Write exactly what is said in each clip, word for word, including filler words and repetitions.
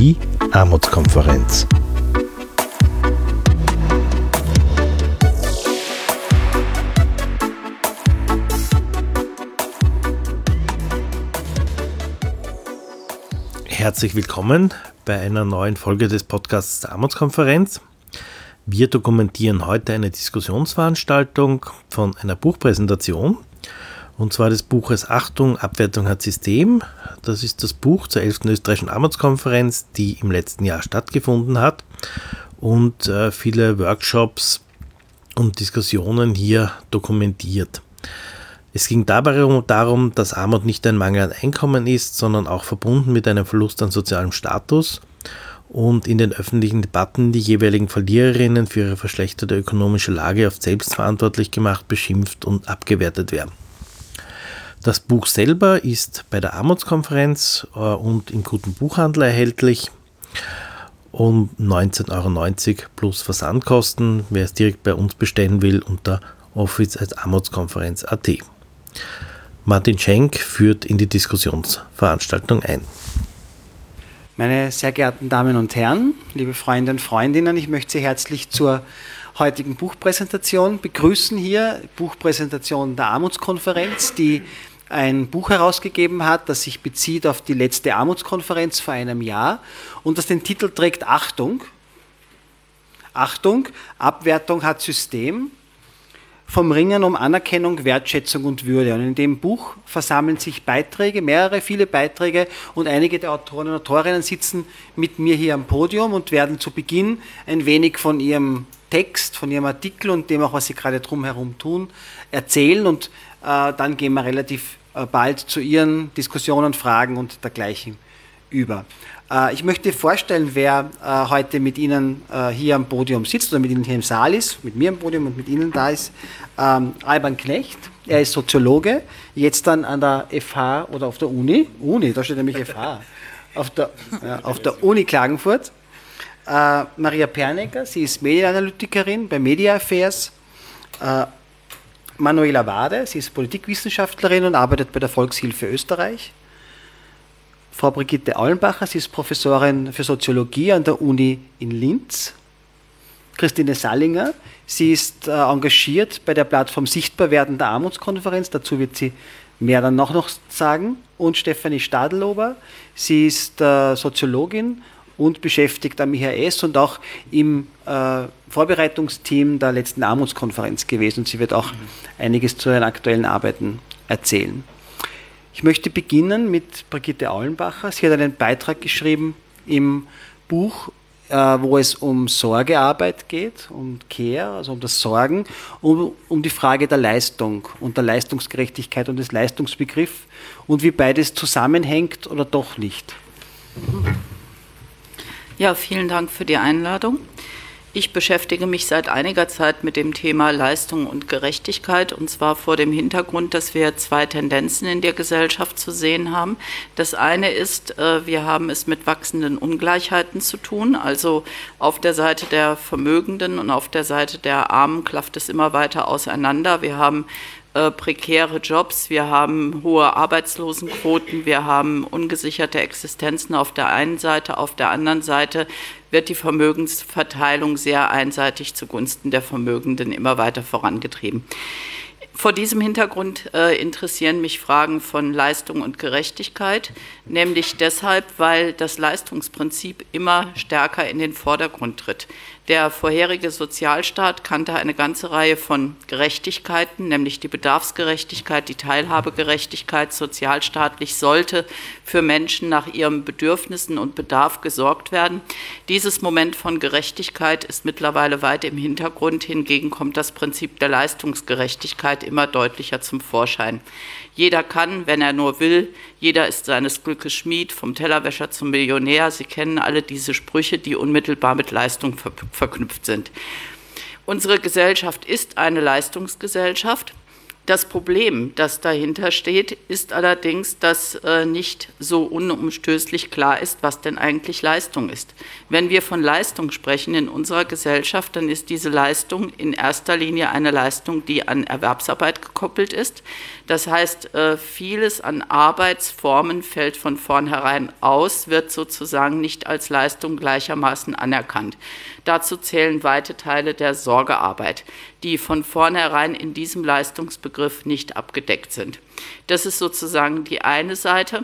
die Armutskonferenz. Herzlich willkommen bei einer neuen Folge des Podcasts der Armutskonferenz. Wir dokumentieren heute eine Diskussionsveranstaltung von einer Buchpräsentation, und zwar des Buches Achtung, Abwertung hat System. Das ist das Buch zur elften österreichischen Armutskonferenz, die im letzten Jahr stattgefunden hat und äh, viele Workshops und Diskussionen hier dokumentiert. Es ging dabei darum, dass Armut nicht ein Mangel an Einkommen ist, sondern auch verbunden mit einem Verlust an sozialem Status und in den öffentlichen Debatten die jeweiligen Verliererinnen für ihre verschlechterte ökonomische Lage oft selbstverantwortlich gemacht, beschimpft und abgewertet werden. Das Buch selber ist bei der Armutskonferenz äh, und im guten Buchhandel erhältlich um neunzehn Euro neunzig plus Versandkosten, wer es direkt bei uns bestellen will, unter office at armutskonferenz punkt at. Martin Schenk führt in die Diskussionsveranstaltung ein. Meine sehr geehrten Damen und Herren, liebe Freunde und Freundinnen, ich möchte Sie herzlich zur heutigen Buchpräsentation begrüßen hier, Buchpräsentation der Armutskonferenz, die ein Buch herausgegeben hat, das sich bezieht auf die letzte Armutskonferenz vor einem Jahr und das den Titel trägt Achtung, Achtung, Abwertung hat System, vom Ringen um Anerkennung, Wertschätzung und Würde. Und in dem Buch versammeln sich Beiträge, mehrere, viele Beiträge, und einige der Autoren und Autorinnen sitzen mit mir hier am Podium und werden zu Beginn ein wenig von ihrem Text, von ihrem Artikel und dem auch, was sie gerade drumherum tun, erzählen, und äh, dann gehen wir relativ äh, bald zu ihren Diskussionen, Fragen und dergleichen über. Äh, ich möchte vorstellen, wer äh, heute mit Ihnen äh, hier am Podium sitzt oder mit Ihnen hier im Saal ist, mit mir am Podium und mit Ihnen da ist. Ähm, Alban Knecht, er ist Soziologe, jetzt dann an der F H oder auf der Uni, Uni, da steht nämlich F H, auf der, ja, auf der Uni Klagenfurt. Äh, Maria Pernecker, sie ist Medienanalytikerin bei Media Affairs. Äh, Manuela Wade, sie ist Politikwissenschaftlerin und arbeitet bei der Volkshilfe Österreich. Frau Brigitte Aulenbacher, sie ist Professorin für Soziologie an der Uni in Linz. Christine Sallinger, sie ist äh, engagiert bei der Plattform Sichtbarwerden der Armutskonferenz, dazu wird sie mehr dann noch, noch sagen. Und Stefanie Stadelober, sie ist äh, Soziologin und beschäftigt am I H S und auch im äh, Vorbereitungsteam der letzten Armutskonferenz gewesen. Und sie wird auch mhm. einiges zu ihren aktuellen Arbeiten erzählen. Ich möchte beginnen mit Brigitte Aulenbacher. Sie hat einen Beitrag geschrieben im Buch, äh, wo es um Sorgearbeit geht, um Care, also um das Sorgen, um, um die Frage der Leistung und der Leistungsgerechtigkeit und des Leistungsbegriffs und wie beides zusammenhängt oder doch nicht. Ja, vielen Dank für die Einladung. Ich beschäftige mich seit einiger Zeit mit dem Thema Leistung und Gerechtigkeit, und zwar vor dem Hintergrund, dass wir zwei Tendenzen in der Gesellschaft zu sehen haben. Das eine ist, wir haben es mit wachsenden Ungleichheiten zu tun, also auf der Seite der Vermögenden und auf der Seite der Armen klafft es immer weiter auseinander. Wir haben äh, prekäre Jobs, wir haben hohe Arbeitslosenquoten, wir haben ungesicherte Existenzen auf der einen Seite, auf der anderen Seite wird die Vermögensverteilung sehr einseitig zugunsten der Vermögenden immer weiter vorangetrieben. Vor diesem Hintergrund äh, interessieren mich Fragen von Leistung und Gerechtigkeit, nämlich deshalb, weil das Leistungsprinzip immer stärker in den Vordergrund tritt. Der vorherige Sozialstaat kannte eine ganze Reihe von Gerechtigkeiten, nämlich die Bedarfsgerechtigkeit, die Teilhabegerechtigkeit. Sozialstaatlich sollte für Menschen nach ihren Bedürfnissen und Bedarf gesorgt werden. Dieses Moment von Gerechtigkeit ist mittlerweile weit im Hintergrund. Hingegen kommt das Prinzip der Leistungsgerechtigkeit immer deutlicher zum Vorschein. Jeder kann, wenn er nur will, jeder ist seines Glückes Schmied, vom Tellerwäscher zum Millionär. Sie kennen alle diese Sprüche, die unmittelbar mit Leistung ver- verknüpft sind. Unsere Gesellschaft ist eine Leistungsgesellschaft. Das Problem, das dahinter steht, ist allerdings, dass äh, nicht so unumstößlich klar ist, was denn eigentlich Leistung ist. Wenn wir von Leistung sprechen in unserer Gesellschaft, dann ist diese Leistung in erster Linie eine Leistung, die an Erwerbsarbeit gekoppelt ist. Das heißt, äh, vieles an Arbeitsformen fällt von vornherein aus, wird sozusagen nicht als Leistung gleichermaßen anerkannt. Dazu zählen weite Teile der Sorgearbeit, die von vornherein in diesem Leistungsbegriff nicht abgedeckt sind. Das ist sozusagen die eine Seite.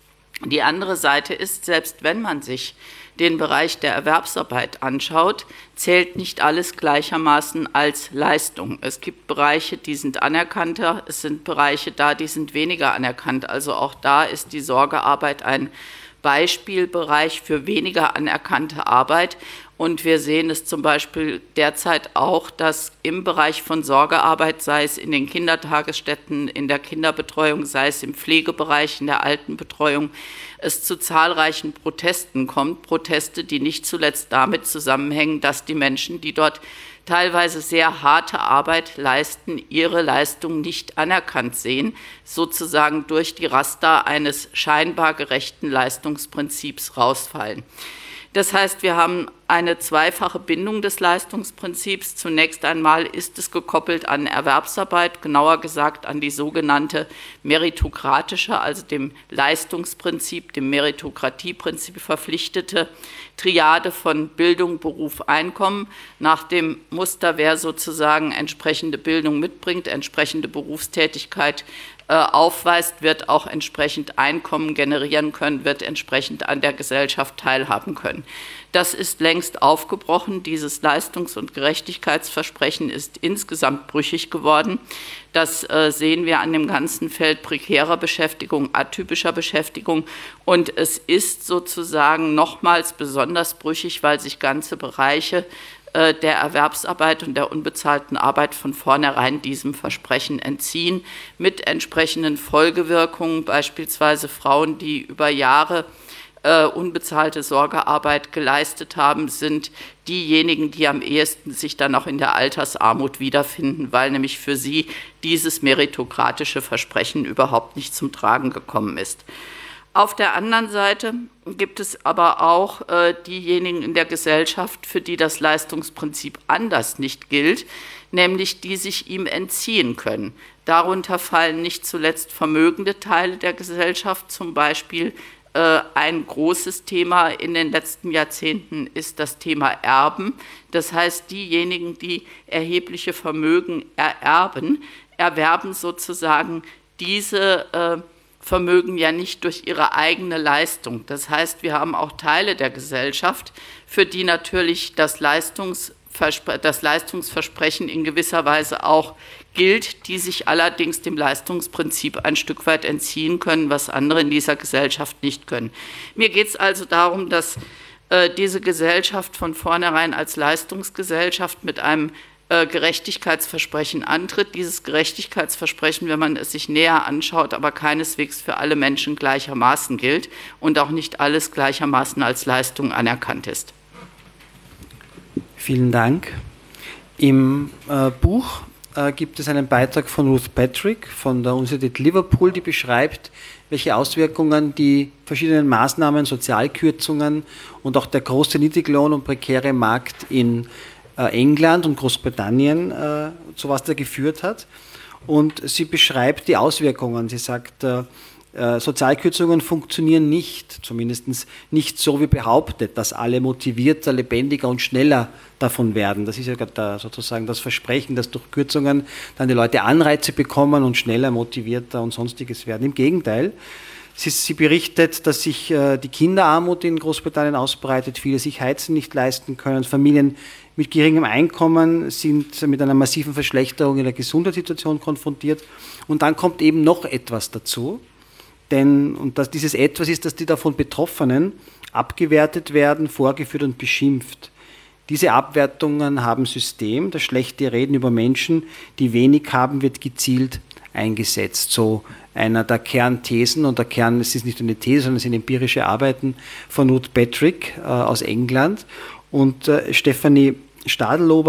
Die andere Seite ist, selbst wenn man sich den Bereich der Erwerbsarbeit anschaut, zählt nicht alles gleichermaßen als Leistung. Es gibt Bereiche, die sind anerkannter, es sind Bereiche da, die sind weniger anerkannt. Also auch da ist die Sorgearbeit ein Beispielbereich für weniger anerkannte Arbeit. Und wir sehen es zum Beispiel derzeit auch, dass im Bereich von Sorgearbeit, sei es in den Kindertagesstätten, in der Kinderbetreuung, sei es im Pflegebereich, in der Altenbetreuung, es zu zahlreichen Protesten kommt. Proteste, die nicht zuletzt damit zusammenhängen, dass die Menschen, die dort teilweise sehr harte Arbeit leisten, ihre Leistung nicht anerkannt sehen, sozusagen durch die Raster eines scheinbar gerechten Leistungsprinzips rausfallen. Das heißt, wir haben eine zweifache Bindung des Leistungsprinzips. Zunächst einmal ist es gekoppelt an Erwerbsarbeit, genauer gesagt an die sogenannte meritokratische, also dem Leistungsprinzip, dem Meritokratieprinzip verpflichtete Triade von Bildung, Beruf, Einkommen. Nach dem Muster, wer sozusagen entsprechende Bildung mitbringt, entsprechende Berufstätigkeit aufweist, wird auch entsprechend Einkommen generieren können, wird entsprechend an der Gesellschaft teilhaben können. Das ist längst aufgebrochen. Dieses Leistungs- und Gerechtigkeitsversprechen ist insgesamt brüchig geworden. Das äh, sehen wir an dem ganzen Feld prekärer Beschäftigung, atypischer Beschäftigung. Und es ist sozusagen nochmals besonders brüchig, weil sich ganze Bereiche der Erwerbsarbeit und der unbezahlten Arbeit von vornherein diesem Versprechen entziehen, mit entsprechenden Folgewirkungen, beispielsweise Frauen, die über Jahre äh, unbezahlte Sorgearbeit geleistet haben, sind diejenigen, die am ehesten sich dann auch in der Altersarmut wiederfinden, weil nämlich für sie dieses meritokratische Versprechen überhaupt nicht zum Tragen gekommen ist. Auf der anderen Seite gibt es aber auch äh, diejenigen in der Gesellschaft, für die das Leistungsprinzip anders nicht gilt, nämlich die sich ihm entziehen können. Darunter fallen nicht zuletzt vermögende Teile der Gesellschaft, zum Beispiel äh, ein großes Thema in den letzten Jahrzehnten ist das Thema Erben. Das heißt, diejenigen, die erhebliche Vermögen ererben, erwerben sozusagen diese äh, Vermögen ja nicht durch ihre eigene Leistung. Das heißt, wir haben auch Teile der Gesellschaft, für die natürlich das, Leistungsverspre- das Leistungsversprechen in gewisser Weise auch gilt, die sich allerdings dem Leistungsprinzip ein Stück weit entziehen können, was andere in dieser Gesellschaft nicht können. Mir geht es also darum, dass äh, diese Gesellschaft von vornherein als Leistungsgesellschaft mit einem Gerechtigkeitsversprechen antritt. Dieses Gerechtigkeitsversprechen, wenn man es sich näher anschaut, aber keineswegs für alle Menschen gleichermaßen gilt und auch nicht alles gleichermaßen als Leistung anerkannt ist. Vielen Dank. Im äh, Buch äh, gibt es einen Beitrag von Ruth Patrick von der Universität Liverpool, die beschreibt, welche Auswirkungen die verschiedenen Maßnahmen, Sozialkürzungen und auch der große Niedriglohn und prekäre Markt in England und Großbritannien äh, zu was da geführt hat. Und sie beschreibt die Auswirkungen. Sie sagt, äh, äh, Sozialkürzungen funktionieren nicht, zumindest nicht so wie behauptet, dass alle motivierter, lebendiger und schneller davon werden. Das ist ja da sozusagen das Versprechen, dass durch Kürzungen dann die Leute Anreize bekommen und schneller, motivierter und sonstiges werden. Im Gegenteil. Sie, sie berichtet, dass sich äh, die Kinderarmut in Großbritannien ausbreitet, viele sich Heizen nicht leisten können, Familien mit geringem Einkommen sind mit einer massiven Verschlechterung in der Gesundheitssituation konfrontiert. Und dann kommt eben noch etwas dazu, denn und das, dieses Etwas ist, dass die davon Betroffenen abgewertet werden, vorgeführt und beschimpft. Diese Abwertungen haben System, das schlechte Reden über Menschen, die wenig haben, wird gezielt eingesetzt. So einer der Kernthesen und der Kern, es ist nicht eine These, sondern es sind empirische Arbeiten von Ruth Patrick äh, aus England. Und äh, Stefanie Stadelober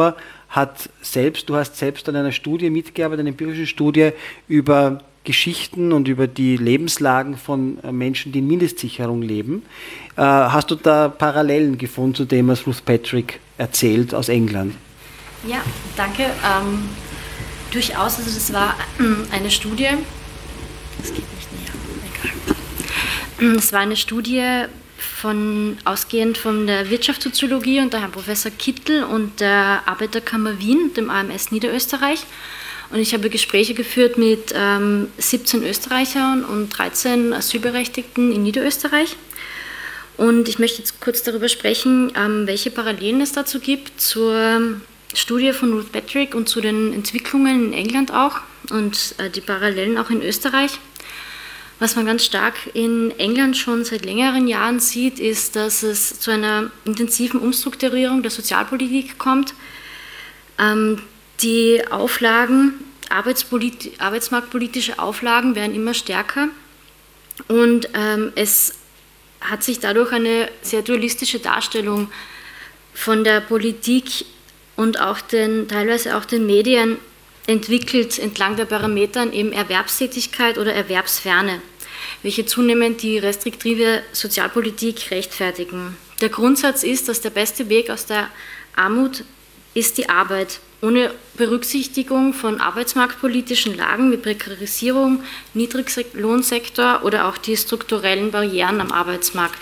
hat selbst, du hast selbst an einer Studie mitgearbeitet, einer empirischen Studie über Geschichten und über die Lebenslagen von Menschen, die in Mindestsicherung leben. Äh, hast du da Parallelen gefunden zu dem, was Ruth Patrick erzählt aus England? Ja, danke. Ähm, durchaus, also das war eine Studie, das geht nicht näher, egal. Es war eine Studie von, ausgehend von der Wirtschaftssoziologie und der Herrn Professor Kittel und der Arbeiterkammer Wien, dem A M S Niederösterreich. Und ich habe Gespräche geführt mit ähm, siebzehn Österreichern und dreizehn Asylberechtigten in Niederösterreich. Und ich möchte jetzt kurz darüber sprechen, ähm, welche Parallelen es dazu gibt zur Studie von Ruth Patrick und zu den Entwicklungen in England auch und äh, die Parallelen auch in Österreich. Was man ganz stark in England schon seit längeren Jahren sieht, ist, dass es zu einer intensiven Umstrukturierung der Sozialpolitik kommt. Ähm, die Auflagen, arbeitspolit- arbeitsmarktpolitische Auflagen werden immer stärker und ähm, es hat sich dadurch eine sehr dualistische Darstellung von der Politik und auch den, teilweise auch den Medien entwickelt entlang der Parametern eben Erwerbstätigkeit oder Erwerbsferne, welche zunehmend die restriktive Sozialpolitik rechtfertigen. Der Grundsatz ist, dass der beste Weg aus der Armut ist die Arbeit, ohne Berücksichtigung von arbeitsmarktpolitischen Lagen wie Prekarisierung, Niedriglohnsektor oder auch die strukturellen Barrieren am Arbeitsmarkt.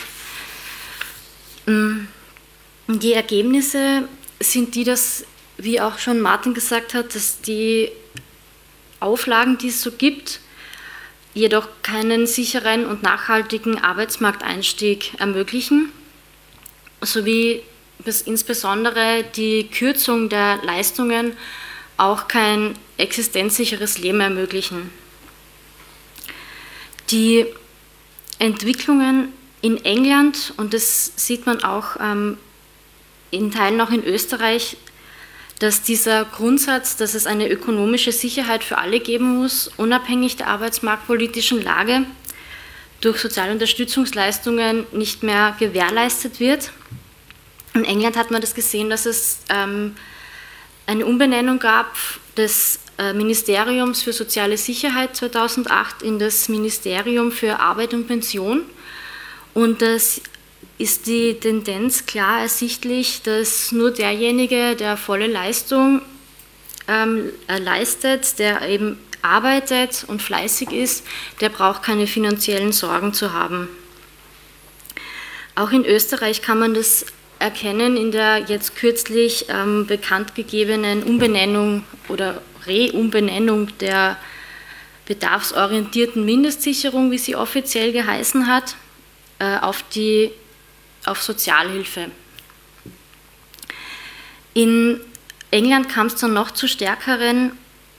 Die Ergebnisse sind die, dass, wie auch schon Martin gesagt hat, dass die Auflagen, die es so gibt, jedoch keinen sicheren und nachhaltigen Arbeitsmarkteinstieg ermöglichen, sowie bis insbesondere die Kürzung der Leistungen auch kein existenzsicheres Leben ermöglichen. Die Entwicklungen in England, und das sieht man auch ähm, in Teilen auch in Österreich, dass dieser Grundsatz, dass es eine ökonomische Sicherheit für alle geben muss, unabhängig der arbeitsmarktpolitischen Lage, durch soziale Unterstützungsleistungen nicht mehr gewährleistet wird. In England hat man das gesehen, dass es ähm, eine Umbenennung gab des äh, Ministeriums für soziale Sicherheit zweitausendacht in das Ministerium für Arbeit und Pension. Und das ist die Tendenz klar ersichtlich, dass nur derjenige, der volle Leistung ähm, leistet, der eben arbeitet und fleißig ist, der braucht keine finanziellen Sorgen zu haben. Auch in Österreich kann man das erkennen in der jetzt kürzlich ähm, bekannt gegebenen Umbenennung oder Reumbenennung der bedarfsorientierten Mindestsicherung, wie sie offiziell geheißen hat, äh, auf, die, auf Sozialhilfe. In England kam es dann noch zu stärkeren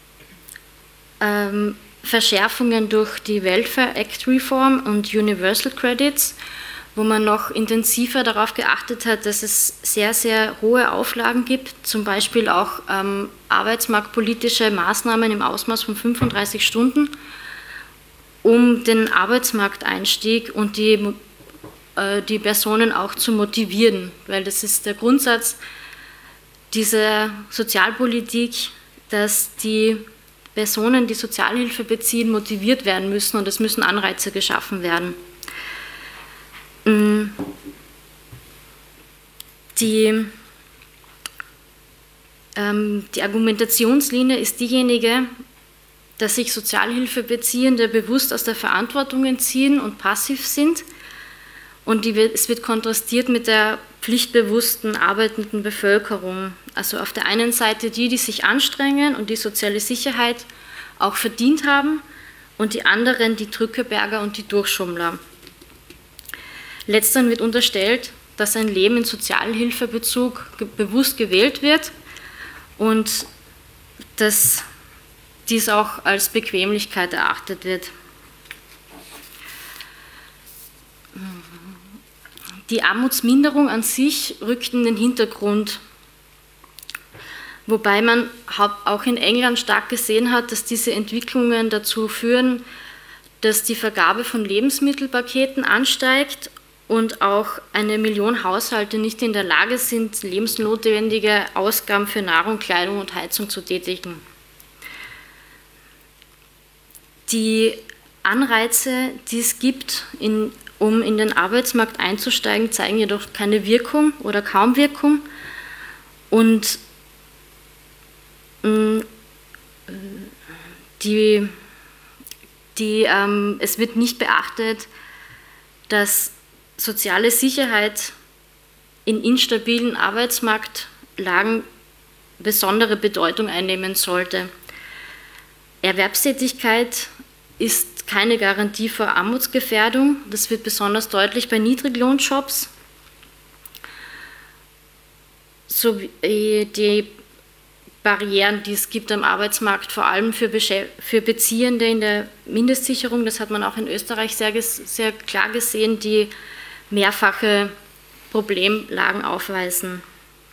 ähm, Verschärfungen durch die Welfare Act Reform und Universal Credits, wo man noch intensiver darauf geachtet hat, dass es sehr, sehr hohe Auflagen gibt, zum Beispiel auch ähm, arbeitsmarktpolitische Maßnahmen im Ausmaß von fünfunddreißig Stunden, um den Arbeitsmarkteinstieg und die, äh, die Personen auch zu motivieren, weil das ist der Grundsatz dieser Sozialpolitik, dass die Personen, die Sozialhilfe beziehen, motiviert werden müssen und es müssen Anreize geschaffen werden. Die, ähm, die Argumentationslinie ist diejenige, dass sich Sozialhilfebeziehende bewusst aus der Verantwortung entziehen und passiv sind, und die, es wird kontrastiert mit der pflichtbewussten arbeitenden Bevölkerung. Also auf der einen Seite die, die sich anstrengen und die soziale Sicherheit auch verdient haben, und die anderen, die Drückeberger und die Durchschummler. Letzteren wird unterstellt, dass ein Leben in Sozialhilfebezug ge- bewusst gewählt wird und dass dies auch als Bequemlichkeit erachtet wird. Die Armutsminderung an sich rückt in den Hintergrund, wobei man auch in England stark gesehen hat, dass diese Entwicklungen dazu führen, dass die Vergabe von Lebensmittelpaketen ansteigt und auch eine Million Haushalte nicht in der Lage sind, lebensnotwendige Ausgaben für Nahrung, Kleidung und Heizung zu tätigen. Die Anreize, die es gibt, in, um in den Arbeitsmarkt einzusteigen, zeigen jedoch keine Wirkung oder kaum Wirkung. Und mh, die, die, ähm, es wird nicht beachtet, dass soziale Sicherheit in instabilen Arbeitsmarktlagen besondere Bedeutung einnehmen sollte. Erwerbstätigkeit ist keine Garantie vor Armutsgefährdung. Das wird besonders deutlich bei Niedriglohnjobs. So wie die Barrieren, die es gibt am Arbeitsmarkt, vor allem für, für Beziehende in der Mindestsicherung, das hat man auch in Österreich sehr, sehr klar gesehen, die mehrfache Problemlagen aufweisen.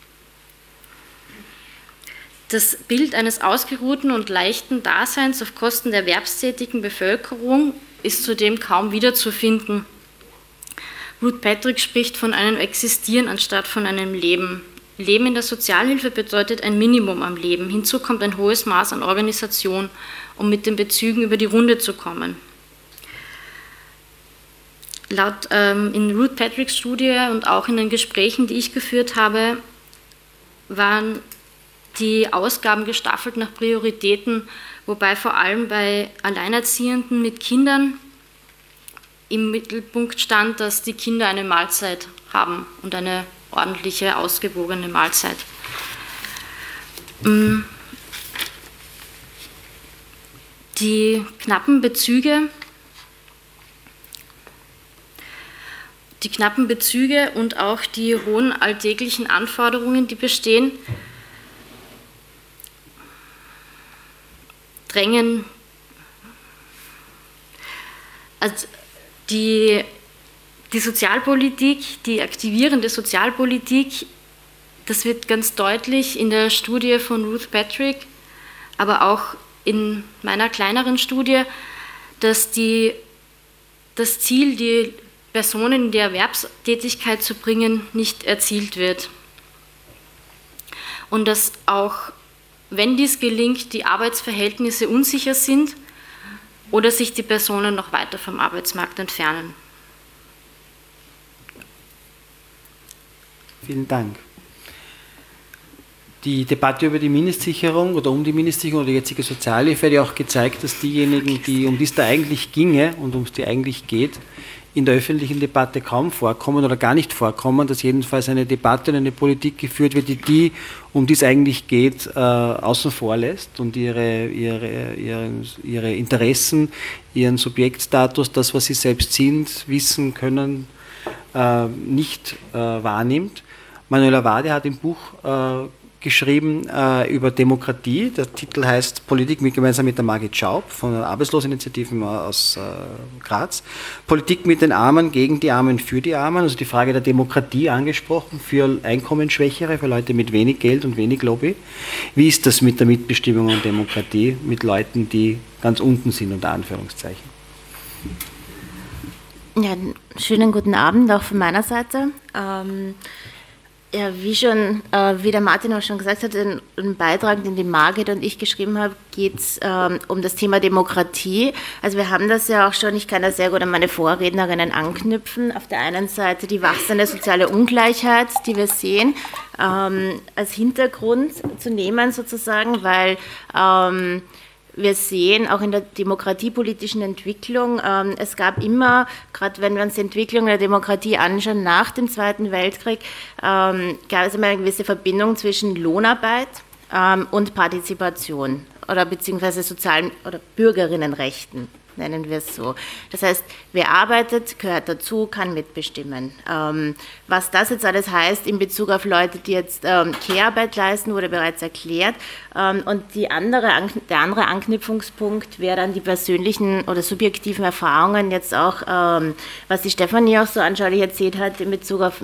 Das Bild eines ausgeruhten und leichten Daseins auf Kosten der erwerbstätigen Bevölkerung ist zudem kaum wiederzufinden. Ruth Patrick spricht von einem Existieren anstatt von einem Leben. Leben in der Sozialhilfe bedeutet ein Minimum am Leben. Hinzu kommt ein hohes Maß an Organisation, um mit den Bezügen über die Runde zu kommen. Laut ähm, in Ruth Patricks Studie und auch in den Gesprächen, die ich geführt habe, waren die Ausgaben gestaffelt nach Prioritäten, wobei vor allem bei Alleinerziehenden mit Kindern im Mittelpunkt stand, dass die Kinder eine Mahlzeit haben und eine ordentliche, ausgewogene Mahlzeit. Die knappen Bezüge, die knappen Bezüge und auch die hohen alltäglichen Anforderungen, die bestehen, drängen also die Die Sozialpolitik, die aktivierende Sozialpolitik, das wird ganz deutlich in der Studie von Ruth Patrick, aber auch in meiner kleineren Studie, dass die, das Ziel, die Personen in die Erwerbstätigkeit zu bringen, nicht erzielt wird. Und dass auch, wenn dies gelingt, die Arbeitsverhältnisse unsicher sind oder sich die Personen noch weiter vom Arbeitsmarkt entfernen. Vielen Dank. Die Debatte über die Mindestsicherung oder um die Mindestsicherung oder die jetzige Sozialhilfe hat ja auch gezeigt, dass diejenigen, die, um die es da eigentlich ginge und um es die eigentlich geht, in der öffentlichen Debatte kaum vorkommen oder gar nicht vorkommen, dass jedenfalls eine Debatte und eine Politik geführt wird, die die, um die es eigentlich geht, äh, außen vor lässt und ihre, ihre, ihre, ihre Interessen, ihren Subjektstatus, das, was sie selbst sind, wissen können, äh, nicht äh, wahrnimmt. Manuela Wade hat im Buch äh, geschrieben äh, über Demokratie. Der Titel heißt Politik mit, gemeinsam mit der Margit Schaub von der Arbeitsloseninitiative aus äh, Graz. Politik mit den Armen, gegen die Armen, für die Armen. Also die Frage der Demokratie angesprochen für Einkommensschwächere, für Leute mit wenig Geld und wenig Lobby. Wie ist das mit der Mitbestimmung und Demokratie mit Leuten, die ganz unten sind, unter Anführungszeichen? Ja, schönen guten Abend auch von meiner Seite. Ähm, Ja, wie schon, äh, wie der Martin auch schon gesagt hat, in einem Beitrag, den die Margit und ich geschrieben haben, geht es ähm, um das Thema Demokratie. Also wir haben das ja auch schon, ich kann da sehr gut an meine Vorrednerinnen anknüpfen. Auf der einen Seite die wachsende soziale Ungleichheit, die wir sehen, ähm, als Hintergrund zu nehmen sozusagen, weil ähm, wir sehen auch in der demokratiepolitischen Entwicklung, ähm, es gab immer, gerade wenn wir uns die Entwicklung der Demokratie anschauen, nach dem Zweiten Weltkrieg, ähm, gab es immer eine gewisse Verbindung zwischen Lohnarbeit ähm, und Partizipation oder beziehungsweise sozialen oder Bürgerinnenrechten, nennen wir es so. Das heißt, wer arbeitet, gehört dazu, kann mitbestimmen. Ähm, was das jetzt alles heißt in Bezug auf Leute, die jetzt ähm, Care-Arbeit leisten, wurde bereits erklärt. Ähm, und die andere, der andere Anknüpfungspunkt wäre dann die persönlichen oder subjektiven Erfahrungen, jetzt auch, ähm, was die Stefanie auch so anschaulich erzählt hat, in Bezug auf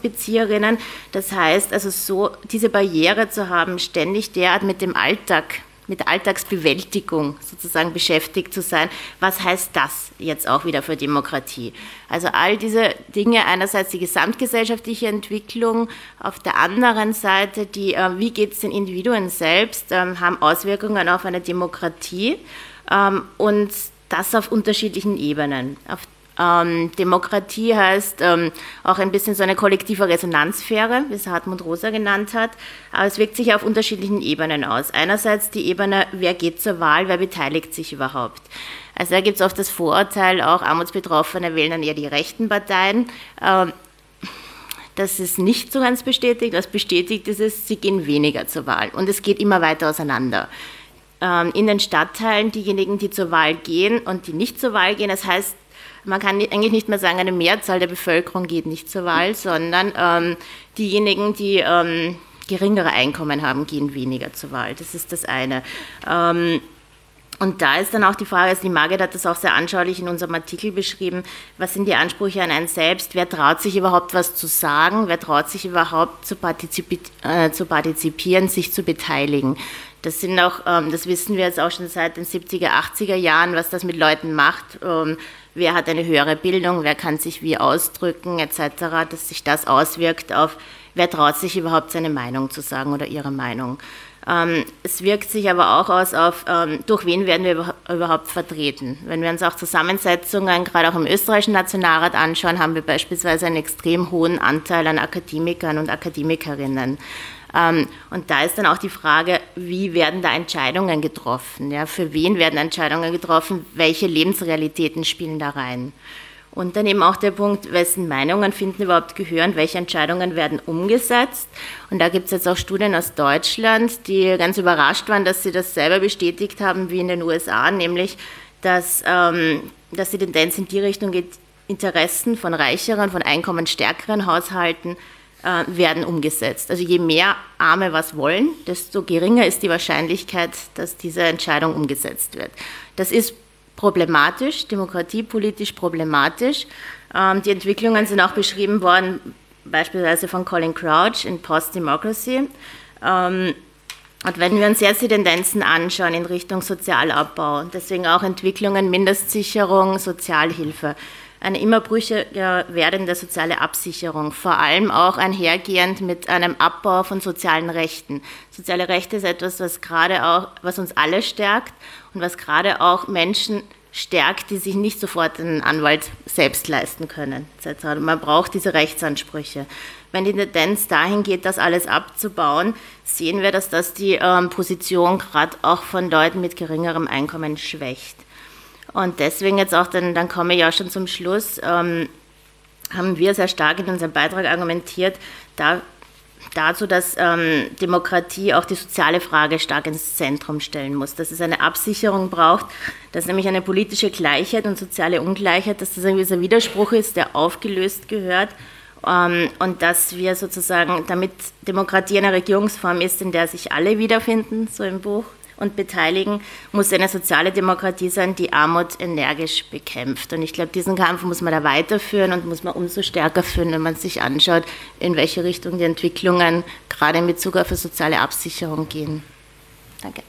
Mindestsicherungsbezieherinnen. Das heißt, also so diese Barriere zu haben, ständig derart mit dem Alltag mit der Alltagsbewältigung sozusagen beschäftigt zu sein. Was heißt das jetzt auch wieder für Demokratie? Also all diese Dinge, einerseits die gesamtgesellschaftliche Entwicklung, auf der anderen Seite die, äh, wie geht es den Individuen selbst, ähm, haben Auswirkungen auf eine Demokratie ähm, und das auf unterschiedlichen Ebenen. Auf Ähm, Demokratie heißt ähm, auch ein bisschen so eine kollektive Resonanzsphäre, wie es Hartmut Rosa genannt hat, aber es wirkt sich auf unterschiedlichen Ebenen aus. Einerseits die Ebene, wer geht zur Wahl, wer beteiligt sich überhaupt. Also da gibt es oft das Vorurteil, auch Armutsbetroffene wählen dann eher die rechten Parteien. Ähm, das ist nicht so ganz bestätigt. Was bestätigt ist es, sie gehen weniger zur Wahl und es geht immer weiter auseinander. Ähm, in den Stadtteilen diejenigen, die zur Wahl gehen und die nicht zur Wahl gehen, das heißt, man kann eigentlich nicht mehr sagen, eine Mehrzahl der Bevölkerung geht nicht zur Wahl, sondern ähm, diejenigen, die ähm, geringere Einkommen haben, gehen weniger zur Wahl. Das ist das eine. Ähm, und da ist dann auch die Frage, also die Margit hat das auch sehr anschaulich in unserem Artikel beschrieben, was sind die Ansprüche an einen selbst, wer traut sich überhaupt was zu sagen, wer traut sich überhaupt zu, partizipi- äh, zu partizipieren, sich zu beteiligen. Das sind auch, ähm, das wissen wir jetzt auch schon seit den siebziger, achtziger Jahren, was das mit Leuten macht. Ähm, wer hat eine höhere Bildung, wer kann sich wie ausdrücken, et cetera, dass sich das auswirkt auf, wer traut sich überhaupt seine Meinung zu sagen oder ihre Meinung. Ähm, es wirkt sich aber auch aus auf, ähm, durch wen werden wir über- überhaupt vertreten. Wenn wir uns auch Zusammensetzungen, gerade auch im österreichischen Nationalrat anschauen, haben wir beispielsweise einen extrem hohen Anteil an Akademikern und Akademikerinnen. Ähm, und da ist dann auch die Frage, wie werden da Entscheidungen getroffen? Ja? Für wen werden Entscheidungen getroffen? Welche Lebensrealitäten spielen da rein? Und dann eben auch der Punkt, wessen Meinungen finden überhaupt Gehör und welche Entscheidungen werden umgesetzt. Und da gibt es jetzt auch Studien aus Deutschland, die ganz überrascht waren, dass sie das selber bestätigt haben wie in den U S A, nämlich, dass, ähm, dass die Tendenz in die Richtung geht, Interessen von reicheren, von einkommensstärkeren Haushalten werden umgesetzt. Also je mehr Arme was wollen, desto geringer ist die Wahrscheinlichkeit, dass diese Entscheidung umgesetzt wird. Das ist problematisch, demokratiepolitisch problematisch. Die Entwicklungen sind auch beschrieben worden, beispielsweise von Colin Crouch in Post-Democracy. Und wenn wir uns jetzt die Tendenzen anschauen in Richtung Sozialabbau, deswegen auch Entwicklungen, Mindestsicherung, Sozialhilfe, eine immer brüchiger werdende soziale Absicherung, vor allem auch einhergehend mit einem Abbau von sozialen Rechten. Soziale Rechte ist etwas, was gerade auch, was uns alle stärkt und was gerade auch Menschen stärkt, die sich nicht sofort einen Anwalt selbst leisten können, et cetera. Man braucht diese Rechtsansprüche. Wenn die Tendenz dahin geht, das alles abzubauen, sehen wir, dass das die ähm, Position gerade auch von Leuten mit geringerem Einkommen schwächt. Und deswegen jetzt auch, dann, dann komme ich auch schon zum Schluss, ähm, haben wir sehr stark in unserem Beitrag argumentiert, da, dazu, dass ähm, Demokratie auch die soziale Frage stark ins Zentrum stellen muss, dass es eine Absicherung braucht, dass nämlich eine politische Gleichheit und soziale Ungleichheit, dass das ein gewisser Widerspruch ist, der aufgelöst gehört, ähm, und dass wir sozusagen, damit Demokratie eine Regierungsform ist, in der sich alle wiederfinden, so im Buch, und beteiligen, muss eine soziale Demokratie sein, die Armut energisch bekämpft. Und ich glaube, diesen Kampf muss man da weiterführen und muss man umso stärker führen, wenn man sich anschaut, in welche Richtung die Entwicklungen gerade in Bezug auf die soziale Absicherung gehen. Danke.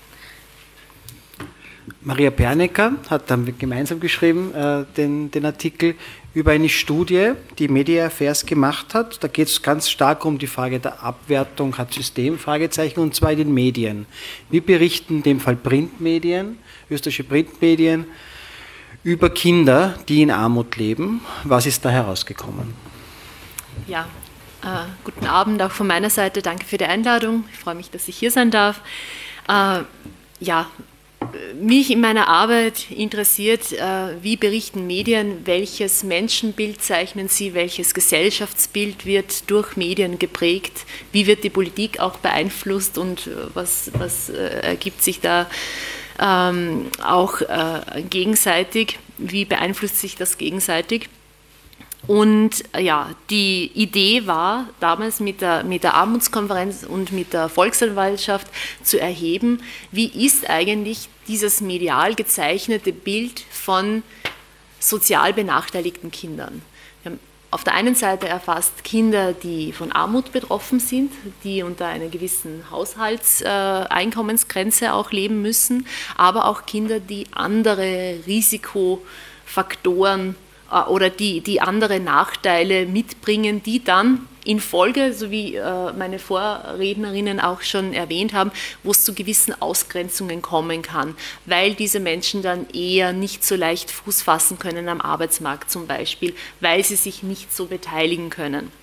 Maria Pernecker hat dann gemeinsam geschrieben, äh, den, den Artikel über eine Studie, die Media Affairs gemacht hat. Da geht es ganz stark um die Frage der Abwertung, hat System, Fragezeichen, und zwar in den Medien. Wir berichten in dem Fall Printmedien, österreichische Printmedien, über Kinder, die in Armut leben. Was ist da herausgekommen? Ja, äh, guten Abend auch von meiner Seite. Danke für die Einladung. Ich freue mich, dass ich hier sein darf. Äh, ja, mich in meiner Arbeit interessiert, wie berichten Medien, welches Menschenbild zeichnen sie, welches Gesellschaftsbild wird durch Medien geprägt, wie wird die Politik auch beeinflusst und was, was ergibt sich da ähm, auch äh, gegenseitig, wie beeinflusst sich das gegenseitig. Und ja, die Idee war damals mit der, mit der Armutskonferenz und mit der Volksanwaltschaft zu erheben, wie ist eigentlich dieses medial gezeichnete Bild von sozial benachteiligten Kindern. Wir haben auf der einen Seite erfasst Kinder, die von Armut betroffen sind, die unter einer gewissen Haushaltseinkommensgrenze äh, auch leben müssen, aber auch Kinder, die andere Risikofaktoren äh, oder die, die andere Nachteile mitbringen, die dann in Folge, so wie äh, meine Vorrednerinnen auch schon erwähnt haben, wo es zu gewissen Ausgrenzungen kommen kann, weil diese Menschen dann eher nicht so leicht Fuß fassen können am Arbeitsmarkt zum Beispiel, weil sie sich nicht so beteiligen können.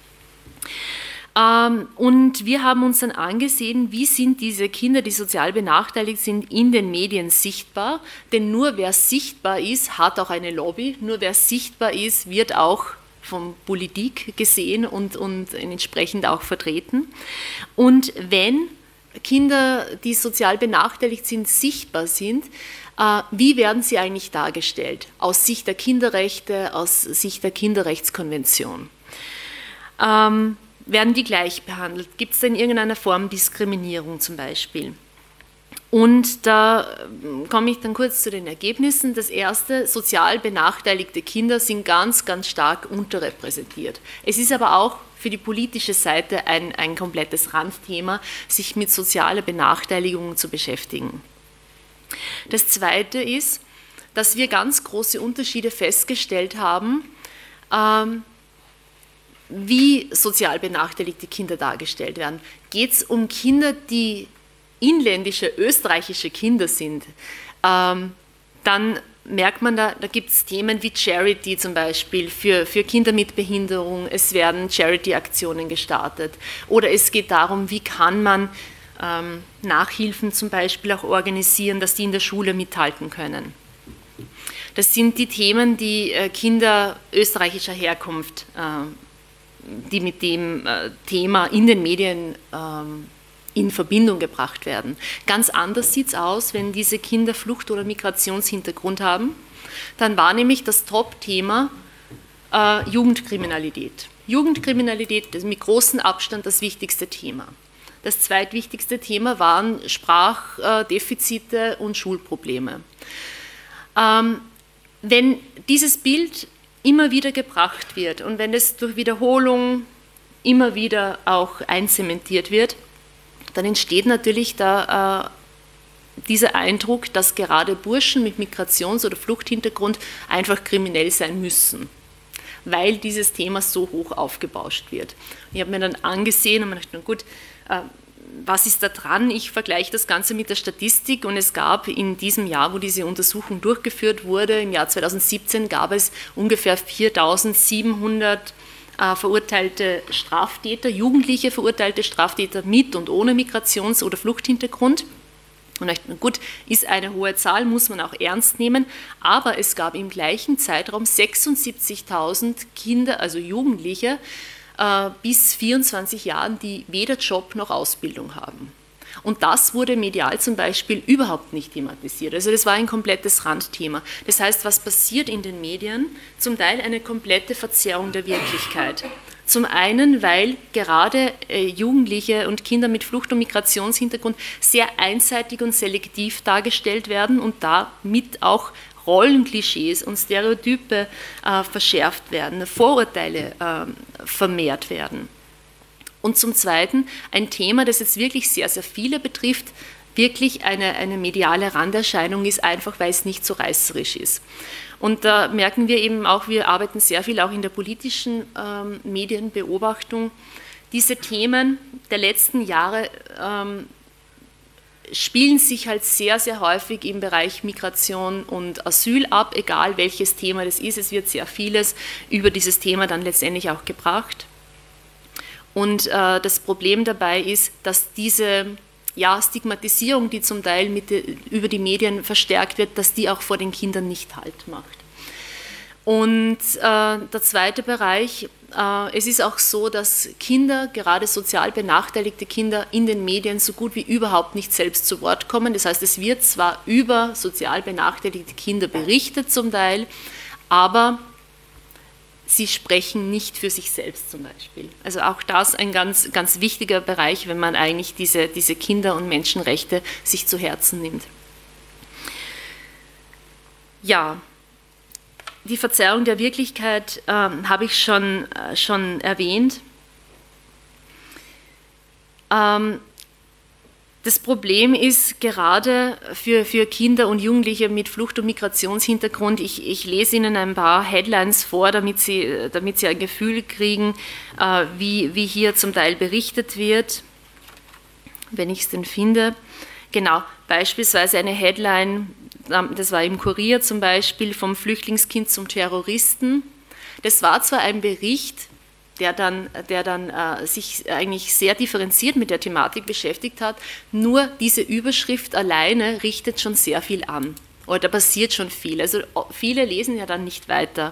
Ähm, und wir haben uns dann angesehen, wie sind diese Kinder, die sozial benachteiligt sind, in den Medien sichtbar, denn nur wer sichtbar ist, hat auch eine Lobby, nur wer sichtbar ist, wird auch von Politik gesehen und, und entsprechend auch vertreten. Und wenn Kinder, die sozial benachteiligt sind, sichtbar sind, äh, wie werden sie eigentlich dargestellt? Aus Sicht der Kinderrechte, aus Sicht der Kinderrechtskonvention. Ähm, werden die gleich behandelt? Gibt es da in irgendeiner Form Diskriminierung zum Beispiel? Und da komme ich dann kurz zu den Ergebnissen. Das erste, sozial benachteiligte Kinder sind ganz, ganz stark unterrepräsentiert. Es ist aber auch für die politische Seite ein, ein komplettes Randthema, sich mit sozialer Benachteiligung zu beschäftigen. Das zweite ist, dass wir ganz große Unterschiede festgestellt haben, ähm, wie sozial benachteiligte Kinder dargestellt werden. Geht es um Kinder, die inländische, österreichische Kinder sind, ähm, dann merkt man, da, da gibt es Themen wie Charity zum Beispiel für, für Kinder mit Behinderung, es werden Charity-Aktionen gestartet oder es geht darum, wie kann man ähm, Nachhilfen zum Beispiel auch organisieren, dass die in der Schule mithalten können. Das sind die Themen, die äh, Kinder österreichischer Herkunft, äh, die mit dem äh, Thema in den Medien ähm, in Verbindung gebracht werden. Ganz anders sieht es aus, wenn diese Kinder Flucht- oder Migrationshintergrund haben. Dann war nämlich das Top-Thema äh, Jugendkriminalität. Jugendkriminalität ist mit großem Abstand das wichtigste Thema. Das zweitwichtigste Thema waren Sprachdefizite und Schulprobleme. Ähm, wenn dieses Bild immer wieder gebracht wird und wenn es durch Wiederholung immer wieder auch einzementiert wird, dann entsteht natürlich da äh, dieser Eindruck, dass gerade Burschen mit Migrations- oder Fluchthintergrund einfach kriminell sein müssen, weil dieses Thema so hoch aufgebauscht wird. Ich habe mir dann angesehen und mir gedacht, na gut, äh, was ist da dran? Ich vergleiche das Ganze mit der Statistik und es gab in diesem Jahr, wo diese Untersuchung durchgeführt wurde, im Jahr zweitausendsiebzehn gab es ungefähr viertausendsiebenhundert äh, verurteilte Straftäter, jugendliche verurteilte Straftäter mit und ohne Migrations- oder Fluchthintergrund. Und ich, gut, ist eine hohe Zahl, muss man auch ernst nehmen, aber es gab im gleichen Zeitraum sechsundsiebzigtausend Kinder, also Jugendliche, äh, bis vierundzwanzig Jahren, die weder Job noch Ausbildung haben. Und das wurde medial zum Beispiel überhaupt nicht thematisiert. Also das war ein komplettes Randthema. Das heißt, was passiert in den Medien? Zum Teil eine komplette Verzerrung der Wirklichkeit. Zum einen, weil gerade äh, Jugendliche und Kinder mit Flucht- und Migrationshintergrund sehr einseitig und selektiv dargestellt werden und damit auch Rollenklischees und Stereotype äh, verschärft werden, Vorurteile äh, vermehrt werden. Und zum Zweiten ein Thema, das jetzt wirklich sehr, sehr viele betrifft, wirklich eine, eine mediale Randerscheinung ist, einfach weil es nicht so reißerisch ist. Und da merken wir eben auch, wir arbeiten sehr viel auch in der politischen ähm, Medienbeobachtung. Diese Themen der letzten Jahre ähm, spielen sich halt sehr, sehr häufig im Bereich Migration und Asyl ab, egal welches Thema das ist. Es wird sehr vieles über dieses Thema dann letztendlich auch gebracht. Und äh, das Problem dabei ist, dass diese ja, Stigmatisierung, die zum Teil mit de, über die Medien verstärkt wird, dass die auch vor den Kindern nicht Halt macht. Und äh, der zweite Bereich, äh, es ist auch so, dass Kinder, gerade sozial benachteiligte Kinder, in den Medien so gut wie überhaupt nicht selbst zu Wort kommen. Das heißt, es wird zwar über sozial benachteiligte Kinder berichtet zum Teil, aber sie sprechen nicht für sich selbst zum Beispiel. Also auch das ein ganz, ganz wichtiger Bereich, wenn man eigentlich diese, diese Kinder- und Menschenrechte sich zu Herzen nimmt. Ja, die Verzerrung der Wirklichkeit äh, habe ich schon, äh, schon erwähnt. Ähm, Das Problem ist gerade für, für Kinder und Jugendliche mit Flucht- und Migrationshintergrund, ich, ich lese Ihnen ein paar Headlines vor, damit Sie, damit Sie ein Gefühl kriegen, äh, wie, wie hier zum Teil berichtet wird, wenn ich es denn finde. Genau, beispielsweise eine Headline, das war im Kurier zum Beispiel, vom Flüchtlingskind zum Terroristen. Das war zwar ein Bericht, der dann, der dann äh, sich eigentlich sehr differenziert mit der Thematik beschäftigt hat. Nur diese Überschrift alleine richtet schon sehr viel an. Oder da passiert schon viel. Also viele lesen ja dann nicht weiter.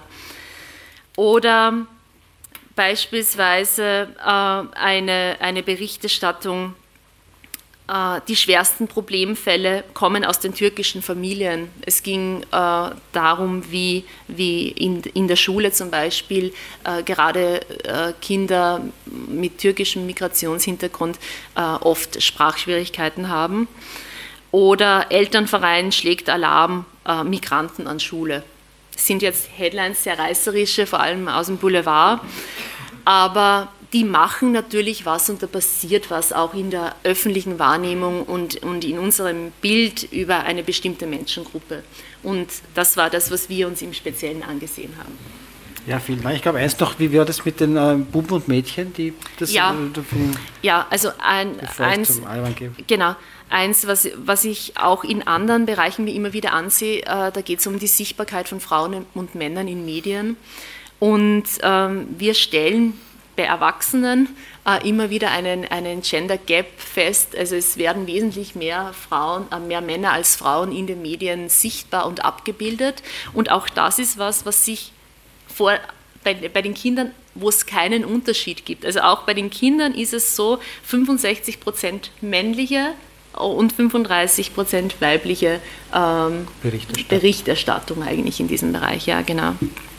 Oder beispielsweise äh, eine, eine Berichterstattung, äh, die schwersten Problemfälle kommen aus den türkischen Familien. Es ging äh, darum, wie, wie in, in der Schule zum Beispiel äh, gerade äh, Kinder mit türkischem Migrationshintergrund äh, oft Sprachschwierigkeiten haben. Oder Elternverein schlägt Alarm, äh, Migranten an Schule. Das sind jetzt Headlines, sehr reißerische, vor allem aus dem Boulevard, aber die machen natürlich was und da passiert was auch in der öffentlichen Wahrnehmung und, und in unserem Bild über eine bestimmte Menschengruppe. Und das war das, was wir uns im Speziellen angesehen haben. Ja, vielen Dank. Ich glaube, eins noch, wie war das mit den äh, Buben und Mädchen, die das ja, äh, davon, ja, also ein, eins, zum Alban gebe. Genau, eins, was, was ich auch in anderen Bereichen mir immer wieder ansehe, äh, da geht es um die Sichtbarkeit von Frauen und Männern in Medien. Und ähm, wir stellen bei Erwachsenen äh, immer wieder einen, einen Gender Gap fest. Also es werden wesentlich mehr Frauen, äh, mehr Männer als Frauen in den Medien sichtbar und abgebildet. Und auch das ist was, was sich vor, bei, bei den Kindern, wo es keinen Unterschied gibt. Also auch bei den Kindern ist es so, fünfundsechzig Prozent männliche und fünfunddreißig Prozent weibliche ähm, Berichterstattung. Berichterstattung eigentlich in diesem Bereich. Ja, genau.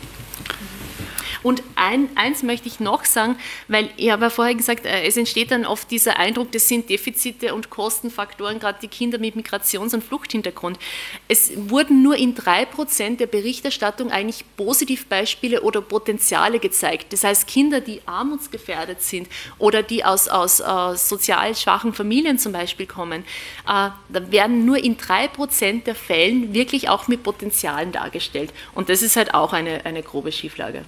Und ein, eins möchte ich noch sagen, weil ich habe ja vorher gesagt, es entsteht dann oft dieser Eindruck, das sind Defizite und Kostenfaktoren, gerade die Kinder mit Migrations- und Fluchthintergrund. Es wurden nur in drei Prozent der Berichterstattung eigentlich Positivbeispiele oder Potenziale gezeigt. Das heißt, Kinder, die armutsgefährdet sind oder die aus, aus uh, sozial schwachen Familien zum Beispiel kommen, uh, da werden nur in drei Prozent der Fällen wirklich auch mit Potenzialen dargestellt. Und das ist halt auch eine, eine grobe Schieflage.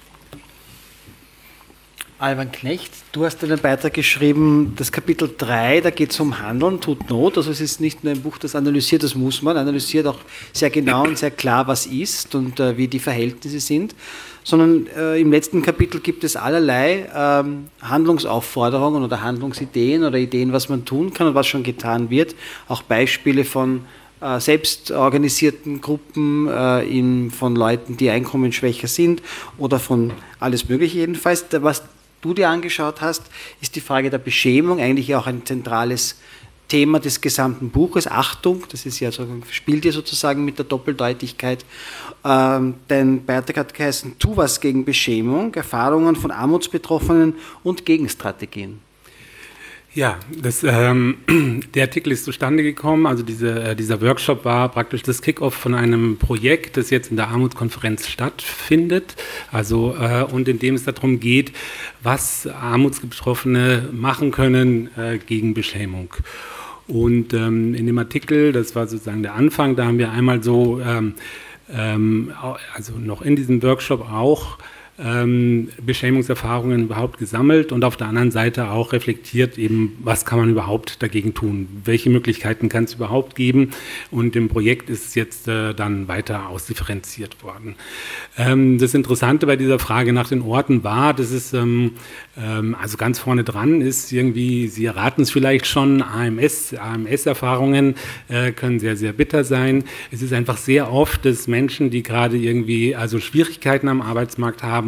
Alban Knecht, du hast einen Beitrag geschrieben, das Kapitel drei, da geht es um Handeln, tut Not. Also es ist nicht nur ein Buch, das analysiert, das muss man, analysiert auch sehr genau und sehr klar, was ist und äh, wie die Verhältnisse sind, sondern äh, im letzten Kapitel gibt es allerlei ähm, Handlungsaufforderungen oder Handlungsideen oder Ideen, was man tun kann und was schon getan wird. Auch Beispiele von äh, selbstorganisierten Gruppen, äh, in, von Leuten, die einkommensschwächer sind oder von alles Mögliche jedenfalls. Was du dir angeschaut hast, ist die Frage der Beschämung, eigentlich auch ein zentrales Thema des gesamten Buches. Achtung, das ist ja so, spielt ja sozusagen mit der Doppeldeutigkeit. Ähm, dein Beitrag hat geheißen, tu was gegen Beschämung, Erfahrungen von Armutsbetroffenen und Gegenstrategien. Ja, das, ähm, der Artikel ist zustande gekommen, also diese, äh, dieser Workshop war praktisch das Kick-off von einem Projekt, das jetzt in der Armutskonferenz stattfindet, also äh, und in dem es darum geht, was Armutsbetroffene machen können äh, gegen Beschämung. Und ähm, in dem Artikel, das war sozusagen der Anfang, da haben wir einmal so, ähm, ähm, also noch in diesem Workshop auch, Ähm, Beschämungserfahrungen überhaupt gesammelt und auf der anderen Seite auch reflektiert eben, was kann man überhaupt dagegen tun, welche Möglichkeiten kann es überhaupt geben, und im Projekt ist es jetzt äh, dann weiter ausdifferenziert worden. Ähm, das Interessante bei dieser Frage nach den Orten war, dass es ähm, ähm, also ganz vorne dran ist, irgendwie, Sie erraten es vielleicht schon, A M S, A M S-Erfahrungen äh, können sehr, sehr bitter sein. Es ist einfach sehr oft, dass Menschen, die gerade irgendwie also Schwierigkeiten am Arbeitsmarkt haben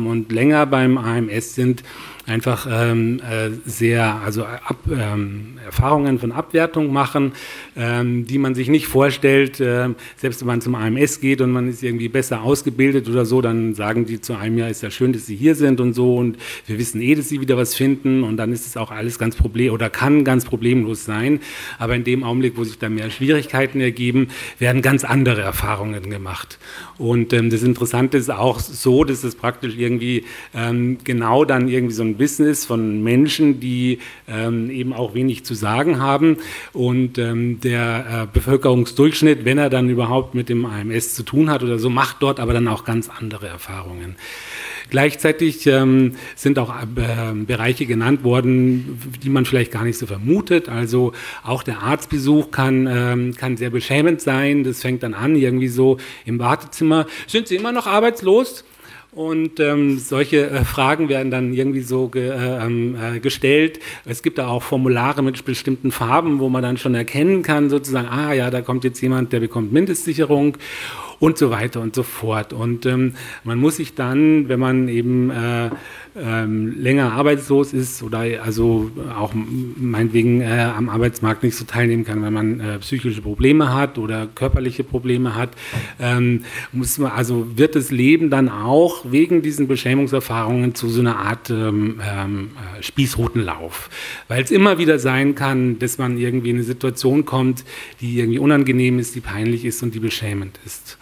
haben und länger beim A M S sind, einfach ähm, äh, sehr, also ab, ähm, Erfahrungen von Abwertung machen, ähm, die man sich nicht vorstellt. Äh, selbst wenn man zum A M S geht und man ist irgendwie besser ausgebildet oder so, dann sagen die zu einem, ja, ist ja schön, dass Sie hier sind und so und wir wissen eh, dass Sie wieder was finden und dann ist es auch alles ganz problem oder kann ganz problemlos sein. Aber in dem Augenblick, wo sich da mehr Schwierigkeiten ergeben, werden ganz andere Erfahrungen gemacht. Und ähm, das Interessante ist auch so, dass es praktisch irgendwie ähm, genau dann irgendwie so ein Business von Menschen, die ähm, eben auch wenig zu sagen haben und ähm, der äh, Bevölkerungsdurchschnitt, wenn er dann überhaupt mit dem A M S zu tun hat oder so, macht dort aber dann auch ganz andere Erfahrungen. Gleichzeitig ähm, sind auch äh, Bereiche genannt worden, die man vielleicht gar nicht so vermutet. Also auch der Arztbesuch kann, ähm, kann sehr beschämend sein. Das fängt dann an irgendwie so im Wartezimmer. Sind Sie immer noch arbeitslos? Und ähm, solche äh, Fragen werden dann irgendwie so ge, äh, äh, gestellt. Es gibt da auch Formulare mit bestimmten Farben, wo man dann schon erkennen kann, sozusagen, ah ja, da kommt jetzt jemand, der bekommt Mindestsicherung und so weiter und so fort. Und ähm, man muss sich dann, wenn man eben äh, ähm, länger arbeitslos ist oder also auch meinetwegen äh, am Arbeitsmarkt nicht so teilnehmen kann, wenn man äh, psychische Probleme hat oder körperliche Probleme hat, ähm, muss man, also wird das Leben dann auch wegen diesen Beschämungserfahrungen zu so einer Art ähm, ähm, Spießrutenlauf. Weil es immer wieder sein kann, dass man irgendwie in eine Situation kommt, die irgendwie unangenehm ist, die peinlich ist und die beschämend ist.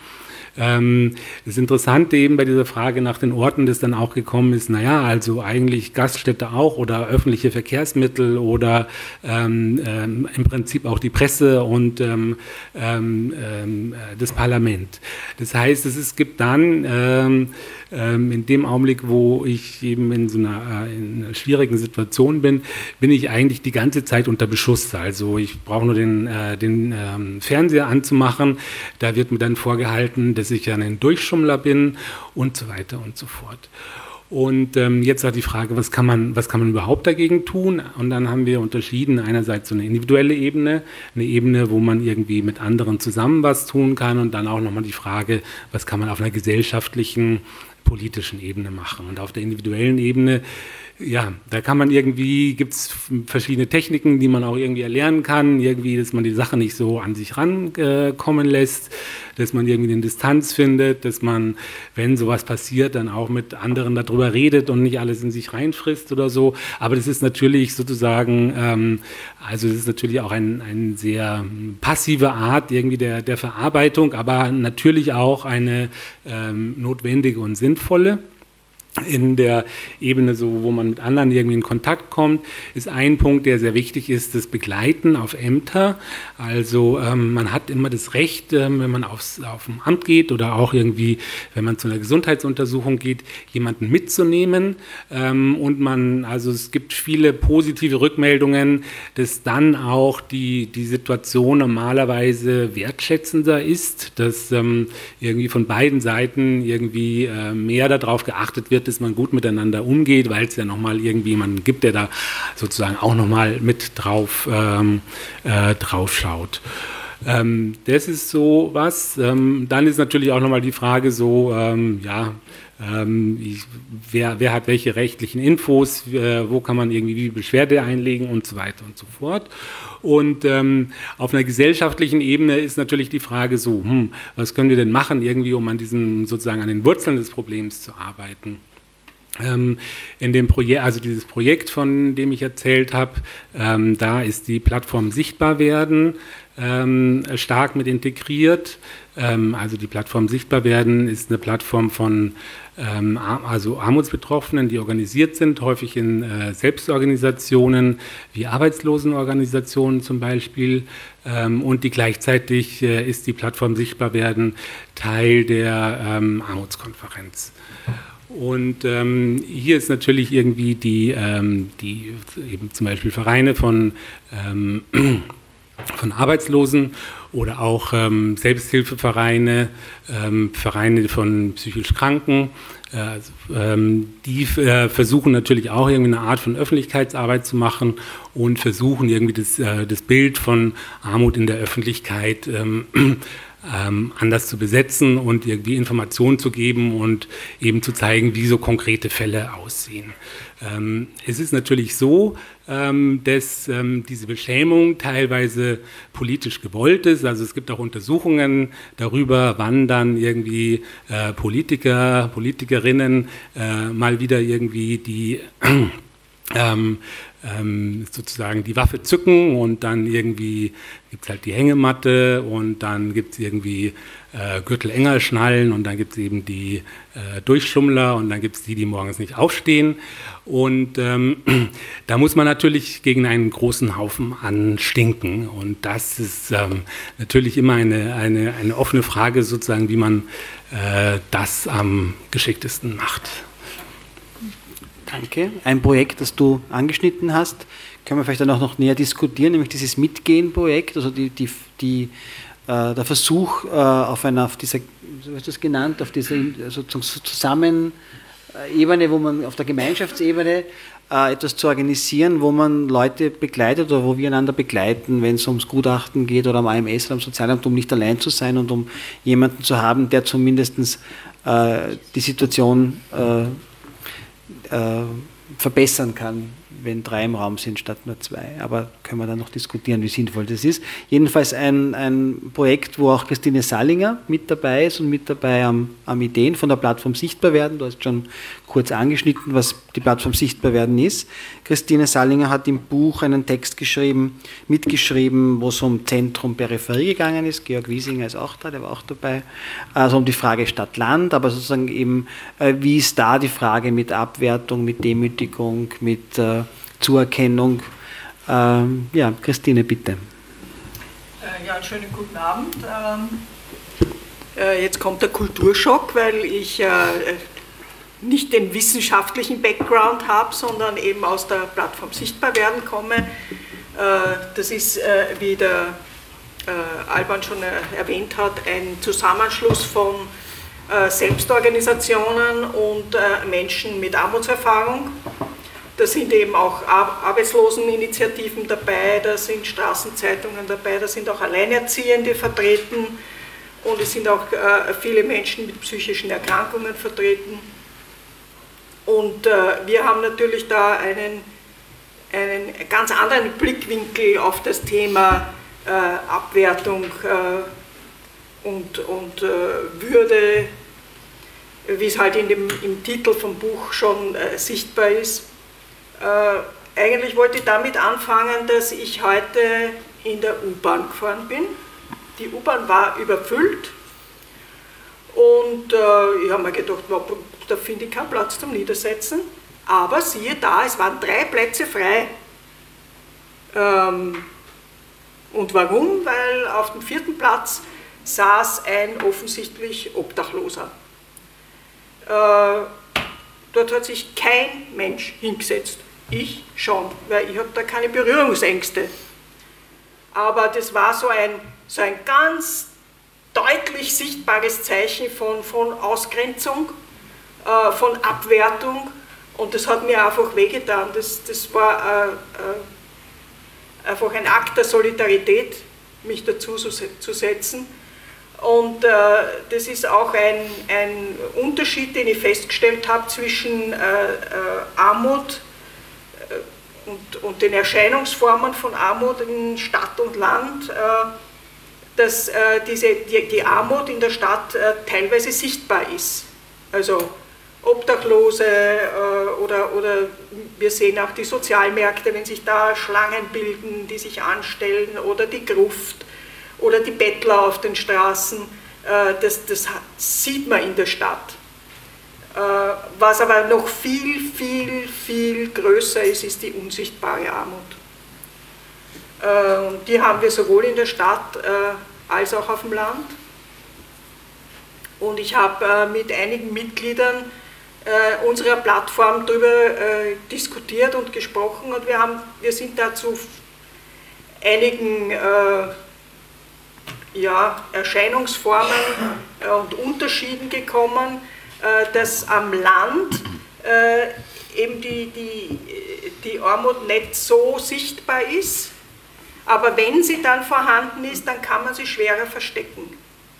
Ähm, das Interessante eben bei dieser Frage nach den Orten, das dann auch gekommen ist, naja, also eigentlich Gaststätte auch oder öffentliche Verkehrsmittel oder ähm, ähm, im Prinzip auch die Presse und ähm, ähm, ähm, das Parlament. Das heißt, es, es gibt dann ähm, ähm, in dem Augenblick, wo ich eben in so einer, äh, in einer schwierigen Situation bin, bin ich eigentlich die ganze Zeit unter Beschuss. Also ich brauche nur den, äh, den ähm, Fernseher anzumachen, da wird mir dann vorgehalten, dass ich ja ein Durchschummler bin und so weiter und so fort. Und ähm, jetzt war die Frage, was kann man, was kann man überhaupt dagegen tun? Und dann haben wir unterschieden, einerseits so eine individuelle Ebene, eine Ebene, wo man irgendwie mit anderen zusammen was tun kann und dann auch nochmal die Frage, was kann man auf einer gesellschaftlichen, politischen Ebene machen. Und auf der individuellen Ebene, ja, da kann man irgendwie, gibt es verschiedene Techniken, die man auch irgendwie erlernen kann, irgendwie, dass man die Sache nicht so an sich rankommen äh, lässt, dass man irgendwie eine Distanz findet, dass man, wenn sowas passiert, dann auch mit anderen darüber redet und nicht alles in sich reinfrisst oder so. Aber das ist natürlich sozusagen, ähm, also das ist natürlich auch eine ein sehr passive Art irgendwie der, der Verarbeitung, aber natürlich auch eine ähm, notwendige und sinnvolle. In der Ebene, so, wo man mit anderen irgendwie in Kontakt kommt, ist ein Punkt, der sehr wichtig ist, das Begleiten auf Ämter. Also ähm, man hat immer das Recht, ähm, wenn man aufs, auf ein Amt geht oder auch irgendwie, wenn man zu einer Gesundheitsuntersuchung geht, jemanden mitzunehmen. Ähm, und man, also es gibt viele positive Rückmeldungen, dass dann auch die, die Situation normalerweise wertschätzender ist, dass ähm, irgendwie von beiden Seiten irgendwie äh, mehr darauf geachtet wird, dass man gut miteinander umgeht, weil es ja nochmal irgendwie jemanden gibt, der da sozusagen auch nochmal mit drauf, ähm, äh, drauf schaut. Ähm, das ist so was. Ähm, dann ist natürlich auch nochmal die Frage so, ähm, ja, ähm, ich, wer, wer hat welche rechtlichen Infos, äh, wo kann man irgendwie wie Beschwerde einlegen und so weiter und so fort. Und ähm, auf einer gesellschaftlichen Ebene ist natürlich die Frage so, hm, was können wir denn machen, irgendwie, um an diesen, sozusagen an den Wurzeln des Problems zu arbeiten. Ähm, in dem Projekt, also dieses Projekt, von dem ich erzählt habe, ähm, da ist die Plattform Sichtbar werden ähm, stark mit integriert. Ähm, also die Plattform Sichtbar werden ist eine Plattform von ähm, also Armutsbetroffenen, die organisiert sind, häufig in äh, Selbstorganisationen wie Arbeitslosenorganisationen zum Beispiel. Ähm, und die gleichzeitig äh, ist die Plattform Sichtbar werden Teil der ähm, Armutskonferenz. Und ähm, hier ist natürlich irgendwie die, ähm, die eben zum Beispiel Vereine von, ähm, von Arbeitslosen oder auch ähm, Selbsthilfevereine, ähm, Vereine von psychisch Kranken, äh, ähm, die äh, versuchen natürlich auch irgendwie eine Art von Öffentlichkeitsarbeit zu machen und versuchen irgendwie das, äh, das Bild von Armut in der Öffentlichkeit ähm, ähm, anders zu besetzen und irgendwie Informationen zu geben und eben zu zeigen, wie so konkrete Fälle aussehen. Ähm, es ist natürlich so, ähm, dass ähm, diese Beschämung teilweise politisch gewollt ist. Also es gibt auch Untersuchungen darüber, wann dann irgendwie äh, Politiker, Politikerinnen äh, mal wieder irgendwie die ähm, ähm, sozusagen die Waffe zücken und dann irgendwie gibt es halt die Hängematte und dann gibt es irgendwie äh, Gürtel enger schnallen und dann gibt es eben die äh, Durchschummler und dann gibt es die, die morgens nicht aufstehen. Und ähm, da muss man natürlich gegen einen großen Haufen anstinken. Und das ist ähm, natürlich immer eine, eine, eine offene Frage, sozusagen, wie man äh, das am geschicktesten macht. Danke. Ein Projekt, das du angeschnitten hast, können wir vielleicht dann auch noch näher diskutieren, nämlich dieses Mitgehen-Projekt, also die, die, die, äh, der Versuch äh, auf einer, auf dieser, so hast du das genannt, auf dieser sozusagen Zusammenebene, wo man auf der Gemeinschaftsebene äh, etwas zu organisieren, wo man Leute begleitet oder wo wir einander begleiten, wenn es ums Gutachten geht oder am A M S oder am Sozialamt, um nicht allein zu sein und um jemanden zu haben, der zumindest äh, die Situation äh, Äh, verbessern kann, wenn drei im Raum sind statt nur zwei. Aber können wir dann noch diskutieren, wie sinnvoll das ist. Jedenfalls ein, ein Projekt, wo auch Christine Sallinger mit dabei ist und mit dabei am, am Ideen von der Plattform Sichtbar werden. Du hast schon kurz angeschnitten, was die Plattform Sichtbar werden ist. Christine Sallinger hat im Buch einen Text geschrieben, mitgeschrieben, wo es um Zentrum Peripherie gegangen ist. Georg Wiesinger ist auch da, der war auch dabei. Also um die Frage Stadt-Land, aber sozusagen eben, äh, wie ist da die Frage mit Abwertung, mit Demütigung, mit äh, Zuerkennung. Ähm, ja, Christine, bitte. Äh, ja, einen schönen guten Abend. Ähm, äh, jetzt kommt der Kulturschock, weil ich äh, nicht den wissenschaftlichen Background habe, sondern eben aus der Plattform Sichtbar werden komme. Äh, das ist, äh, wie der äh, Alban schon äh, erwähnt hat, ein Zusammenschluss von äh, Selbstorganisationen und äh, Menschen mit Armutserfahrung. Da sind eben auch Arbeitsloseninitiativen dabei, da sind Straßenzeitungen dabei, da sind auch Alleinerziehende vertreten und es sind auch äh, viele Menschen mit psychischen Erkrankungen vertreten. Und äh, wir haben natürlich da einen, einen ganz anderen Blickwinkel auf das Thema äh, Abwertung äh, und, und äh, Würde, wie es halt in dem, im Titel vom Buch schon äh, sichtbar ist. Äh, eigentlich wollte ich damit anfangen, dass ich heute in der U-Bahn gefahren bin. Die U-Bahn war überfüllt und äh, ich habe mir gedacht, da finde ich keinen Platz zum Niedersetzen. Aber siehe da, es waren drei Plätze frei. Ähm, und warum? Weil auf dem vierten Platz saß ein offensichtlich Obdachloser. Äh, dort hat sich kein Mensch hingesetzt. Ich schon, weil ich habe da keine Berührungsängste. Aber das war so ein, so ein ganz deutlich sichtbares Zeichen von, von Ausgrenzung, äh, von Abwertung und das hat mir einfach wehgetan. Das, das war äh, äh, einfach ein Akt der Solidarität, mich dazu zu, zu setzen. Und äh, das ist auch ein, ein Unterschied, den ich festgestellt habe zwischen äh, äh, Armut Und, und den Erscheinungsformen von Armut in Stadt und Land, äh, dass äh, diese, die, die Armut in der Stadt äh, teilweise sichtbar ist. Also Obdachlose äh, oder, oder wir sehen auch die Sozialmärkte, wenn sich da Schlangen bilden, die sich anstellen, oder die Gruft oder die Bettler auf den Straßen, äh, das, das sieht man in der Stadt. Was aber noch viel, viel, viel größer ist, ist die unsichtbare Armut. Die haben wir sowohl in der Stadt als auch auf dem Land. Und ich habe mit einigen Mitgliedern unserer Plattform darüber diskutiert und gesprochen und wir, haben, wir sind da zu einigen ja, Erscheinungsformen und Unterschieden gekommen, dass am Land äh, eben die, die, die Armut nicht so sichtbar ist, aber wenn sie dann vorhanden ist, dann kann man sie schwerer verstecken.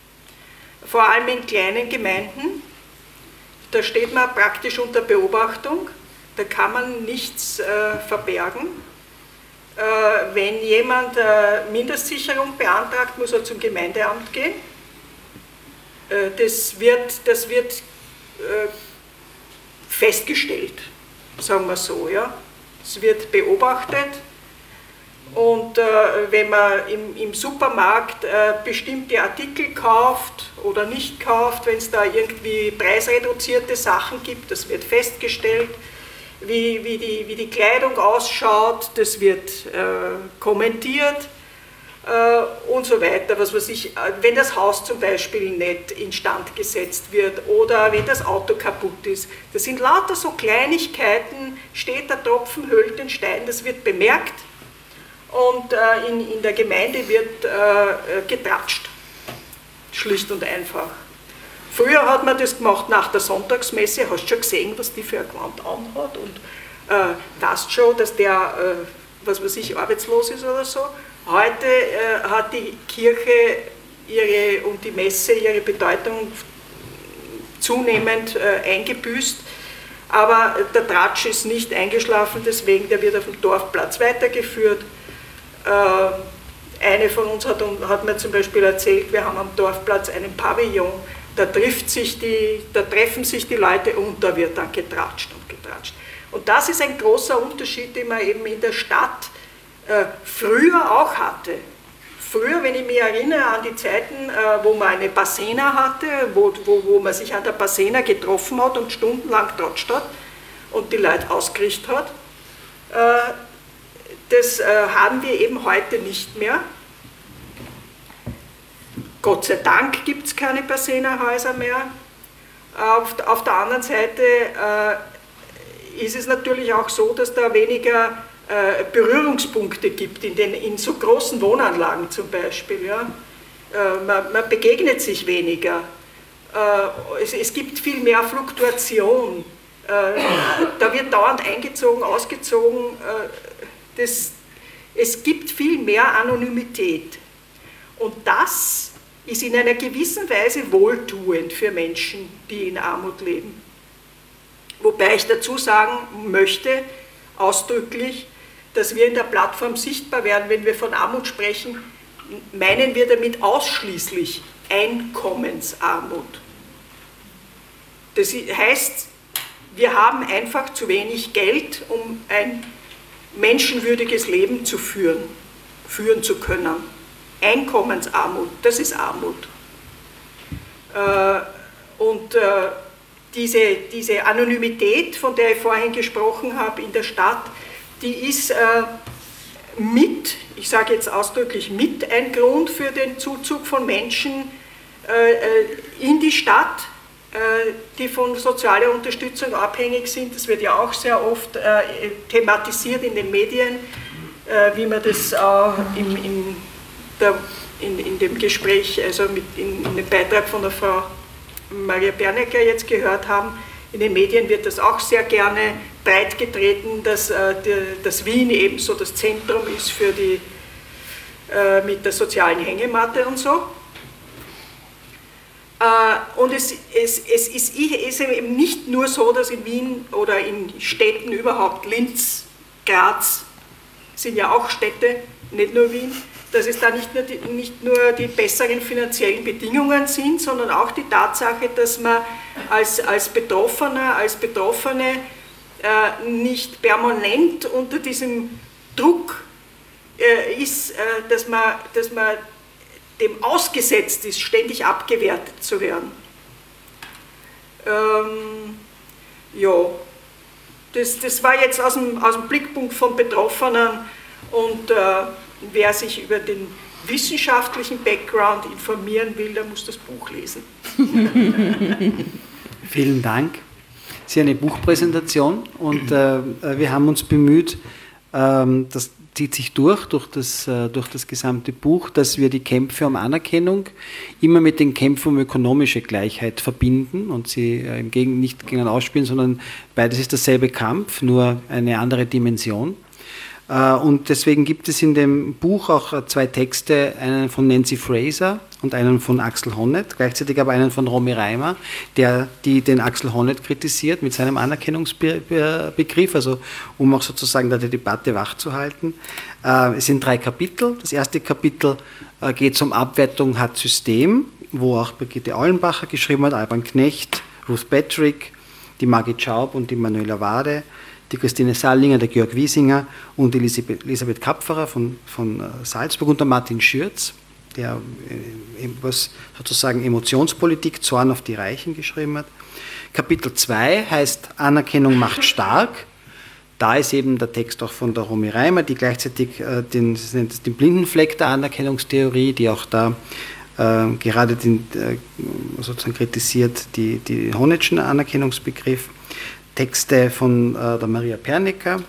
vor allem in kleinen Gemeinden. Da steht man praktisch unter Beobachtung, da kann man nichts äh, verbergen. Äh, wenn jemand äh, Mindestsicherung beantragt, muss er zum Gemeindeamt gehen. Äh, das wird, das wird äh, festgestellt, sagen wir so. Ja. Es wird beobachtet. Und äh, wenn man im, im Supermarkt äh, bestimmte Artikel kauft oder nicht kauft, wenn es da irgendwie preisreduzierte Sachen gibt, das wird festgestellt. Wie, wie, die, wie die Kleidung ausschaut, das wird äh, kommentiert äh, und so weiter. Was weiß ich, wenn das Haus zum Beispiel nicht instand gesetzt wird oder wenn das Auto kaputt ist. Das sind lauter so Kleinigkeiten, steht der Tropfen, höhlt den Stein, das wird bemerkt. Und äh, in, in der Gemeinde wird äh, getratscht, schlicht und einfach. Früher hat man das gemacht nach der Sonntagsmesse, hast du schon gesehen, was die für ein Gewand anhat und äh, weißt schon, dass der, äh, was weiß ich, arbeitslos ist oder so. Heute äh, hat die Kirche ihre, und die Messe ihre Bedeutung zunehmend äh, eingebüßt. Aber der Tratsch ist nicht eingeschlafen, deswegen der wird auf dem Dorfplatz weitergeführt. Eine von uns hat, hat mir zum Beispiel erzählt, wir haben am Dorfplatz einen Pavillon, da, trifft sich die, da treffen sich die Leute und da wird dann getratscht und getratscht. Und das ist ein großer Unterschied, den man eben in der Stadt äh, früher auch hatte. Früher, wenn ich mich erinnere an die Zeiten, äh, wo man eine Bassena hatte, wo, wo, wo man sich an der Bassena getroffen hat und stundenlang tratscht hat und die Leute ausgerichtet hat, äh, das äh, haben wir eben heute nicht mehr. Gott sei Dank gibt es keine Bassena-Häuser mehr. Auf, auf der anderen Seite äh, ist es natürlich auch so, dass da weniger äh, Berührungspunkte gibt, in, den, in so großen Wohnanlagen zum Beispiel. Ja. Äh, man, man begegnet sich weniger. Äh, es, es gibt viel mehr Fluktuation. Äh, da wird dauernd eingezogen, ausgezogen. Äh, Das, es gibt viel mehr Anonymität und das ist in einer gewissen Weise wohltuend für Menschen, die in Armut leben. Wobei ich dazu sagen möchte, ausdrücklich, dass wir in der Plattform sichtbar werden, wenn wir von Armut sprechen, meinen wir damit ausschließlich Einkommensarmut. Das heißt, wir haben einfach zu wenig Geld, um ein menschenwürdiges Leben zu führen, führen zu können. Einkommensarmut, das ist Armut. Äh, und äh, diese, diese Anonymität, von der ich vorhin gesprochen habe in der Stadt, die ist äh, mit, ich sage jetzt ausdrücklich mit, ein Grund für den Zuzug von Menschen äh, in die Stadt, die von sozialer Unterstützung abhängig sind. Das wird ja auch sehr oft äh, thematisiert in den Medien, äh, wie wir das auch in, in, der, in, in dem Gespräch, also mit in, in dem Beitrag von der Frau Maria Bernecker jetzt gehört haben. In den Medien wird das auch sehr gerne breitgetreten, dass, äh, die, dass Wien eben so das Zentrum ist für die, äh, mit der sozialen Hängematte und so. Und es, es, es ist, ist eben nicht nur so, dass in Wien oder in Städten überhaupt, Linz, Graz, sind ja auch Städte, nicht nur Wien, dass es da nicht nur die, nicht nur die besseren finanziellen Bedingungen sind, sondern auch die Tatsache, dass man als, als Betroffener, als Betroffene äh, nicht permanent unter diesem Druck äh, ist, äh, dass man, dass man dem ausgesetzt ist, ständig abgewertet zu werden. Ähm, ja, das, das war jetzt aus dem, aus dem Blickpunkt von Betroffenen und äh, wer sich über den wissenschaftlichen Background informieren will, der muss das Buch lesen. Vielen Dank. Es ist eine Buchpräsentation und äh, wir haben uns bemüht, ähm, das zieht sich durch, durch das, äh, durch das gesamte Buch, dass wir die Kämpfe um Anerkennung immer mit den Kämpfen um ökonomische Gleichheit verbinden und sie äh, im Gegen nicht gegeneinander ausspielen, sondern beides ist derselbe Kampf, nur eine andere Dimension. Und deswegen gibt es in dem Buch auch zwei Texte, einen von Nancy Fraser und einen von Axel Honneth, gleichzeitig aber einen von Romy Reimer, der die den Axel Honneth kritisiert mit seinem Anerkennungsbegriff, also um auch sozusagen da die Debatte wachzuhalten. Es sind drei Kapitel. Das erste Kapitel geht um Abwertung hat System, wo auch Brigitte Aulenbacher geschrieben hat, Alban Knecht, Ruth Patrick, die Margit Schaub und die Manuela Wade, die Christine Sallinger, der Georg Wiesinger und Elisabeth, Elisabeth Kapferer von, von Salzburg und der Martin Schürz, der was sozusagen Emotionspolitik, Zorn auf die Reichen geschrieben hat. Kapitel zwei heißt Anerkennung macht stark. Da ist eben der Text auch von der Romy Reimer, die gleichzeitig äh, den, den blinden Fleck der Anerkennungstheorie, die auch da äh, gerade den, äh, sozusagen kritisiert, die, die Honethschen Anerkennungsbegriff. Texte von äh, der Maria Pernicker.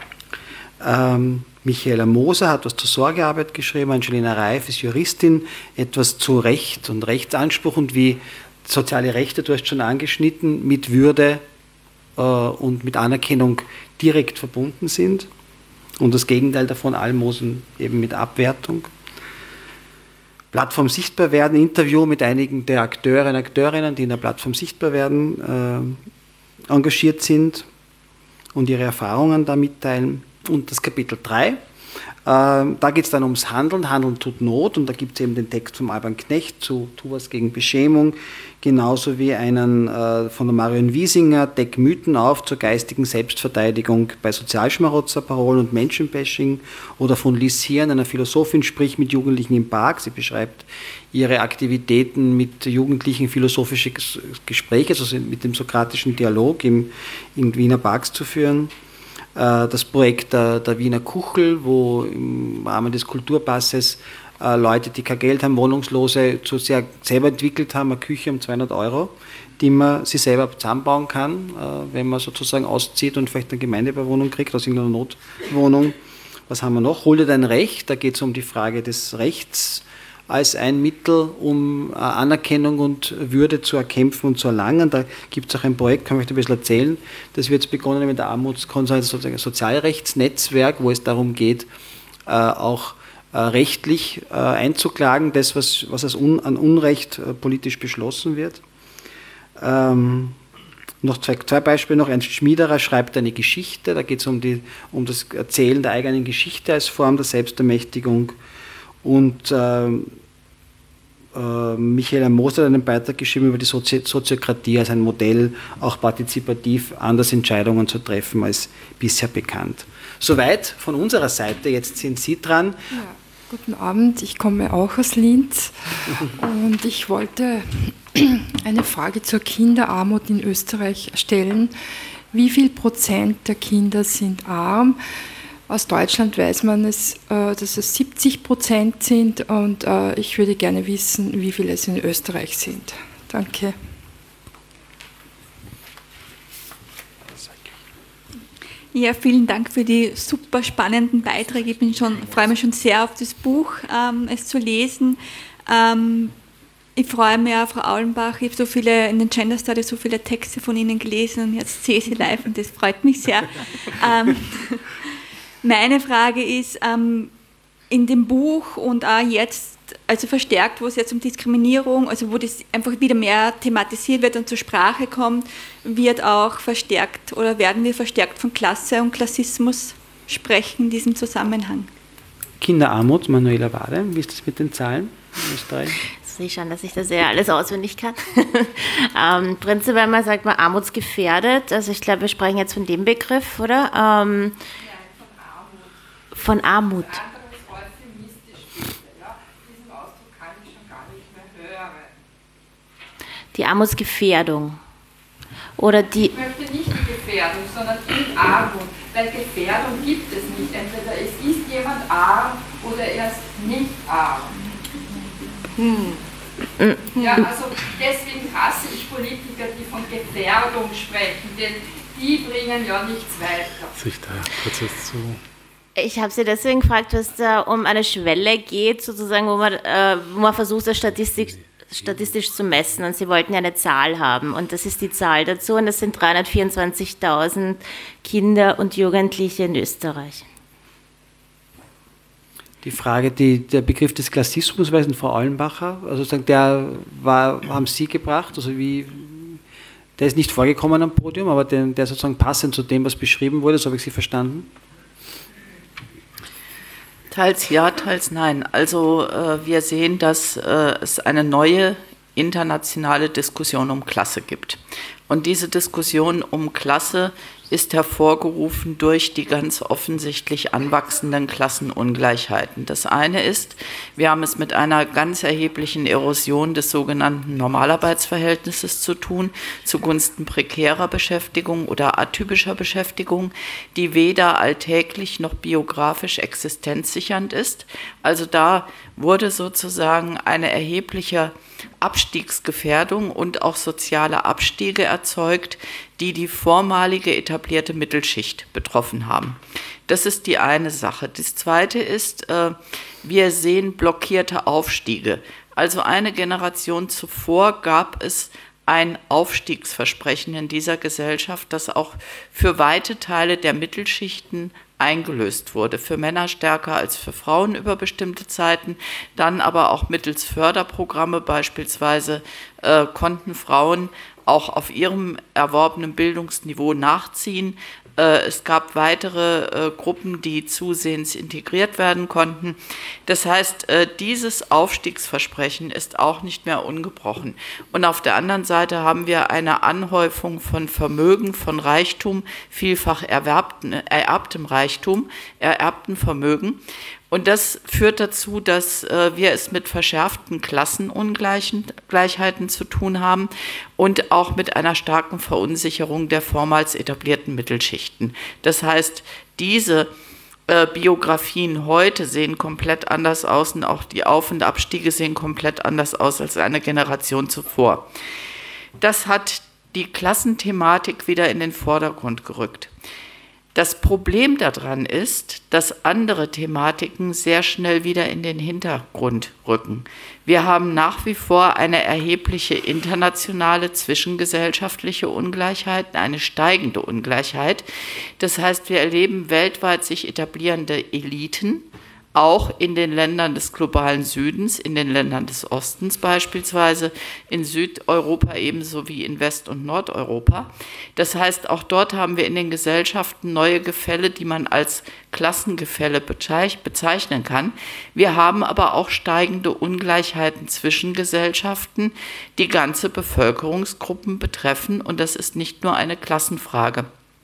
Ähm, Michaela Moser hat was zur Sorgearbeit geschrieben, Angelina Reif ist Juristin, etwas zu Recht und Rechtsanspruch und wie soziale Rechte, du hast schon angeschnitten, mit Würde äh, und mit Anerkennung direkt verbunden sind und das Gegenteil davon, Almosen eben mit Abwertung. Plattform sichtbar werden, Interview mit einigen der Akteure und Akteurinnen, die in der Plattform sichtbar werden, äh, engagiert sind und ihre Erfahrungen da mitteilen. Und das Kapitel drei, äh, da geht es dann ums Handeln. Handeln tut Not und da gibt es eben den Text vom Alban Knecht zu Tu was gegen Beschämung, genauso wie einen äh, von der Marion Wiesinger, Deck Mythen auf zur geistigen Selbstverteidigung bei Sozialschmarotzer-Parolen und Menschenbashing, oder von Liz Hirn, einer Philosophin, sprich mit Jugendlichen im Park. Sie beschreibt ihre Aktivitäten mit Jugendlichen, philosophische Gespräche, also mit dem sokratischen Dialog im, in Wiener Parks zu führen. Das Projekt der, der Wiener Kuchel, wo im Rahmen des Kulturpasses äh, Leute, die kein Geld haben, Wohnungslose, zu sehr selber entwickelt haben, eine Küche um zweihundert Euro, die man sich selber zusammenbauen kann, äh, wenn man sozusagen auszieht und vielleicht eine Gemeindebewohnung kriegt aus irgendeiner Notwohnung. Was haben wir noch? Hol dir dein Recht, da geht es um die Frage des Rechts als ein Mittel, um Anerkennung und Würde zu erkämpfen und zu erlangen. Da gibt es auch ein Projekt, kann ich euch ein bisschen erzählen, das wird jetzt begonnen mit der Armutskonferenz, sozusagen Sozialrechtsnetzwerk, wo es darum geht, äh, auch äh, rechtlich äh, einzuklagen, das, was, was als un, an Unrecht äh, politisch beschlossen wird. Ähm, noch zwei, zwei Beispiele noch. Ernst Schmiederer schreibt eine Geschichte, da geht es um, die, um das Erzählen der eigenen Geschichte als Form der Selbstermächtigung. Und äh, äh, Michaela Moser hat einen Beitrag geschrieben über die Sozi- Soziokratie als ein Modell, auch partizipativ anders Entscheidungen zu treffen als bisher bekannt. Soweit von unserer Seite, jetzt sind Sie dran. Ja, guten Abend, ich komme auch aus Linz und ich wollte eine Frage zur Kinderarmut in Österreich stellen. Wie viel Prozent der Kinder sind arm? Aus Deutschland weiß man, es, äh, dass es siebzig Prozent sind und äh, ich würde gerne wissen, wie viele es in Österreich sind. Danke. Ja, vielen Dank für die super spannenden Beiträge. Ich bin schon, freue mich schon sehr auf das Buch, ähm, es zu lesen. Ähm, ich freue mich auch, Frau Aulenbach, ich habe so viele in den Gender Studies so viele Texte von Ihnen gelesen und jetzt sehe ich Sie live und das freut mich sehr. ähm, Meine Frage ist, ähm, in dem Buch und auch jetzt, also verstärkt, wo es jetzt um Diskriminierung, also wo das einfach wieder mehr thematisiert wird und zur Sprache kommt, wird auch verstärkt oder werden wir verstärkt von Klasse und Klassismus sprechen in diesem Zusammenhang? Kinderarmut, Manuela Wade, wie ist das mit den Zahlen in Österreich? Ich sehe schon, dass ich das ja alles auswendig kann. ähm, prinzipiell mal sagt man armutsgefährdet, also ich glaube, wir sprechen jetzt von dem Begriff, oder? Ähm, Von Armut. Die Armutsgefährdung. Oder die. Ich möchte nicht die Gefährdung, sondern die Armut. Weil Gefährdung gibt es nicht. Entweder es ist jemand arm oder er ist nicht arm. Hm. Ja, also deswegen hasse ich Politiker, die von Gefährdung sprechen, denn die bringen ja nichts weiter. Sich da kurz was zu. Ich habe Sie deswegen gefragt, was da um eine Schwelle geht, sozusagen, wo man, äh, wo man versucht, das statistisch, statistisch zu messen. Und Sie wollten ja eine Zahl haben. Und das ist die Zahl dazu. Und das sind dreihundertvierundzwanzigtausend Kinder und Jugendliche in Österreich. Die Frage, die, der Begriff des Klassismus, weiß nicht, Frau Aulenbacher, also sozusagen der war, haben Sie gebracht, also wie, der ist nicht vorgekommen am Podium, aber der, der sozusagen passend zu dem, was beschrieben wurde, so habe ich Sie verstanden. Teils ja, teils nein. Also äh, wir sehen, dass äh, es eine neue internationale Diskussion um Klasse gibt. Und diese Diskussion um Klasse ist hervorgerufen durch die ganz offensichtlich anwachsenden Klassenungleichheiten. Das eine ist, wir haben es mit einer ganz erheblichen Erosion des sogenannten Normalarbeitsverhältnisses zu tun, zugunsten prekärer Beschäftigung oder atypischer Beschäftigung, die weder alltäglich noch biografisch existenzsichernd ist. Also da wurde sozusagen eine erhebliche Abstiegsgefährdung und auch soziale Abstiege erzeugt, die die vormalige etablierte Mittelschicht betroffen haben. Das ist die eine Sache. Das zweite ist, äh, wir sehen blockierte Aufstiege. Also eine Generation zuvor gab es ein Aufstiegsversprechen in dieser Gesellschaft, das auch für weite Teile der Mittelschichten eingelöst wurde, für Männer stärker als für Frauen über bestimmte Zeiten, dann aber auch mittels Förderprogramme beispielsweise äh, konnten Frauen auch auf ihrem erworbenen Bildungsniveau nachziehen. Äh, es gab weitere äh, Gruppen, die zusehends integriert werden konnten. Das heißt, äh, dieses Aufstiegsversprechen ist auch nicht mehr ungebrochen. Und auf der anderen Seite haben wir eine Anhäufung von Vermögen, von Reichtum, vielfach erbten, ererbtem Reichtum, ererbten Vermögen. Und das führt dazu, dass äh, wir es mit verschärften Klassenungleichheiten zu tun haben und auch mit einer starken Verunsicherung der vormals etablierten Mittelschichten. Das heißt, diese äh, Biografien heute sehen komplett anders aus und auch die Auf- und Abstiege sehen komplett anders aus als eine Generation zuvor. Das hat die Klassenthematik wieder in den Vordergrund gerückt. Das Problem daran ist, dass andere Thematiken sehr schnell wieder in den Hintergrund rücken. Wir haben nach wie vor eine erhebliche internationale zwischengesellschaftliche Ungleichheit, eine steigende Ungleichheit. Das heißt, wir erleben weltweit sich etablierende Eliten, auch in den Ländern des globalen Südens, in den Ländern des Ostens beispielsweise, in Südeuropa ebenso wie in West- und Nordeuropa. Das heißt, auch dort haben wir in den Gesellschaften neue Gefälle, die man als Klassengefälle bezeichnen kann. Wir haben aber auch steigende Ungleichheiten zwischen Gesellschaften, die ganze Bevölkerungsgruppen betreffen, und das ist nicht nur eine Klassenfrage.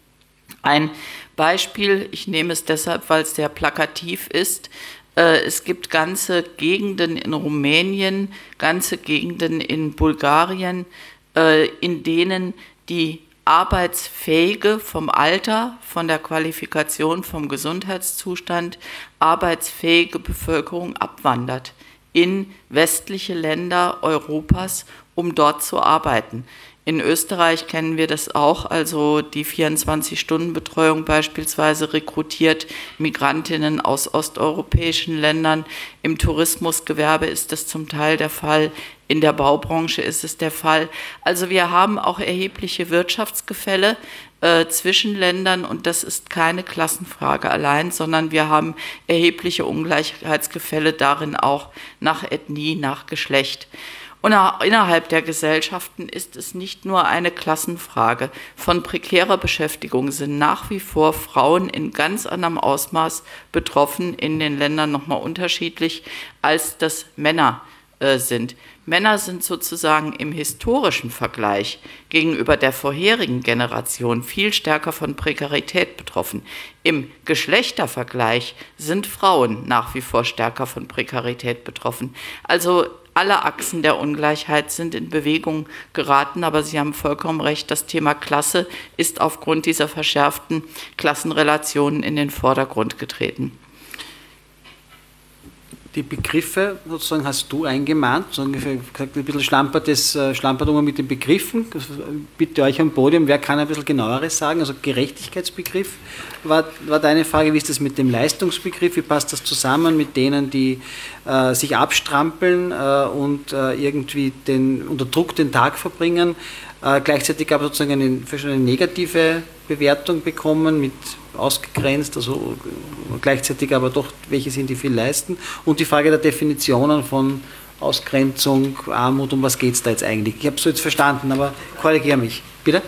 Ein Beispiel, ich nehme es deshalb, weil es sehr plakativ ist, äh, es gibt ganze Gegenden in Rumänien, ganze Gegenden in Bulgarien, äh, in denen die arbeitsfähige vom Alter, von der Qualifikation, vom Gesundheitszustand, arbeitsfähige Bevölkerung abwandert in westliche Länder Europas, um dort zu arbeiten. In Österreich kennen wir das auch, also die vierundzwanzig-Stunden-Betreuung beispielsweise rekrutiert Migrantinnen aus osteuropäischen Ländern. Im Tourismusgewerbe ist das zum Teil der Fall, in der Baubranche ist es der Fall. Also wir haben auch erhebliche Wirtschaftsgefälle äh, zwischen Ländern, und das ist keine Klassenfrage allein, sondern wir haben erhebliche Ungleichheitsgefälle darin auch nach Ethnie, nach Geschlecht. Und innerhalb der Gesellschaften ist es nicht nur eine Klassenfrage. Von prekärer Beschäftigung sind nach wie vor Frauen in ganz anderem Ausmaß betroffen, in den Ländern nochmal unterschiedlich, als das Männer äh, sind. Männer sind sozusagen im historischen Vergleich gegenüber der vorherigen Generation viel stärker von Prekarität betroffen. Im Geschlechtervergleich sind Frauen nach wie vor stärker von Prekarität betroffen. Also alle Achsen der Ungleichheit sind in Bewegung geraten, aber Sie haben vollkommen recht, das Thema Klasse ist aufgrund dieser verschärften Klassenrelationen in den Vordergrund getreten. Die Begriffe sozusagen hast du eingemahnt, so ungefähr gesagt, ein bisschen schlampert, das, schlampert um mit den Begriffen. Bitte euch am Podium, wer kann ein bisschen genaueres sagen? Also Gerechtigkeitsbegriff war, war deine Frage, wie ist das mit dem Leistungsbegriff, wie passt das zusammen mit denen, die äh, sich abstrampeln äh, und äh, irgendwie den, unter Druck den Tag verbringen? Äh, gleichzeitig gab es sozusagen eine, eine negative Bewertung bekommen mit ausgegrenzt, also gleichzeitig aber doch, welche sind, die viel leisten, und die Frage der Definitionen von Ausgrenzung, Armut, um was geht es da jetzt eigentlich? Ich habe es so jetzt verstanden, aber korrigiere mich. Bitte?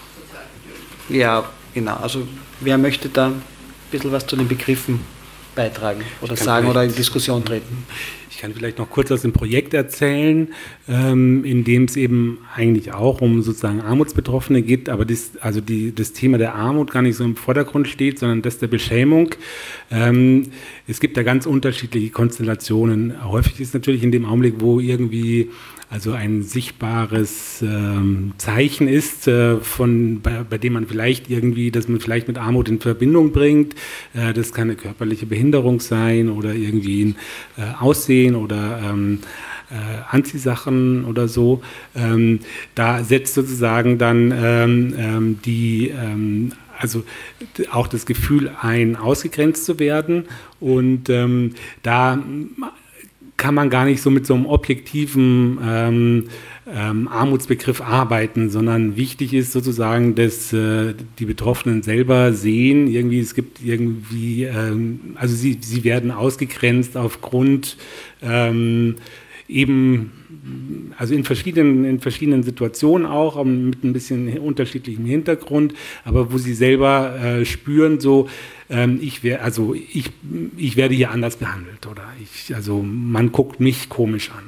Ja, genau. Also wer möchte da ein bisschen was zu den Begriffen beitragen oder sagen oder in Diskussion treten? Ich kann vielleicht noch kurz aus dem Projekt erzählen, ähm, in dem es eben eigentlich auch um sozusagen Armutsbetroffene geht, aber das, also die, das Thema der Armut gar nicht so im Vordergrund steht, sondern das der Beschämung. Ähm, es gibt da ganz unterschiedliche Konstellationen. Häufig ist natürlich in dem Augenblick, wo irgendwie also ein sichtbares ähm, Zeichen ist, äh, von, bei, bei dem man vielleicht irgendwie, dass man vielleicht mit Armut in Verbindung bringt. Äh, das kann eine körperliche Behinderung sein oder irgendwie ein äh, Aussehen oder ähm, äh, Anziehsachen oder so. Ähm, da setzt sozusagen dann ähm, ähm, die ähm, also auch das Gefühl ein, ausgegrenzt zu werden, und ähm, da kann man gar nicht so mit so einem objektiven ähm, ähm, Armutsbegriff arbeiten, sondern wichtig ist sozusagen, dass äh, die Betroffenen selber sehen, irgendwie es gibt irgendwie, ähm, also sie, sie werden ausgegrenzt aufgrund ähm, eben, also in verschiedenen, in verschiedenen Situationen auch, mit ein bisschen unterschiedlichem Hintergrund, aber wo sie selber äh, spüren, so, ähm, ich, wär, also ich, ich werde hier anders behandelt, oder ich, also man guckt mich komisch an.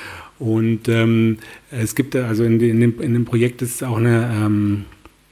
Und ähm, es gibt also in, in, dem, in dem Projekt ist auch eine ähm,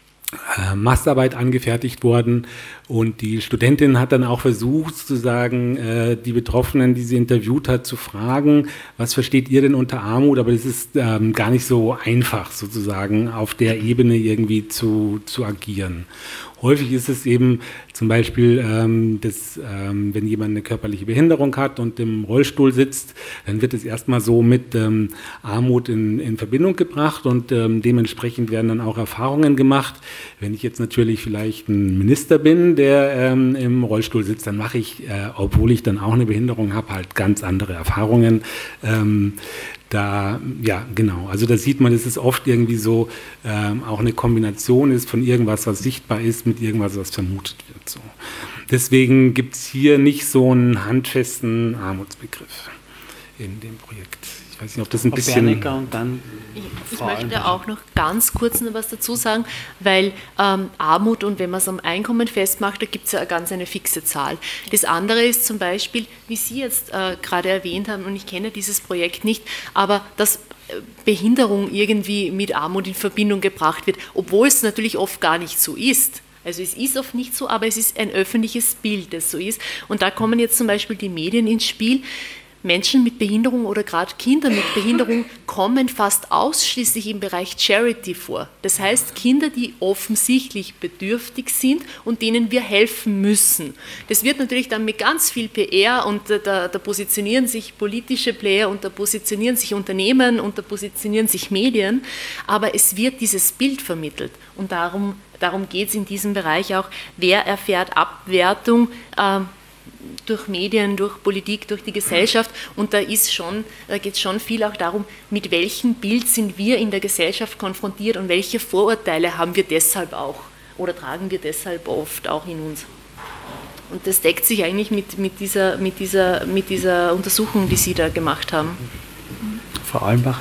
äh, Masterarbeit angefertigt worden, und die Studentin hat dann auch versucht zu sagen, äh, die Betroffenen, die sie interviewt hat, zu fragen, was versteht ihr denn unter Armut? Aber das ist ähm, gar nicht so einfach, sozusagen auf der Ebene irgendwie zu, zu agieren. Häufig ist es eben zum Beispiel, ähm, dass, ähm, wenn jemand eine körperliche Behinderung hat und im Rollstuhl sitzt, dann wird es erstmal so mit ähm, Armut in, in Verbindung gebracht, und ähm, dementsprechend werden dann auch Erfahrungen gemacht. Wenn ich jetzt natürlich vielleicht ein Minister bin, der ähm, im Rollstuhl sitzt, dann mache ich, äh, obwohl ich dann auch eine Behinderung habe, halt ganz andere Erfahrungen. Ähm, Da, ja, genau. Also da sieht man, dass es oft irgendwie so ähm, auch eine Kombination ist von irgendwas, was sichtbar ist, mit irgendwas, was vermutet wird. So. Deswegen gibt es hier nicht so einen handfesten Armutsbegriff in dem Projekt. Ich weiß nicht, ob das ein bisschen... Bernecker und dann ich, ich möchte auch noch ganz kurz noch was dazu sagen, weil ähm, Armut, und wenn man es am Einkommen festmacht, da gibt es ja ganz eine fixe Zahl. Das andere ist zum Beispiel, wie Sie jetzt äh, gerade erwähnt haben, und ich kenne dieses Projekt nicht, aber dass Behinderung irgendwie mit Armut in Verbindung gebracht wird, obwohl es natürlich oft gar nicht so ist. Also es ist oft nicht so, aber es ist ein öffentliches Bild, das so ist. Und da kommen jetzt zum Beispiel die Medien ins Spiel. Menschen mit Behinderung oder gerade Kinder mit Behinderung kommen fast ausschließlich im Bereich Charity vor. Das heißt, Kinder, die offensichtlich bedürftig sind und denen wir helfen müssen. Das wird natürlich dann mit ganz viel P R, und da, da positionieren sich politische Player und da positionieren sich Unternehmen und da positionieren sich Medien, aber es wird dieses Bild vermittelt, und darum, darum geht es in diesem Bereich auch, wer erfährt Abwertung, äh, durch Medien, durch Politik, durch die Gesellschaft, und da ist schon, da geht es schon viel auch darum, mit welchem Bild sind wir in der Gesellschaft konfrontiert und welche Vorurteile haben wir deshalb auch oder tragen wir deshalb oft auch in uns. Und das deckt sich eigentlich mit, mit, dieser, mit, dieser, mit dieser Untersuchung, die Sie da gemacht haben. Frau Allenbach.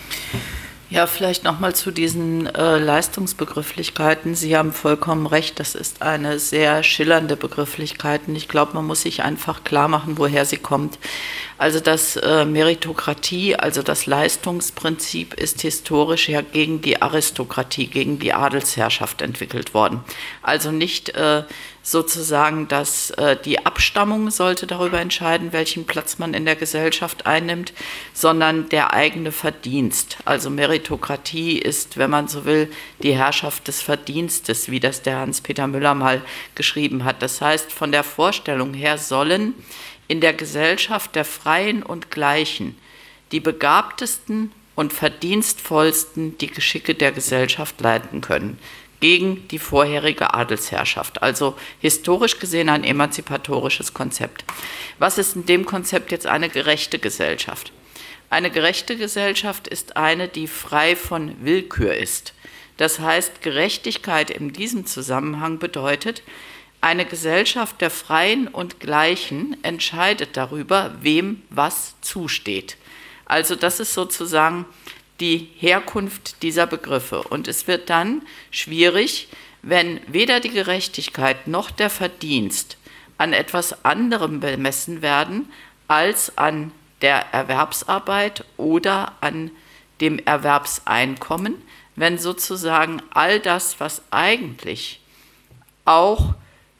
Ja, vielleicht nochmal zu diesen äh, Leistungsbegrifflichkeiten. Sie haben vollkommen recht, das ist eine sehr schillernde Begrifflichkeit. Ich glaube, man muss sich einfach klar machen, woher sie kommt. Also das äh, Meritokratie, also das Leistungsprinzip, ist historisch ja gegen die Aristokratie, gegen die Adelsherrschaft entwickelt worden. Also nicht äh, sozusagen, dass äh, die Abstammung sollte darüber entscheiden, welchen Platz man in der Gesellschaft einnimmt, sondern der eigene Verdienst. Also Meritokratie ist, wenn man so will, die Herrschaft des Verdienstes, wie das der Hans-Peter Müller mal geschrieben hat. Das heißt, von der Vorstellung her sollen in der Gesellschaft der Freien und Gleichen die begabtesten und verdienstvollsten die Geschicke der Gesellschaft leiten können, gegen die vorherige Adelsherrschaft. Also historisch gesehen ein emanzipatorisches Konzept. Was ist in dem Konzept jetzt eine gerechte Gesellschaft? Eine gerechte Gesellschaft ist eine, die frei von Willkür ist. Das heißt, Gerechtigkeit in diesem Zusammenhang bedeutet, eine Gesellschaft der Freien und Gleichen entscheidet darüber, wem was zusteht. Also das ist sozusagen die Herkunft dieser Begriffe. Und es wird dann schwierig, wenn weder die Gerechtigkeit noch der Verdienst an etwas anderem bemessen werden als an der Erwerbsarbeit oder an dem Erwerbseinkommen, wenn sozusagen all das, was eigentlich auch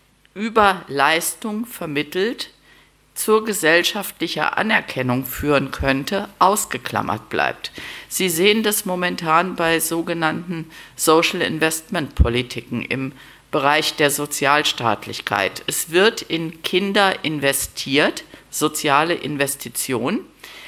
über Leistung vermittelt zur gesellschaftlichen Anerkennung führen könnte, ausgeklammert bleibt. Sie sehen das momentan bei sogenannten Social Investment Politiken im Bereich der Sozialstaatlichkeit. Es wird in Kinder investiert, soziale Investition,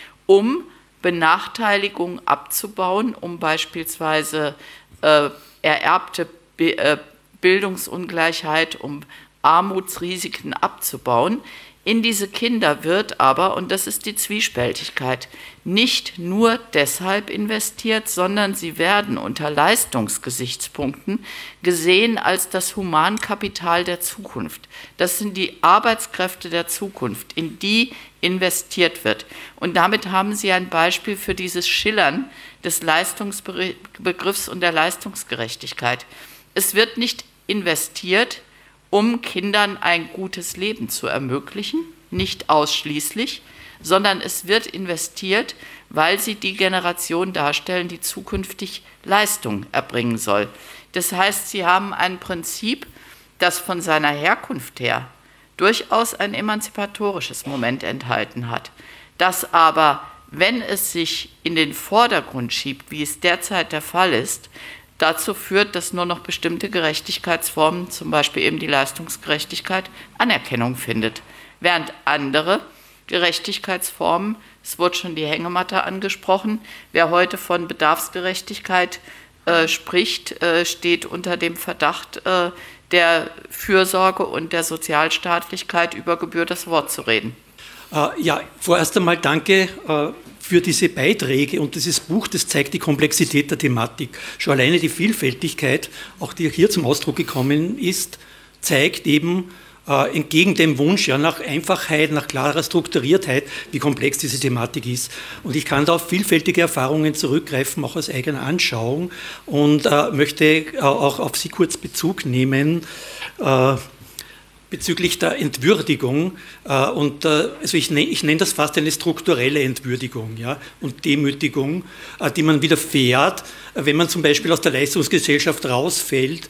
um Benachteiligung abzubauen, um beispielsweise äh, ererbte Be- äh, Bildungsungleichheit, um Armutsrisiken abzubauen. In diese Kinder wird aber, und das ist die Zwiespältigkeit, nicht nur deshalb investiert, sondern sie werden unter Leistungsgesichtspunkten gesehen als das Humankapital der Zukunft. Das sind die Arbeitskräfte der Zukunft, in die investiert wird. Und damit haben Sie ein Beispiel für dieses Schillern des Leistungsbegriffs und der Leistungsgerechtigkeit. Es wird nicht investiert, um Kindern ein gutes Leben zu ermöglichen, nicht ausschließlich, sondern es wird investiert, weil sie die Generation darstellen, die zukünftig Leistung erbringen soll. Das heißt, sie haben ein Prinzip, das von seiner Herkunft her durchaus ein emanzipatorisches Moment enthalten hat, das aber, wenn es sich in den Vordergrund schiebt, wie es derzeit der Fall ist, dazu führt, dass nur noch bestimmte Gerechtigkeitsformen, zum Beispiel eben die Leistungsgerechtigkeit, Anerkennung findet. Während andere Gerechtigkeitsformen, es wurde schon die Hängematte angesprochen, wer heute von Bedarfsgerechtigkeit äh, spricht, äh, steht unter dem Verdacht äh, der Fürsorge und der Sozialstaatlichkeit über Gebühr das Wort zu reden. Äh, ja, vorerst einmal danke äh für diese Beiträge, und dieses Buch, das zeigt die Komplexität der Thematik. Schon alleine die Vielfältigkeit, auch die hier zum Ausdruck gekommen ist, zeigt eben äh, entgegen dem Wunsch ja, nach Einfachheit, nach klarer Strukturiertheit, wie komplex diese Thematik ist. Und ich kann da auf vielfältige Erfahrungen zurückgreifen, auch aus eigener Anschauung, und äh, möchte äh, auch auf Sie kurz Bezug nehmen. Äh, bezüglich der Entwürdigung, äh, und äh, also ich, ne, ich nenne das fast eine strukturelle Entwürdigung, ja, und Demütigung, äh, die man widerfährt, äh, wenn man zum Beispiel aus der Leistungsgesellschaft rausfällt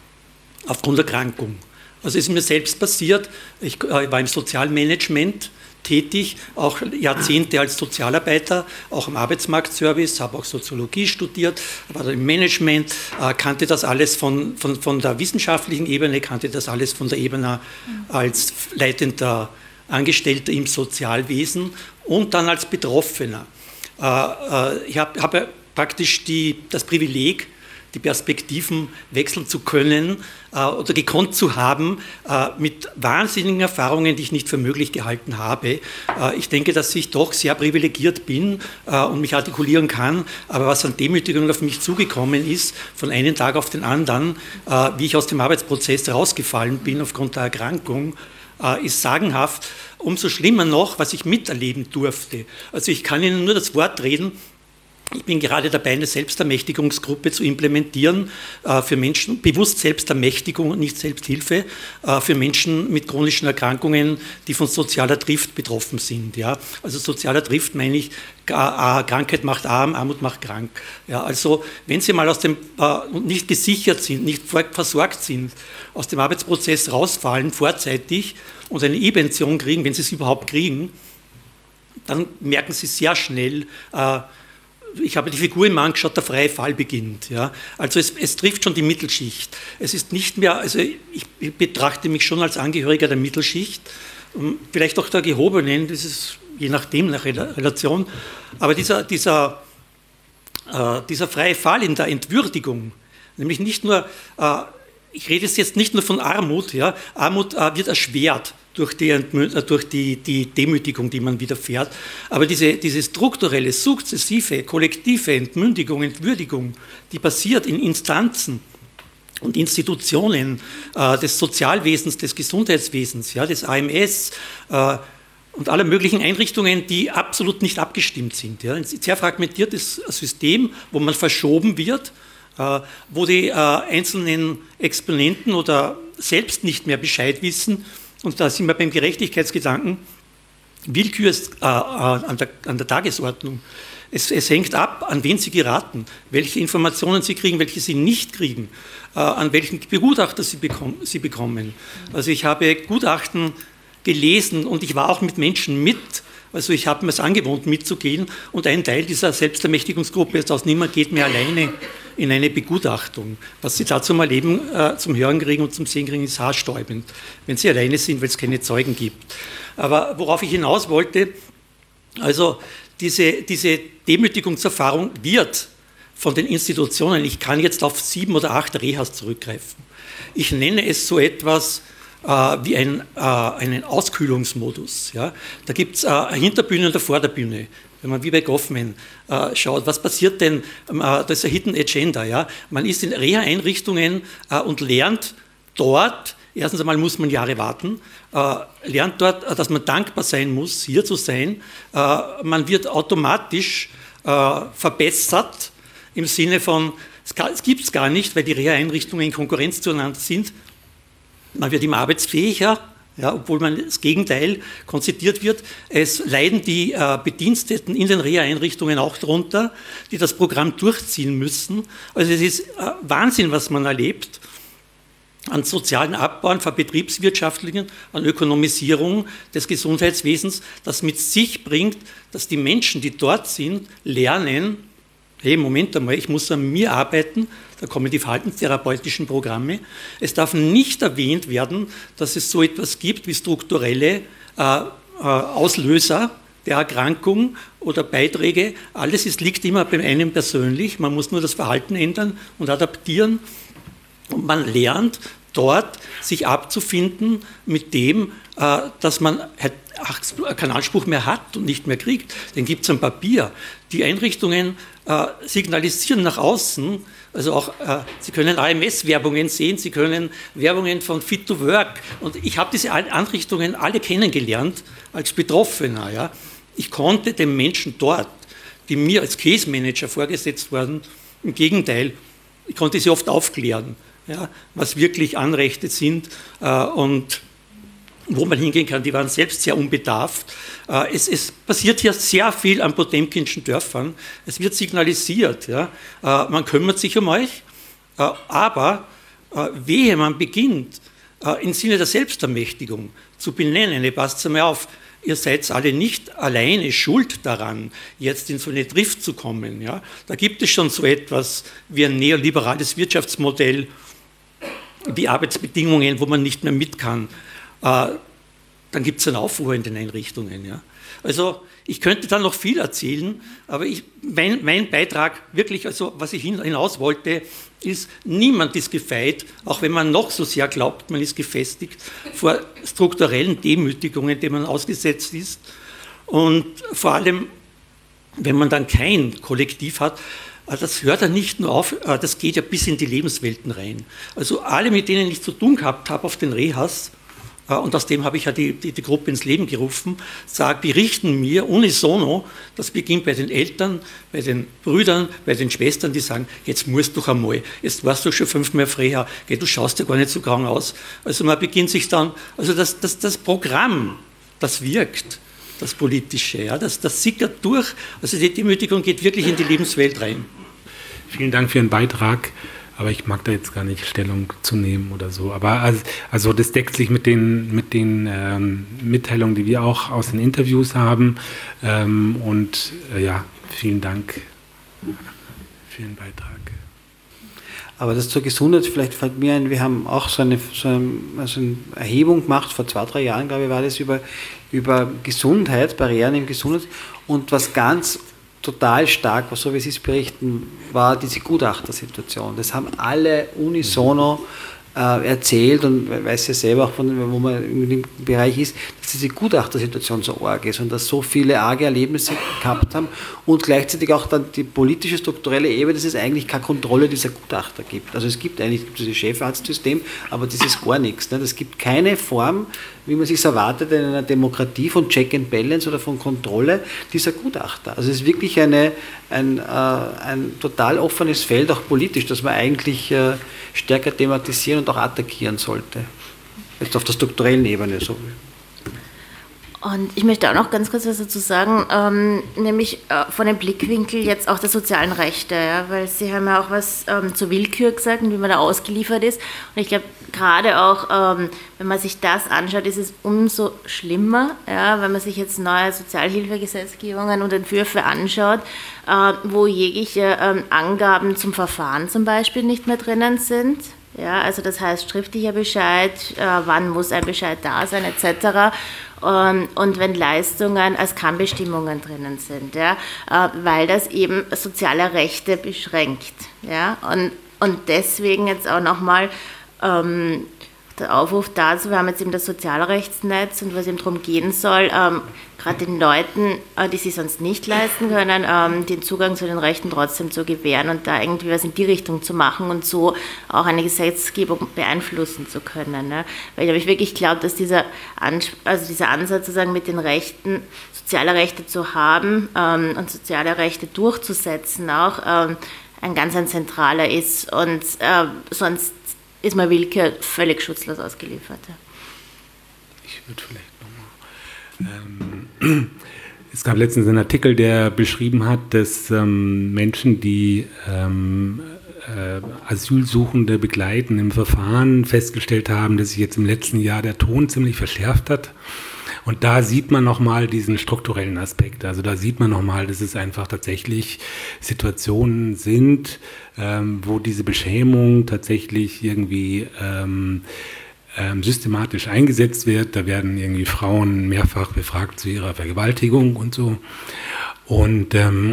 aufgrund Erkrankung. Also es ist mir selbst passiert, ich äh, war im Sozialmanagement tätig, auch Jahrzehnte als Sozialarbeiter, auch im Arbeitsmarktservice, habe auch Soziologie studiert, war da im Management, äh, kannte das alles von, von, von der wissenschaftlichen Ebene, kannte das alles von der Ebene als leitender Angestellter im Sozialwesen und dann als Betroffener. Äh, äh, ich habe hab praktisch die, das Privileg, die Perspektiven wechseln zu können äh, oder gekonnt zu haben äh, mit wahnsinnigen Erfahrungen, die ich nicht für möglich gehalten habe. Äh, ich denke, dass ich doch sehr privilegiert bin äh, und mich artikulieren kann, aber was an Demütigungen auf mich zugekommen ist, von einem Tag auf den anderen, äh, wie ich aus dem Arbeitsprozess rausgefallen bin aufgrund der Erkrankung, äh, ist sagenhaft. Umso schlimmer noch, was ich miterleben durfte. Also ich kann Ihnen nur das Wort reden. Ich bin gerade dabei, eine Selbstermächtigungsgruppe zu implementieren äh, für Menschen, bewusst Selbstermächtigung und nicht Selbsthilfe, äh, für Menschen mit chronischen Erkrankungen, die von sozialer Drift betroffen sind. Ja? Also sozialer Drift meine ich, äh, Krankheit macht arm, Armut macht krank. Ja? Also wenn Sie mal aus dem, äh, nicht gesichert sind, nicht versorgt sind, aus dem Arbeitsprozess rausfallen, vorzeitig und eine E-Pension kriegen, wenn Sie es überhaupt kriegen, dann merken Sie sehr schnell, äh, ich habe die Figur im angeschaut, der freie Fall beginnt. Ja. Also es, es trifft schon die Mittelschicht. Es ist nicht mehr, also ich, ich betrachte mich schon als Angehöriger der Mittelschicht, vielleicht auch der Gehobenen, das ist je nachdem nach Relation, aber dieser, dieser, äh, dieser freie Fall in der Entwürdigung, nämlich nicht nur äh, ich rede jetzt nicht nur von Armut, ja, Armut äh, wird erschwert durch, die, durch die, die Demütigung, die man widerfährt, aber diese, diese strukturelle, sukzessive, kollektive Entmündigung, Entwürdigung, die passiert in Instanzen und Institutionen äh, des Sozialwesens, des Gesundheitswesens, ja, des A M S äh, und aller möglichen Einrichtungen, die absolut nicht abgestimmt sind. Ja. Ein sehr fragmentiertes System, wo man verschoben wird, äh, wo die äh, einzelnen Exponenten oder selbst nicht mehr Bescheid wissen. Und da sind wir beim Gerechtigkeitsgedanken. Willkür ist äh, an, der, an der Tagesordnung. Es, es hängt ab, an wen Sie geraten, welche Informationen Sie kriegen, welche Sie nicht kriegen, äh, an welchen Begutachter Sie, bekom Sie bekommen. Also ich habe Gutachten gelesen und ich war auch mit Menschen mit. Also ich habe mir es angewohnt, mitzugehen. Und ein Teil dieser Selbstermächtigungsgruppe ist aus niemand geht mehr alleine in eine Begutachtung. Was Sie da zum Erleben, äh, zum Hören kriegen und zum Sehen kriegen, ist haarsträubend, wenn Sie alleine sind, weil es keine Zeugen gibt. Aber worauf ich hinaus wollte, also diese, diese Demütigungserfahrung wird von den Institutionen, ich kann jetzt auf sieben oder acht Rehas zurückgreifen. Ich nenne es so etwas äh, wie ein, äh, einen Auskühlungsmodus. Ja? Da gibt es äh, eine Hinterbühne und eine Vorderbühne. Wenn man wie bei Goffman äh, schaut, was passiert denn, äh, das ist eine Hidden Agenda. Ja? Man ist in Reha-Einrichtungen äh, und lernt dort, erstens einmal muss man Jahre warten, äh, lernt dort, äh, dass man dankbar sein muss, hier zu sein. Äh, man wird automatisch äh, verbessert im Sinne von, es, es gibt es gar nicht, weil die Reha-Einrichtungen in Konkurrenz zueinander sind. Man wird immer arbeitsfähiger. Ja, obwohl man das Gegenteil konzertiert wird. Es leiden die äh, Bediensteten in den Reha-Einrichtungen auch darunter, die das Programm durchziehen müssen. Also es ist äh, Wahnsinn, was man erlebt an sozialen Abbau, an verbetriebswirtschaftlichen, an Ökonomisierung des Gesundheitswesens, das mit sich bringt, dass die Menschen, die dort sind, lernen, hey, Moment einmal, ich muss an mir arbeiten. Da kommen die verhaltenstherapeutischen Programme. Es darf nicht erwähnt werden, dass es so etwas gibt wie strukturelle äh, äh, Auslöser der Erkrankung oder Beiträge. Alles ist, liegt immer bei einem persönlich. Man muss nur das Verhalten ändern und adaptieren. Und man lernt dort, sich abzufinden mit dem, äh, dass man keinen Anspruch mehr hat und nicht mehr kriegt. Den gibt es am Papier. Die Einrichtungen äh, signalisieren nach außen, also auch, äh, Sie können A M S-Werbungen sehen, Sie können Werbungen von Fit to Work. Und ich habe diese Einrichtungen alle kennengelernt als Betroffener. Ja. Ich konnte den Menschen dort, die mir als Case Manager vorgesetzt wurden, im Gegenteil, ich konnte sie oft aufklären, ja, was wirklich Anrechte sind äh, und wo man hingehen kann. Die waren selbst sehr unbedarft. Äh, es, es passiert hier sehr viel an potemkinschen Dörfern. Es wird signalisiert, ja, äh, man kümmert sich um euch, äh, aber äh, wehe, man beginnt äh, im Sinne der Selbstermächtigung zu benennen, ihr passt einmal auf, ihr seid alle nicht alleine schuld daran, jetzt in so eine Drift zu kommen. Ja. Da gibt es schon so etwas wie ein neoliberales Wirtschaftsmodell, wie Arbeitsbedingungen, wo man nicht mehr mit kann. Äh, dann gibt es einen Aufruhr in den Einrichtungen. Ja. Also ich könnte da noch viel erzählen, aber ich, mein, mein Beitrag, wirklich, also was ich hinaus wollte, ist, niemand ist gefeit, auch wenn man noch so sehr glaubt, man ist gefestigt, vor strukturellen Demütigungen, denen man ausgesetzt ist. Und vor allem, wenn man dann kein Kollektiv hat, das hört ja nicht nur auf, das geht ja bis in die Lebenswelten rein. Also alle, mit denen ich zu tun gehabt habe auf den Rehas, und aus dem habe ich ja die, die, die Gruppe ins Leben gerufen, sagen, berichten mir unisono, das beginnt bei den Eltern, bei den Brüdern, bei den Schwestern, die sagen, jetzt musst du doch einmal, jetzt warst du schon fünfmal auf Reha, du schaust ja gar nicht so krank aus. Also man beginnt sich dann, also das, das, das Programm, das wirkt, das Politische, ja, das, das sickert durch, also die Demütigung geht wirklich in die Lebenswelt rein. Vielen Dank für Ihren Beitrag. Aber ich mag da jetzt gar nicht Stellung zu nehmen oder so. Aber also, also das deckt sich mit den, mit den ähm, Mitteilungen, die wir auch aus den Interviews haben. Ähm, und äh, ja, vielen Dank für Ihren Beitrag. Aber das zur Gesundheit, vielleicht fällt mir ein, wir haben auch so eine, so eine, also eine Erhebung gemacht, vor zwei, drei Jahren, glaube ich, war das, über, über Gesundheit, Barrieren im Gesundheit. Und was ganz total stark, was so wie Sie es berichten, war diese Gutachtersituation. Das haben alle unisono äh, erzählt und weiß ja selber auch, von, wo man in dem Bereich ist, dass diese Gutachtersituation so arg ist und dass so viele arge Erlebnisse gehabt haben und gleichzeitig auch dann die politische, strukturelle Ebene, dass es eigentlich keine Kontrolle dieser Gutachter gibt. Also es gibt eigentlich dieses Chefarztsystem, aber das ist gar nichts. Ne? Es gibt keine Form, wie man sich erwartet in einer Demokratie von Check and Balance oder von Kontrolle dieser Gutachter. Also es ist wirklich eine, ein, äh, ein total offenes Feld, auch politisch, das man eigentlich äh, stärker thematisieren und auch attackieren sollte. Jetzt auf der strukturellen Ebene so. Und ich möchte auch noch ganz kurz was dazu sagen, ähm, nämlich äh, von dem Blickwinkel jetzt auch der sozialen Rechte, ja, weil Sie haben ja auch was ähm, zur Willkür gesagt und wie man da ausgeliefert ist. Und ich glaube, gerade auch, ähm, wenn man sich das anschaut, ist es umso schlimmer, ja, wenn man sich jetzt neue Sozialhilfegesetzgebungen und Entwürfe anschaut, äh, wo jegliche ähm, Angaben zum Verfahren zum Beispiel nicht mehr drinnen sind. Ja, also das heißt schriftlicher Bescheid, äh, wann muss ein Bescheid da sein, et cetera. Ähm, und wenn Leistungen als Kannbestimmungen drinnen sind, ja, äh, weil das eben soziale Rechte beschränkt. Ja, und, und deswegen jetzt auch nochmal ähm, der Aufruf dazu, wir haben jetzt eben das Sozialrechtsnetz und was eben darum gehen soll, ähm, gerade den Leuten, äh, die sich sonst nicht leisten können, ähm, den Zugang zu den Rechten trotzdem zu gewähren und da irgendwie was in die Richtung zu machen und so auch eine Gesetzgebung beeinflussen zu können. Ne? Weil ich wirklich glaube, dass dieser, Ans- also dieser Ansatz sozusagen mit den Rechten, soziale Rechte zu haben ähm, und soziale Rechte durchzusetzen auch, ähm, ein ganz ein zentraler ist und äh, sonst ist man Willkür völlig schutzlos ausgeliefert. Ja. Ich würde vielleicht nochmal... Ähm, es gab letztens einen Artikel, der beschrieben hat, dass ähm, Menschen, die ähm, äh, Asylsuchende begleiten im Verfahren, festgestellt haben, dass sich jetzt im letzten Jahr der Ton ziemlich verschärft hat. Und da sieht man nochmal diesen strukturellen Aspekt. Also da sieht man nochmal, dass es einfach tatsächlich Situationen sind, ähm, wo diese Beschämung tatsächlich irgendwie ähm, ähm, systematisch eingesetzt wird. Da werden irgendwie Frauen mehrfach befragt zu ihrer Vergewaltigung und so. Und ähm,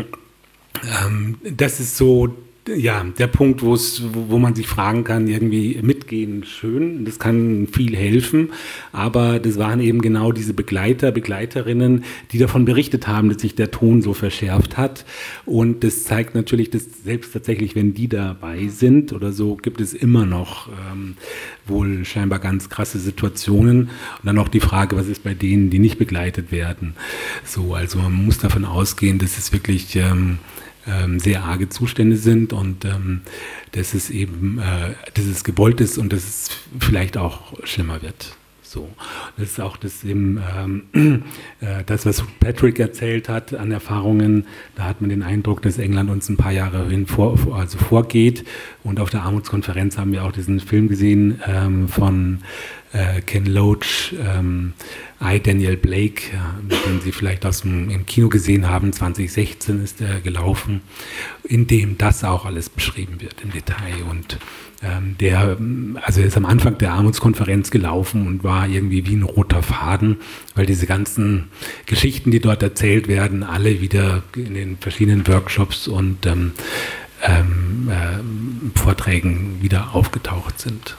ähm, das ist so... Ja, der Punkt, wo es, wo man sich fragen kann, irgendwie mitgehen, schön, das kann viel helfen, aber das waren eben genau diese Begleiter, Begleiterinnen, die davon berichtet haben, dass sich der Ton so verschärft hat, und das zeigt natürlich, dass selbst tatsächlich, wenn die dabei sind oder so, gibt es immer noch ähm, wohl scheinbar ganz krasse Situationen, und dann noch die Frage, was ist bei denen, die nicht begleitet werden, so, also man muss davon ausgehen, dass es wirklich ähm, Ähm, sehr arge Zustände sind und ähm, dass es eben, äh, dass es gewollt ist und dass es vielleicht auch schlimmer wird. So, das ist auch das eben ähm, äh, das, was Patrick erzählt hat an Erfahrungen. Da hat man den Eindruck, dass England uns ein paar Jahre hin vor, also vorgeht. Und auf der Armutskonferenz haben wir auch diesen Film gesehen ähm, von äh, Ken Loach, ähm, I, Daniel Blake, ja, den Sie vielleicht aus dem im Kino gesehen haben. zwanzig sechzehn ist er gelaufen, in dem das auch alles beschrieben wird im Detail. Und ähm, der, also er ist am Anfang der Armutskonferenz gelaufen und war irgendwie wie ein roter Faden, weil diese ganzen Geschichten, die dort erzählt werden, alle wieder in den verschiedenen Workshops und ähm, ähm, äh, Vorträgen wieder aufgetaucht sind.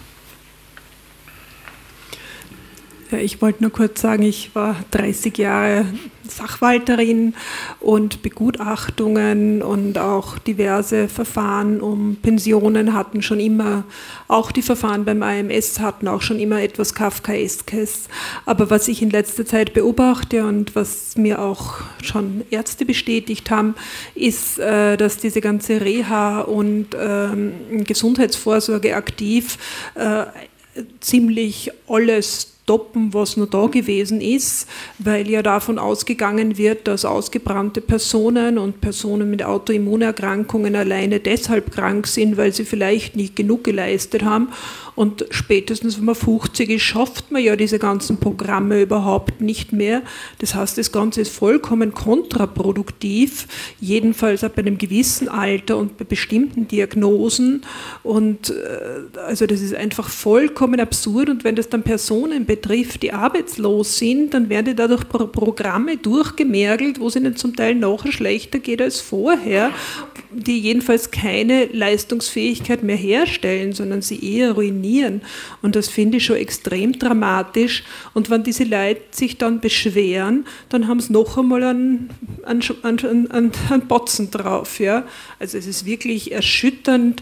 Ja, ich wollte nur kurz sagen, ich war dreißig Jahre Sachwalterin und Begutachtungen und auch diverse Verfahren um Pensionen hatten schon immer, auch die Verfahren beim A M S hatten auch schon immer etwas Kafkaeskes. Aber was ich in letzter Zeit beobachte und was mir auch schon Ärzte bestätigt haben, ist, dass diese ganze Reha und Gesundheitsvorsorge aktiv ziemlich alles stoppen, was noch da gewesen ist, weil ja davon ausgegangen wird, dass ausgebrannte Personen und Personen mit Autoimmunerkrankungen alleine deshalb krank sind, weil sie vielleicht nicht genug geleistet haben. Und spätestens, wenn man fünfzig ist, schafft man ja diese ganzen Programme überhaupt nicht mehr. Das heißt, das Ganze ist vollkommen kontraproduktiv, jedenfalls auch bei einem gewissen Alter und bei bestimmten Diagnosen. Und äh, also das ist einfach vollkommen absurd. Und wenn das dann Personen betrifft, die arbeitslos sind, dann werden dadurch Pro- Programme durchgemergelt, wo es ihnen zum Teil nachher schlechter geht als vorher, die jedenfalls keine Leistungsfähigkeit mehr herstellen, sondern sie eher ruinieren. funktionieren. Und das finde ich schon extrem dramatisch. Und wenn diese Leute sich dann beschweren, dann haben sie noch einmal einen, einen, einen, einen, einen Botzen drauf. Ja? Also es ist wirklich erschütternd,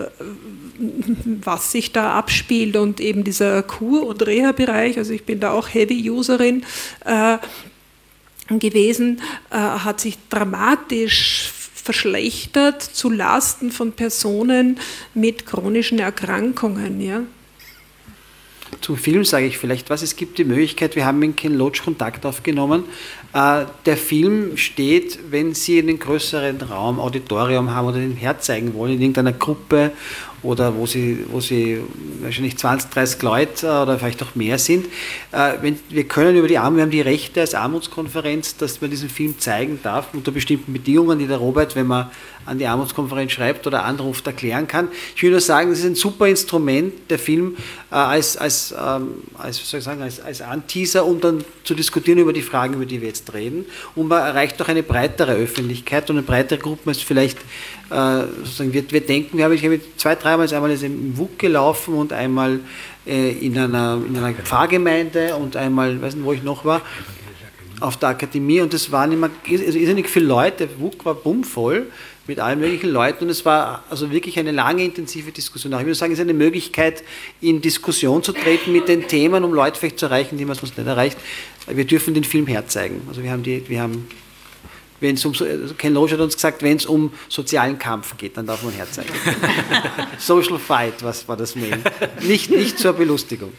was sich da abspielt. Und eben dieser Kur- und Reha-Bereich, also ich bin da auch Heavy-Userin, äh, gewesen, äh, hat sich dramatisch verschlechtert zu Lasten von Personen mit chronischen Erkrankungen. Ja. Zum Film sage ich vielleicht was. Es gibt die Möglichkeit, wir haben mit Ken Loach Kontakt aufgenommen. Äh, der Film steht, wenn Sie einen größeren Raum, Auditorium haben oder den herzeigen wollen, in irgendeiner Gruppe oder wo Sie, wo Sie wahrscheinlich zwanzig, dreißig Leute oder vielleicht auch mehr sind. Äh, wenn, wir können über die Armut, wir haben die Rechte als Armutskonferenz, dass man diesen Film zeigen darf, unter bestimmten Bedingungen, die der Robert, wenn man an die Armutskonferenz schreibt oder anruft, erklären kann. Ich will nur sagen, das ist ein super Instrument, der Film, äh, als, als, ähm, als, was soll ich sagen, als, als Anteaser, um dann zu diskutieren über die Fragen, über die wir jetzt reden. Und man erreicht auch eine breitere Öffentlichkeit und eine breitere Gruppe, als vielleicht äh, sozusagen wir, wir denken, wir haben ich habe zwei, dreimal einmal im W U K gelaufen und einmal äh, in, einer, in einer Pfarrgemeinde und einmal, weiß nicht, wo ich noch war, auf der Akademie, und das waren immer irrsinnig viele Leute, der W U K war bummvoll mit allen möglichen Leuten, und es war also wirklich eine lange, intensive Diskussion. Ich würde sagen, es ist eine Möglichkeit, in Diskussion zu treten mit den Themen, um Leute vielleicht zu erreichen, die man sonst nicht erreicht. Wir dürfen den Film herzeigen. Also wir haben die, wir haben, wenn es um, Ken Loach hat uns gesagt, wenn es um sozialen Kampf geht, dann darf man herzeigen. Social Fight, was war das Mail? Nicht, nicht zur Belustigung.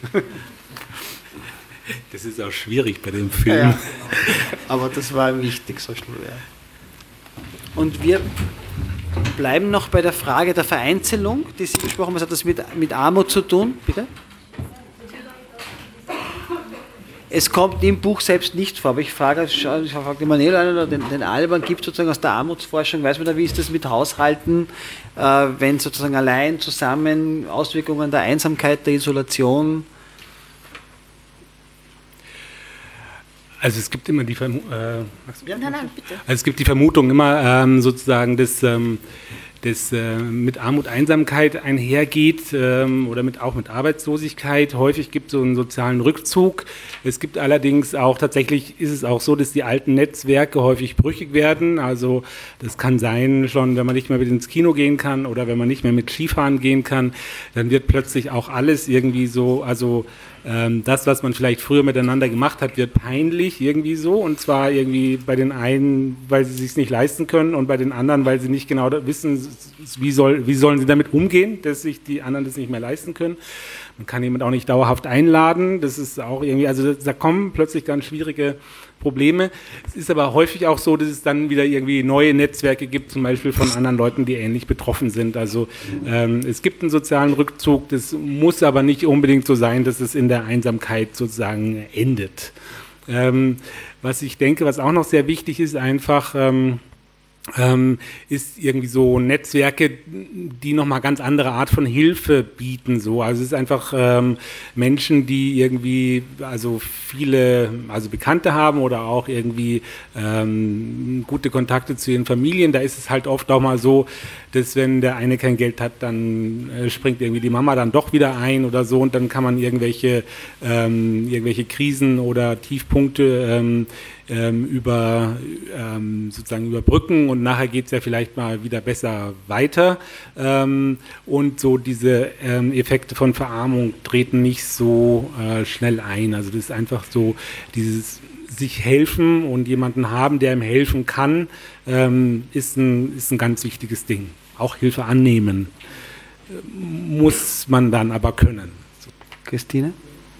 Das ist auch schwierig bei dem Film. Ja, ja. Aber das war wichtig, Social Fight. Und wir bleiben noch bei der Frage der Vereinzelung, die Sie besprochen haben. Was hat das mit, mit Armut zu tun? Bitte? Es kommt im Buch selbst nicht vor, aber ich frage, ich frage den Manuel oder den, den Alban, gibt es sozusagen aus der Armutsforschung, weiß man da, wie ist das mit Haushalten, äh, wenn sozusagen allein, zusammen, Auswirkungen der Einsamkeit, der Isolation? Also es gibt immer die Vermutung, äh, ja, nein, nein, bitte. Also es gibt die Vermutung immer ähm, sozusagen, dass ähm, das äh, mit Armut, Einsamkeit einhergeht ähm, oder mit, auch mit Arbeitslosigkeit. Häufig gibt es so einen sozialen Rückzug. Es gibt allerdings auch, tatsächlich ist es auch so, dass die alten Netzwerke häufig brüchig werden. Also das kann sein, schon wenn man nicht mehr mit ins Kino gehen kann oder wenn man nicht mehr mit Skifahren gehen kann, dann wird plötzlich auch alles irgendwie so, also ähm, das, was man vielleicht früher miteinander gemacht hat, wird peinlich irgendwie so, und zwar irgendwie bei den einen, weil sie es sich nicht leisten können, und bei den anderen, weil sie nicht genau wissen, wie, soll, wie sollen sie damit umgehen, dass sich die anderen das nicht mehr leisten können. Man kann jemand auch nicht dauerhaft einladen, das ist auch irgendwie, also da kommen plötzlich ganz schwierige Probleme. Es ist aber häufig auch so, dass es dann wieder irgendwie neue Netzwerke gibt, zum Beispiel von anderen Leuten, die ähnlich betroffen sind. Also ähm, es gibt einen sozialen Rückzug, das muss aber nicht unbedingt so sein, dass es in der Einsamkeit sozusagen endet. Ähm, was ich denke, was auch noch sehr wichtig ist, einfach ähm, Ähm, ist irgendwie so Netzwerke, die nochmal ganz andere Art von Hilfe bieten. So. Also es ist einfach ähm, Menschen, die irgendwie also viele also Bekannte haben oder auch irgendwie ähm, gute Kontakte zu ihren Familien. Da ist es halt oft auch mal so, dass wenn der eine kein Geld hat, dann äh, springt irgendwie die Mama dann doch wieder ein oder so, und dann kann man irgendwelche, ähm, irgendwelche Krisen oder Tiefpunkte ähm, ähm, über, ähm, sozusagen überbrücken, und nachher geht es ja vielleicht mal wieder besser weiter. Ähm, und so diese ähm, Effekte von Verarmung treten nicht so äh, schnell ein. Also das ist einfach so dieses sich helfen und jemanden haben, der ihm helfen kann, ähm, ist, ein, ist ein ganz wichtiges Ding. Auch Hilfe annehmen muss man dann aber können. Christine?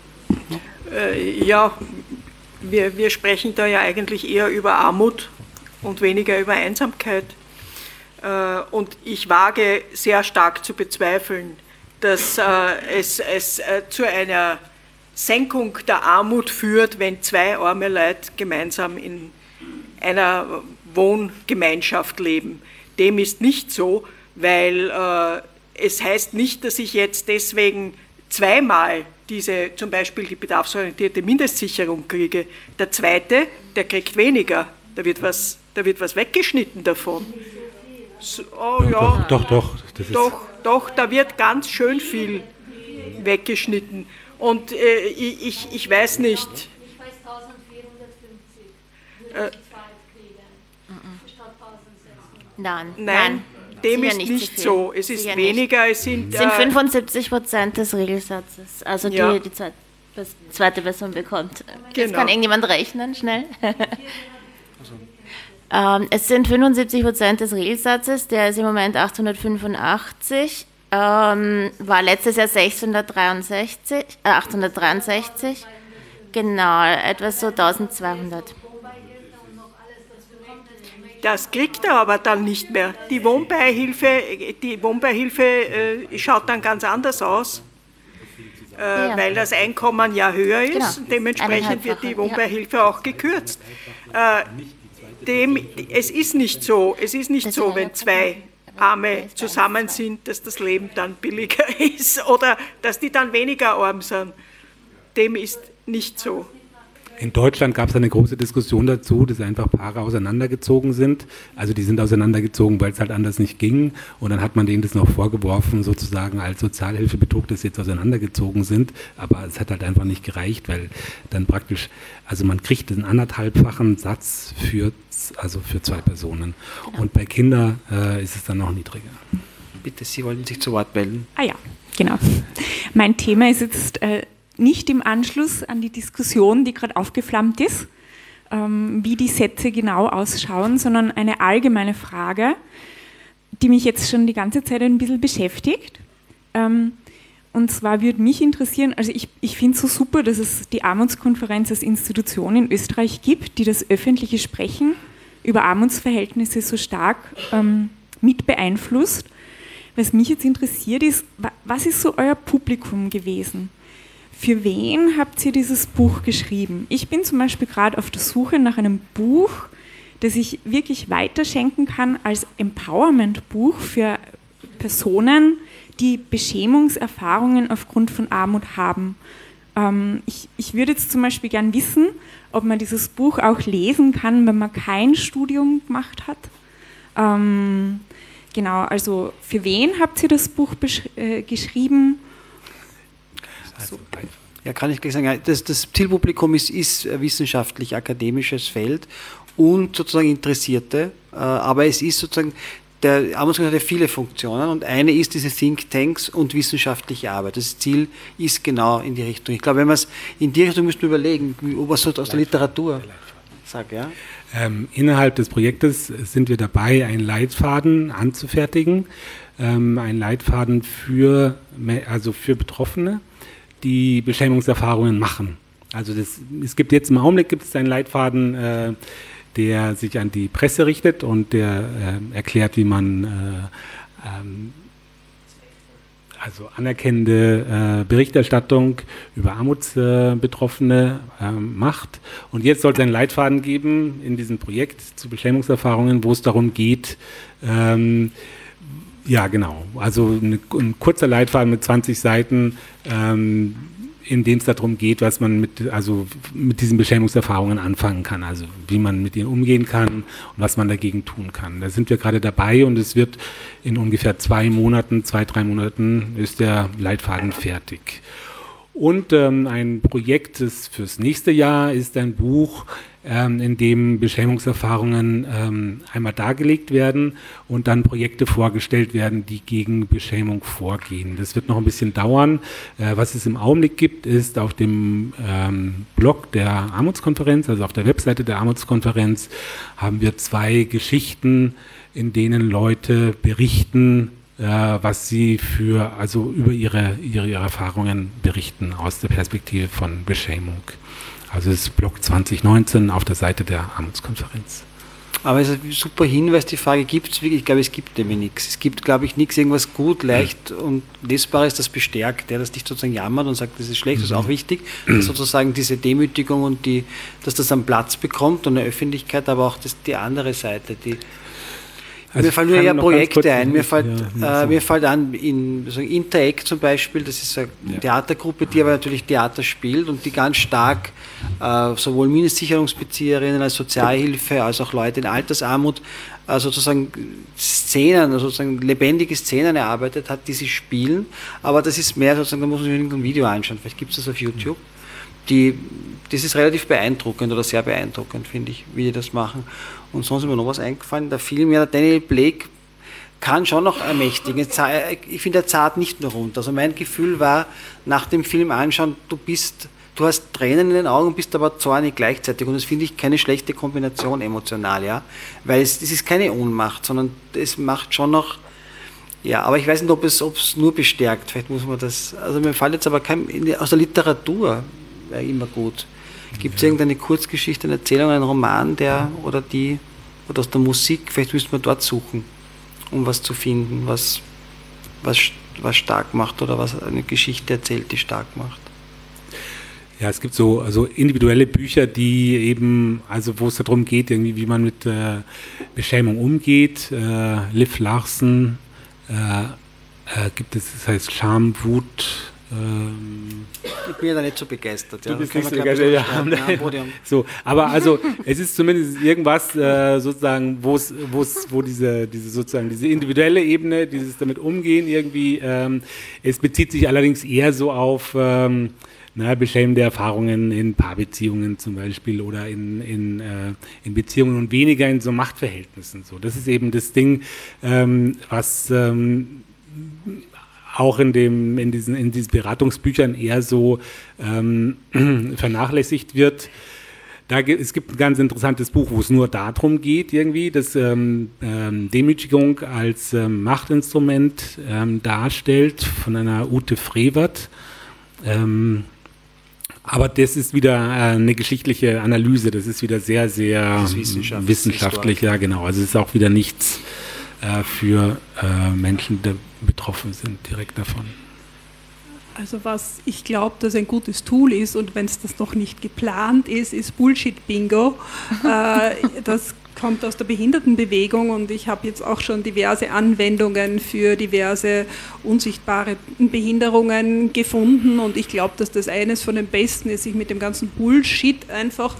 Äh, ja, wir, wir sprechen da ja eigentlich eher über Armut und weniger über Einsamkeit. Äh, und ich wage sehr stark zu bezweifeln, dass äh, es, es äh, zu einer Senkung der Armut führt, wenn zwei arme Leute gemeinsam in einer Wohngemeinschaft leben. Dem ist nicht so, weil äh, es heißt nicht, dass ich jetzt deswegen zweimal diese, zum Beispiel die bedarfsorientierte Mindestsicherung kriege. Der zweite, der kriegt weniger, da wird was, da wird was weggeschnitten davon. So, oh ja, doch, doch, doch, das ist doch, doch, da wird ganz schön viel weggeschnitten. Und äh, ich, ich weiß nicht. Äh, Nein, nein, nein, dem ist nicht, nicht so, so. Es ist sicher weniger, nicht. es sind... Es sind äh, fünfundsiebzig Prozent des Regelsatzes, also die ja. die zweite, zweite Person bekommt. Jetzt Genau. kann irgendjemand rechnen, schnell. ähm, es sind fünfundsiebzig Prozent des Regelsatzes, der ist im Moment achthundertfünfundachtzig, ähm, war letztes Jahr sechshundertdreiundsechzig, äh, achthundertdreiundsechzig, genau, etwas so eintausendzweihundert. Das kriegt er aber dann nicht mehr. Die Wohnbeihilfe, die Wohnbeihilfe äh, schaut dann ganz anders aus, äh, Ja. weil das Einkommen ja höher ist. Genau. Und dementsprechend wird die Eineinhalbfache, Wohnbeihilfe ja. auch gekürzt. Äh, dem, es ist nicht so, es ist nicht Das so, sind wenn zwei Arme zusammen sind, dass das Leben dann billiger ist oder dass die dann weniger arm sind. Dem ist nicht so. In Deutschland gab es eine große Diskussion dazu, dass einfach Paare auseinandergezogen sind. Also die sind auseinandergezogen, weil es halt anders nicht ging. Und dann hat man denen das noch vorgeworfen, sozusagen als Sozialhilfebetrug, dass sie jetzt auseinandergezogen sind. Aber es hat halt einfach nicht gereicht, weil dann praktisch, also man kriegt einen anderthalbfachen Satz für, also für zwei Personen. Genau. Und bei Kindern äh, ist es dann noch niedriger. Bitte, Sie wollten sich zu Wort melden. Ah ja, genau. Mein Thema ist jetzt... Äh, nicht im Anschluss an die Diskussion, die gerade aufgeflammt ist, ähm, wie die Sätze genau ausschauen, sondern eine allgemeine Frage, die mich jetzt schon die ganze Zeit ein bisschen beschäftigt. Ähm, und zwar würde mich interessieren, also ich, ich finde es so super, dass es die Armutskonferenz als Institution in Österreich gibt, die das öffentliche Sprechen über Armutsverhältnisse so stark ähm, mit beeinflusst. Was mich jetzt interessiert ist, was ist so euer Publikum gewesen? Für wen habt ihr dieses Buch geschrieben? Ich bin zum Beispiel gerade auf der Suche nach einem Buch, das ich wirklich weiterschenken kann als Empowerment-Buch für Personen, die Beschämungserfahrungen aufgrund von Armut haben. Ähm, ich, ich würde jetzt zum Beispiel gern wissen, ob man dieses Buch auch lesen kann, wenn man kein Studium gemacht hat. Ähm, genau, also für wen habt ihr das Buch äh, geschrieben? Ja, kann ich gleich sagen, das, das Zielpublikum ist, ist wissenschaftlich-akademisches Feld und sozusagen Interessierte, aber es ist sozusagen, der Armutskonferenz hat ja viele Funktionen und eine ist diese Thinktanks und wissenschaftliche Arbeit. Das Ziel ist genau in die Richtung. Ich glaube, wenn man es in die Richtung müssten wir überlegen, was so aus der Literatur sagt, ja? Ähm, innerhalb des Projektes sind wir dabei, einen Leitfaden anzufertigen, ähm, einen Leitfaden für, also für Betroffene, die Beschämungserfahrungen machen. Also das, es gibt jetzt im Augenblick gibt es einen Leitfaden, äh, der sich an die Presse richtet und der äh, erklärt, wie man äh, ähm, also anerkennende äh, Berichterstattung über Armutsbetroffene äh, macht. Und jetzt soll es einen Leitfaden geben in diesem Projekt zu Beschämungserfahrungen, wo es darum geht, ähm, ja, genau. Also eine, ein kurzer Leitfaden mit zwanzig Seiten, ähm, in dem es darum geht, was man mit, also mit diesen Beschämungserfahrungen anfangen kann, also wie man mit ihnen umgehen kann und was man dagegen tun kann. Da sind wir gerade dabei und es wird in ungefähr zwei Monaten, zwei, drei Monaten ist der Leitfaden fertig. Und ähm, ein Projekt das fürs nächste Jahr ist ein Buch, ähm, in dem Beschämungserfahrungen ähm, einmal dargelegt werden und dann Projekte vorgestellt werden, die gegen Beschämung vorgehen. Das wird noch ein bisschen dauern. Äh, was es im Augenblick gibt, ist auf dem ähm, Blog der Armutskonferenz, also auf der Webseite der Armutskonferenz, haben wir zwei Geschichten, in denen Leute berichten, was sie für, also über ihre, ihre, ihre Erfahrungen berichten aus der Perspektive von Beschämung. Also das ist Blog zwanzig neunzehn auf der Seite der Armutskonferenz. Aber es ist ein super Hinweis, die Frage, gibt es wirklich? Ich glaube, es gibt nämlich nichts. Es gibt, glaube ich, nichts, irgendwas gut, leicht mhm. und Lesbares, das bestärkt, der das nicht sozusagen jammert und sagt, das ist schlecht, das ist auch wichtig, dass sozusagen diese Demütigung und die, dass das einen Platz bekommt und eine Öffentlichkeit, aber auch das, die andere Seite, die Also mir fallen nur eher Projekte ein. Mir fällt, ja, äh, mir fällt an, in so Interact zum Beispiel, das ist eine ja. Theatergruppe, die aber natürlich Theater spielt und die ganz stark äh, sowohl Mindestsicherungsbezieherinnen als Sozialhilfe als auch Leute in Altersarmut äh, sozusagen Szenen, sozusagen lebendige Szenen erarbeitet hat, die sie spielen. Aber das ist mehr sozusagen, da muss man sich irgendein Video anschauen, vielleicht gibt es das auf YouTube. Die, das ist relativ beeindruckend oder sehr beeindruckend, finde ich, wie die das machen. Und sonst ist mir noch was eingefallen, der Film, ja, Daniel Blake kann schon noch ermächtigen. Ich finde, er zahlt nicht nur runter. Also mein Gefühl war, nach dem Film anschauen, du bist, du hast Tränen in den Augen, bist aber zornig gleichzeitig. Und das finde ich keine schlechte Kombination emotional, ja. Weil es, es ist keine Ohnmacht, sondern es macht schon noch, ja, aber ich weiß nicht, ob es, ob es nur bestärkt. Vielleicht muss man das, also mir fällt jetzt aber kein, aus der Literatur wäre immer gut. Gibt es irgendeine Kurzgeschichte, eine Erzählung, einen Roman, der oder die, oder aus der Musik, vielleicht müsste man dort suchen, um was zu finden, was, was, was stark macht oder was eine Geschichte erzählt, die stark macht. Ja, es gibt so also individuelle Bücher, die eben, also wo es darum geht, irgendwie, wie man mit äh, Beschämung umgeht. Äh, Liv Larsen äh, äh, gibt es, das heißt Scham, Wut. Ähm, ich bin ja da nicht so begeistert. Ja. Du bist nicht so begeistert, ja. Ja, so, aber also es ist zumindest irgendwas äh, sozusagen, wo es, wo es, wo diese, diese sozusagen diese individuelle Ebene, dieses damit umgehen irgendwie, ähm, es bezieht sich allerdings eher so auf ähm, na, beschämende Erfahrungen in Paarbeziehungen zum Beispiel oder in, in, äh, in Beziehungen und weniger in so Machtverhältnissen. So, das ist eben das Ding, ähm, was ähm, auch in, dem, in, diesen, in diesen Beratungsbüchern eher so ähm, vernachlässigt wird. Da, es gibt ein ganz interessantes Buch, wo es nur darum geht, irgendwie, dass ähm, ähm, Demütigung als ähm, Machtinstrument ähm, darstellt, von einer Ute Frevert. Ähm, aber das ist wieder äh, eine geschichtliche Analyse, das ist wieder sehr, sehr Wissenschaft, wissenschaftlich, ja genau. Also es ist auch wieder nichts äh, für äh, Menschen, die betroffen sind direkt davon. Also was ich glaube, dass ein gutes Tool ist und wenn es das noch nicht geplant ist, ist Bullshit-Bingo. äh, das kommt aus der Behindertenbewegung und ich habe jetzt auch schon diverse Anwendungen für diverse unsichtbare Behinderungen gefunden und ich glaube, dass das eines von den besten ist, sich mit dem ganzen Bullshit einfach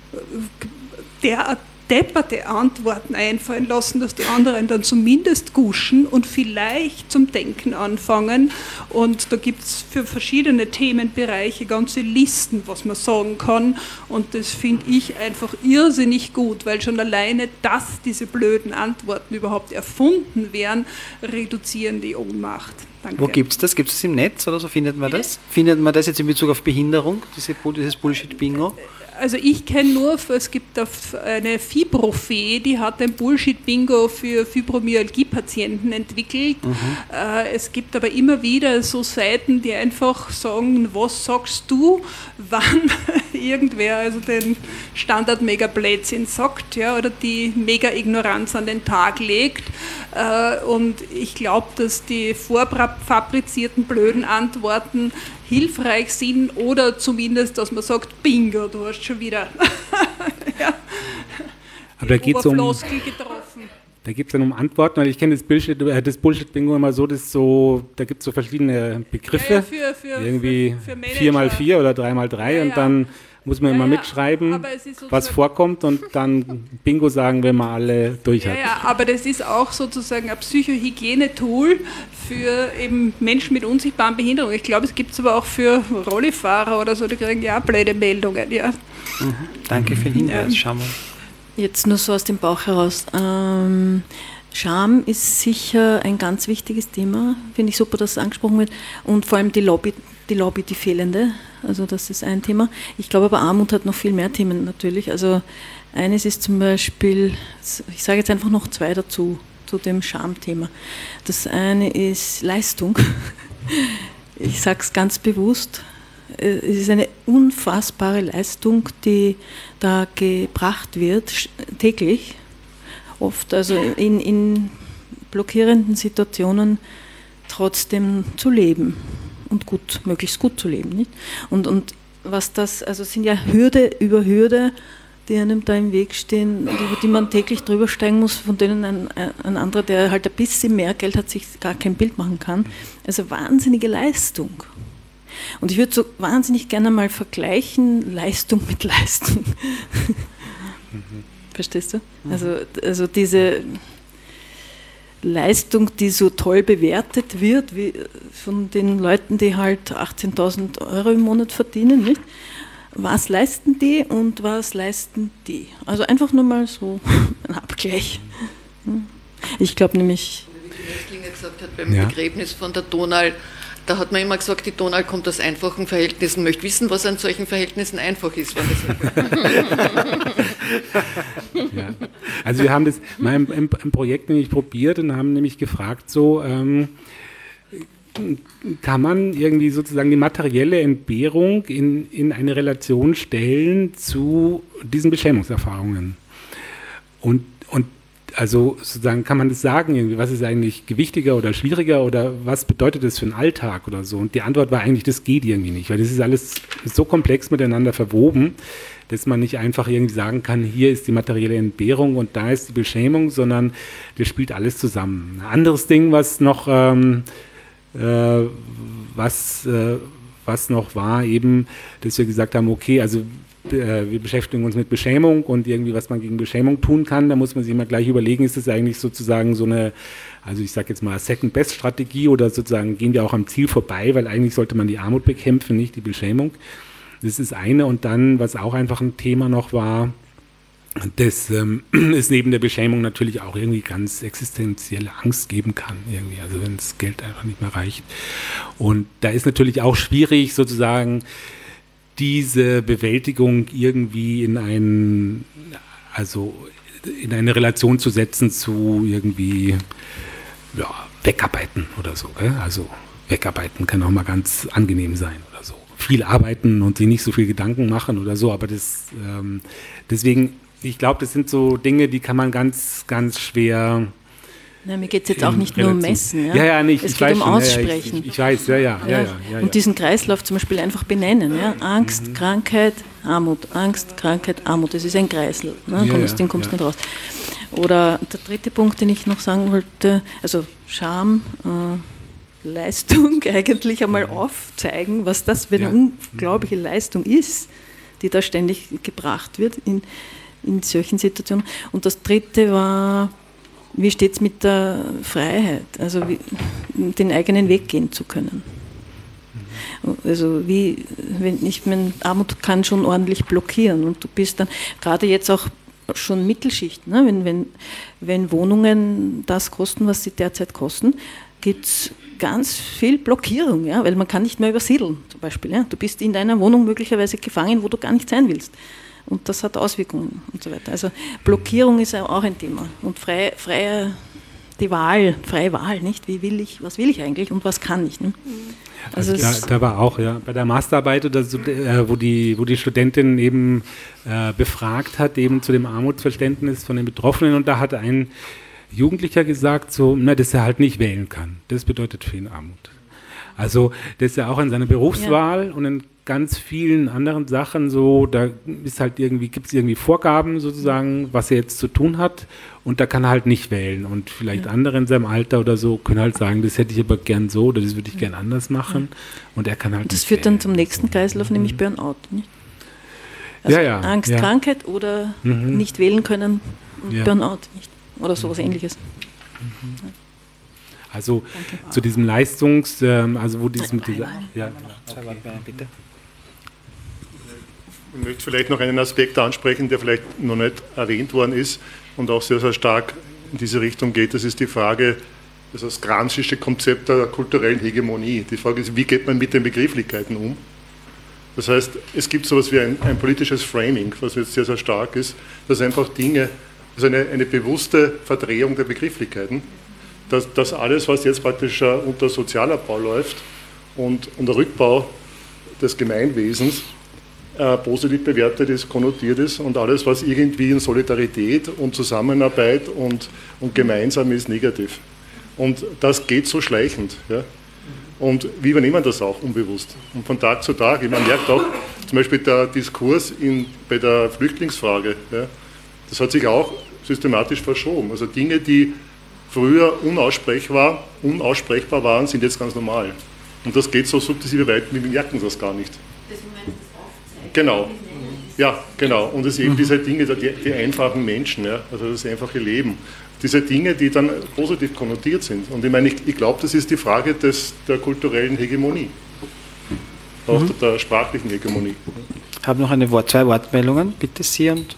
derart depperte Antworten einfallen lassen, dass die anderen dann zumindest guschen und vielleicht zum Denken anfangen. Und da gibt es für verschiedene Themenbereiche ganze Listen, was man sagen kann. Und das finde ich einfach irrsinnig gut, weil schon alleine, dass diese blöden Antworten überhaupt erfunden werden, reduzieren die Ohnmacht. Danke. Wo gibt es das? Gibt es das im Netz oder so? Findet man das? Findet man das jetzt in Bezug auf Behinderung, diese, dieses Bullshit-Bingo? Also ich kenne nur, es gibt eine Fibrofee, die hat ein Bullshit-Bingo für Fibromyalgie-Patienten entwickelt. Mhm. Es gibt aber immer wieder so Seiten, die einfach sagen, was sagst du, wann irgendwer also den Standard-Mega-Blödsinn sagt, ja, oder die Mega-Ignoranz an den Tag legt. Und ich glaube, dass die vorfabrizierten blöden Antworten hilfreich sind oder zumindest, dass man sagt, Bingo, du hast schon wieder ja, aber da geht es um, da geht es dann um Antworten, weil ich kenne das Bullshit, das Bullshit-Bingo immer so, dass so, da gibt es so verschiedene Begriffe, ja, ja, für, für, irgendwie vier mal vier oder drei mal drei ja, und dann ja. muss man ja, immer mitschreiben, was vorkommt und dann Bingo sagen, wenn man alle durch hat. Ja, ja, aber das ist auch sozusagen ein Psychohygiene-Tool für eben Menschen mit unsichtbaren Behinderungen. Ich glaube, es gibt es aber auch für Rollifahrer oder so, die kriegen ja auch blöde Meldungen. Ja. Mhm. Danke für den Hinweis, Scham. Jetzt nur so aus dem Bauch heraus. Ähm, Scham ist sicher ein ganz wichtiges Thema, finde ich super, dass es angesprochen wird und vor allem die Lobby, die Lobby, die fehlende, also das ist ein Thema. Ich glaube aber Armut hat noch viel mehr Themen natürlich, also eines ist zum Beispiel, ich sage jetzt einfach noch zwei dazu, zu dem Schamthema. Das eine ist Leistung, ich sage es ganz bewusst, es ist eine unfassbare Leistung, die da gebracht wird, täglich, oft also in, in blockierenden Situationen trotzdem zu leben und gut, möglichst gut zu leben. Nicht? Und, und was das, also sind ja Hürde über Hürde die einem da im Weg stehen, über die man täglich drüber steigen muss, von denen ein, ein anderer, der halt ein bisschen mehr Geld hat, sich gar kein Bild machen kann. Also wahnsinnige Leistung. Und ich würde so wahnsinnig gerne mal vergleichen, Leistung mit Leistung. Mhm. Verstehst du? Also, also diese Leistung, die so toll bewertet wird, wie von den Leuten, die halt achtzehntausend Euro im Monat verdienen, nicht? Was leisten die und was leisten die? Also einfach nur mal so ein Abgleich. Ich glaube nämlich... Wie die Nöstlinger gesagt hat, beim ja. Begräbnis von der Donau, da hat man immer gesagt, die Donau kommt aus einfachen Verhältnissen, möchte wissen, was an solchen Verhältnissen einfach ist. Ja. Also wir haben das mal im, im, im Projekt nämlich probiert und haben nämlich gefragt, so ähm, kann man irgendwie sozusagen die materielle Entbehrung in, in eine Relation stellen zu diesen Beschämungserfahrungen. Und, und also sozusagen kann man das sagen, irgendwie, was ist eigentlich gewichtiger oder schwieriger oder was bedeutet das für den Alltag oder so? Und die Antwort war eigentlich, das geht irgendwie nicht, weil das ist alles so komplex miteinander verwoben, dass man nicht einfach irgendwie sagen kann, hier ist die materielle Entbehrung und da ist die Beschämung, sondern das spielt alles zusammen. Ein anderes Ding, was noch ähm, äh, was, äh, was noch war, eben, dass wir gesagt haben, okay, also äh, wir beschäftigen uns mit Beschämung und irgendwie, was man gegen Beschämung tun kann, da muss man sich immer gleich überlegen, ist das eigentlich sozusagen so eine, also ich sage jetzt mal Second-Best-Strategie oder sozusagen gehen wir auch am Ziel vorbei, weil eigentlich sollte man die Armut bekämpfen, nicht die Beschämung. Das ist eine. Und dann, was auch einfach ein Thema noch war, das ähm, ist neben der Beschämung natürlich auch irgendwie ganz existenzielle Angst geben kann, irgendwie, also wenn das Geld einfach nicht mehr reicht. Und da ist natürlich auch schwierig, sozusagen diese Bewältigung irgendwie in einen, also in eine Relation zu setzen zu irgendwie, ja, wegarbeiten oder so. Gell? Also wegarbeiten kann auch mal ganz angenehm sein oder so. Viel arbeiten und sich nicht so viel Gedanken machen oder so, aber das, ähm, deswegen, ich glaube, das sind so Dinge, die kann man ganz, ganz schwer... Na, mir geht es jetzt auch nicht nur um Messen. Ja, ja, ja nicht. Es ich geht weiß um schon, Aussprechen. Ja, ich, ich weiß, ja, ja. ja, ja, ja, ja und diesen Kreislauf zum Beispiel einfach benennen. Ja? Angst, mhm. Krankheit, Armut. Angst, Krankheit, Armut. Das ist ein Kreisel. Ne? Ja, kommst, den kommst du ja. nicht raus. Oder der dritte Punkt, den ich noch sagen wollte, also Scham, äh, Leistung eigentlich einmal aufzeigen, was das für eine ja. unglaubliche Leistung ist, die da ständig gebracht wird in, in solchen Situationen. Und das dritte war, wie steht es mit der Freiheit, also wie, den eigenen Weg gehen zu können. Also wie, wenn ich meine, Armut kann schon ordentlich blockieren und du bist dann, gerade jetzt auch schon Mittelschicht, ne? wenn, wenn, wenn Wohnungen das kosten, was sie derzeit kosten, gibt es ganz viel Blockierung, ja? Weil man kann nicht mehr übersiedeln zum Beispiel. Ja? Du bist in deiner Wohnung möglicherweise gefangen, wo du gar nicht sein willst. Und das hat Auswirkungen und so weiter. Also Blockierung ist ja auch ein Thema. Und freie, freie, die Wahl, freie Wahl, nicht? Wie will ich, was will ich eigentlich und was kann ich? Ne? Also, also da, da war auch, ja, bei der Masterarbeit, oder so, äh, wo, die, wo die Studentin eben äh, befragt hat, eben zu dem Armutsverständnis von den Betroffenen, und da hat ein Jugendlicher gesagt, so, na, dass er halt nicht wählen kann. Das bedeutet für ihn Armut. Also, dass er auch in seiner Berufswahl ja. und in ganz vielen anderen Sachen so, da ist halt irgendwie, gibt es irgendwie Vorgaben sozusagen, was er jetzt zu tun hat, und da kann er halt nicht wählen, und vielleicht ja. andere in seinem Alter oder so können halt sagen, das hätte ich aber gern so oder das würde ich gern anders machen, ja. und er kann halt das nicht führt wählen. Dann zum nächsten Kreislauf, mhm. nämlich Burnout. Nicht? Also ja, ja, Angst, ja. Krankheit oder mhm. nicht wählen können und ja. Burnout nicht? Oder sowas mhm. Ähnliches. Mhm. Also Danke. Zu diesem Leistungs, ähm, also wo dieses mit dieser, ja, okay. bitte. Ich möchte vielleicht noch einen Aspekt ansprechen, der vielleicht noch nicht erwähnt worden ist und auch sehr, sehr stark in diese Richtung geht. Das ist die Frage, das gramscische Konzept der kulturellen Hegemonie. Die Frage ist, wie geht man mit den Begrifflichkeiten um? Das heißt, es gibt so etwas wie ein, ein politisches Framing, was jetzt sehr, sehr stark ist, dass einfach Dinge, also eine, eine bewusste Verdrehung der Begrifflichkeiten, dass, dass alles, was jetzt praktisch uh, unter Sozialabbau läuft und unter Rückbau des Gemeinwesens, äh, positiv bewertet ist, konnotiert ist, und alles, was irgendwie in Solidarität und Zusammenarbeit und, und gemeinsam ist, negativ. Und das geht so schleichend. Ja? Und wir übernehmen das auch unbewusst. Und von Tag zu Tag, man merkt auch, zum Beispiel der Diskurs in, bei der Flüchtlingsfrage, ja, das hat sich auch systematisch verschoben. Also Dinge, die früher unaussprechbar, unaussprechbar waren, sind jetzt ganz normal. Und das geht so sukzessive weiter, wir merken das gar nicht. Genau, ja, genau. Und es sind eben diese Dinge, die, die einfachen Menschen, ja, also das einfache Leben. Diese Dinge, die dann positiv konnotiert sind. Und ich meine, ich, ich glaube, das ist die Frage des, der kulturellen Hegemonie. Auch mhm. der, der sprachlichen Hegemonie. Ich habe noch eine Wort, zwei Wortmeldungen. Bitte Sie und...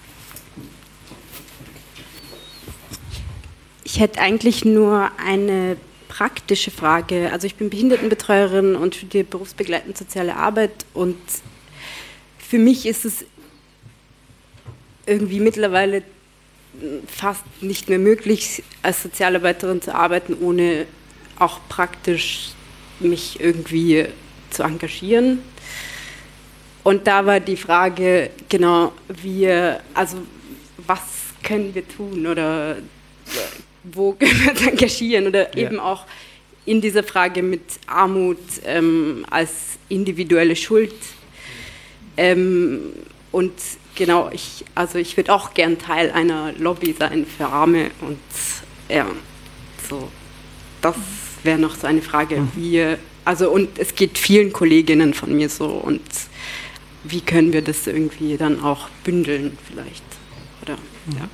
Ich hätte eigentlich nur eine praktische Frage. Also ich bin Behindertenbetreuerin und studiere berufsbegleitend soziale Arbeit und für mich ist es irgendwie mittlerweile fast nicht mehr möglich, als Sozialarbeiterin zu arbeiten, ohne auch praktisch mich irgendwie zu engagieren. Und da war die Frage, genau, wie, also was können wir tun oder wo können wir uns engagieren oder ja. eben auch in dieser Frage mit Armut ähm, als individuelle Schuld. Ähm, und genau, ich, also ich würde auch gern Teil einer Lobby sein für Arme und ja, so, das wäre noch so eine Frage, wie, also und es geht vielen Kolleginnen von mir so und wie können wir das irgendwie dann auch bündeln vielleicht, oder, ja.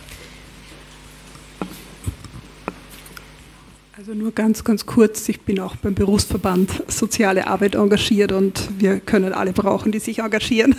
Also nur ganz, ganz kurz, ich bin auch beim Berufsverband Soziale Arbeit engagiert und wir können alle brauchen, die sich engagieren.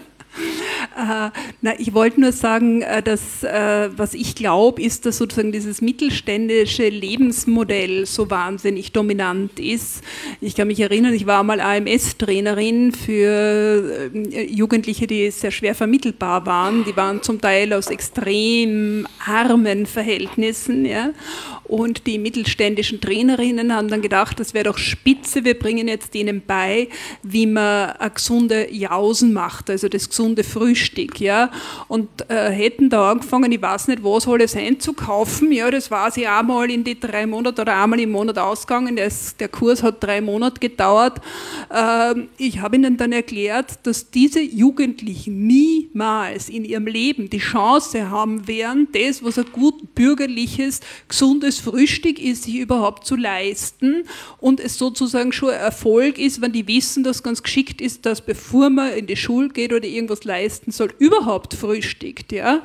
Äh, na, ich wollte nur sagen, dass äh, was ich glaube, ist, dass sozusagen dieses mittelständische Lebensmodell so wahnsinnig dominant ist. Ich kann mich erinnern, ich war mal A M S-Trainerin für äh, Jugendliche, die sehr schwer vermittelbar waren. Die waren zum Teil aus extrem armen Verhältnissen, ja. Und die mittelständischen Trainerinnen haben dann gedacht, das wäre doch spitze, wir bringen jetzt denen bei, wie man eine gesunde Jausen macht, also das gesunde Frühstück, ja. Und äh, hätten da angefangen, ich weiß nicht, was alles einzukaufen, ja, das war sie einmal in die drei Monate oder einmal im Monat ausgegangen, das, der Kurs hat drei Monate gedauert. Äh, ich habe ihnen dann erklärt, dass diese Jugendlichen niemals in ihrem Leben die Chance haben werden, das, was ein gut bürgerliches, gesundes Frühstück ist, sich überhaupt zu leisten und es sozusagen schon ein Erfolg ist, wenn die wissen, dass ganz geschickt ist, dass bevor man in die Schule geht oder irgendwas leisten soll, überhaupt frühstückt, ja.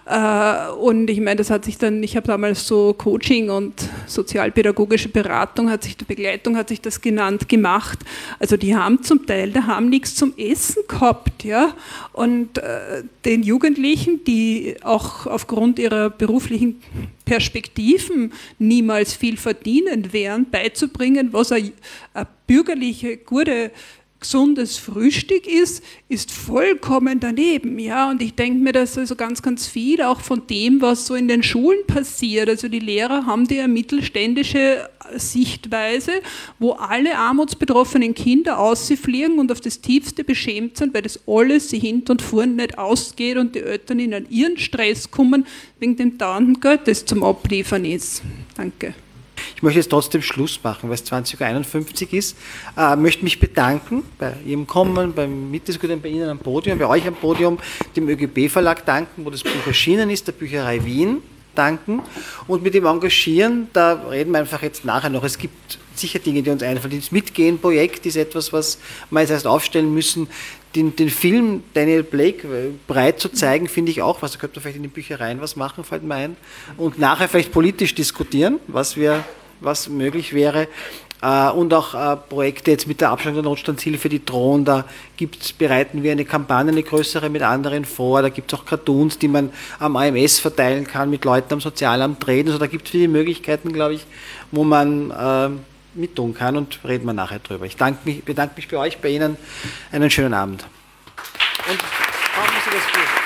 Und ich meine, das hat sich dann, ich habe damals so Coaching und sozialpädagogische Beratung, hat sich, die Begleitung hat sich das genannt, gemacht. Also die haben zum Teil, da haben nichts zum Essen gehabt, ja. Und äh, den Jugendlichen, die auch aufgrund ihrer beruflichen Perspektiven niemals viel verdienen wären, beizubringen, was ein, ein bürgerliche, gute, gesundes Frühstück ist, ist vollkommen daneben, ja, und ich denke mir, dass also ganz, ganz viel auch von dem, was so in den Schulen passiert, also die Lehrer haben die eine mittelständische Sichtweise, wo alle armutsbetroffenen Kinder ausfliegen und auf das Tiefste beschämt sind, weil das alles sie hinten und vorne nicht ausgeht und die Eltern in einen ihren Stress kommen, wegen dem dauernden Geld, das zum Abliefern ist. Danke. Ich möchte jetzt trotzdem Schluss machen, weil es zwanzig Uhr einundfünfzig ist. Ich äh, möchte mich bedanken bei Ihrem Kommen, beim Mitdiskutieren, bei Ihnen am Podium, bei euch am Podium, dem ÖGB-Verlag danken, wo das Buch erschienen ist, der Bücherei Wien danken und mit dem Engagieren, da reden wir einfach jetzt nachher noch, es gibt sicher Dinge, die uns einfallen. Das Mitgehen-Projekt ist etwas, was wir jetzt erst aufstellen müssen. Den, den Film Daniel Blake breit zu zeigen, finde ich auch was. Da könnte man vielleicht in den Büchereien was machen, fällt mir ein. Und nachher vielleicht politisch diskutieren, was, wir, was möglich wäre. Und auch Projekte jetzt mit der Abschaffung der Notstandshilfe, die drohen, da gibt's, bereiten wir eine Kampagne, eine größere mit anderen vor. Da gibt es auch Cartoons, die man am A M S verteilen kann, mit Leuten am Sozialamt reden. Also da gibt es viele Möglichkeiten, glaube ich, wo man äh, mittun kann und reden wir nachher drüber. Ich danke mich, bedanke mich bei euch, bei Ihnen. Einen schönen Abend. Und brauchen Sie das Buch?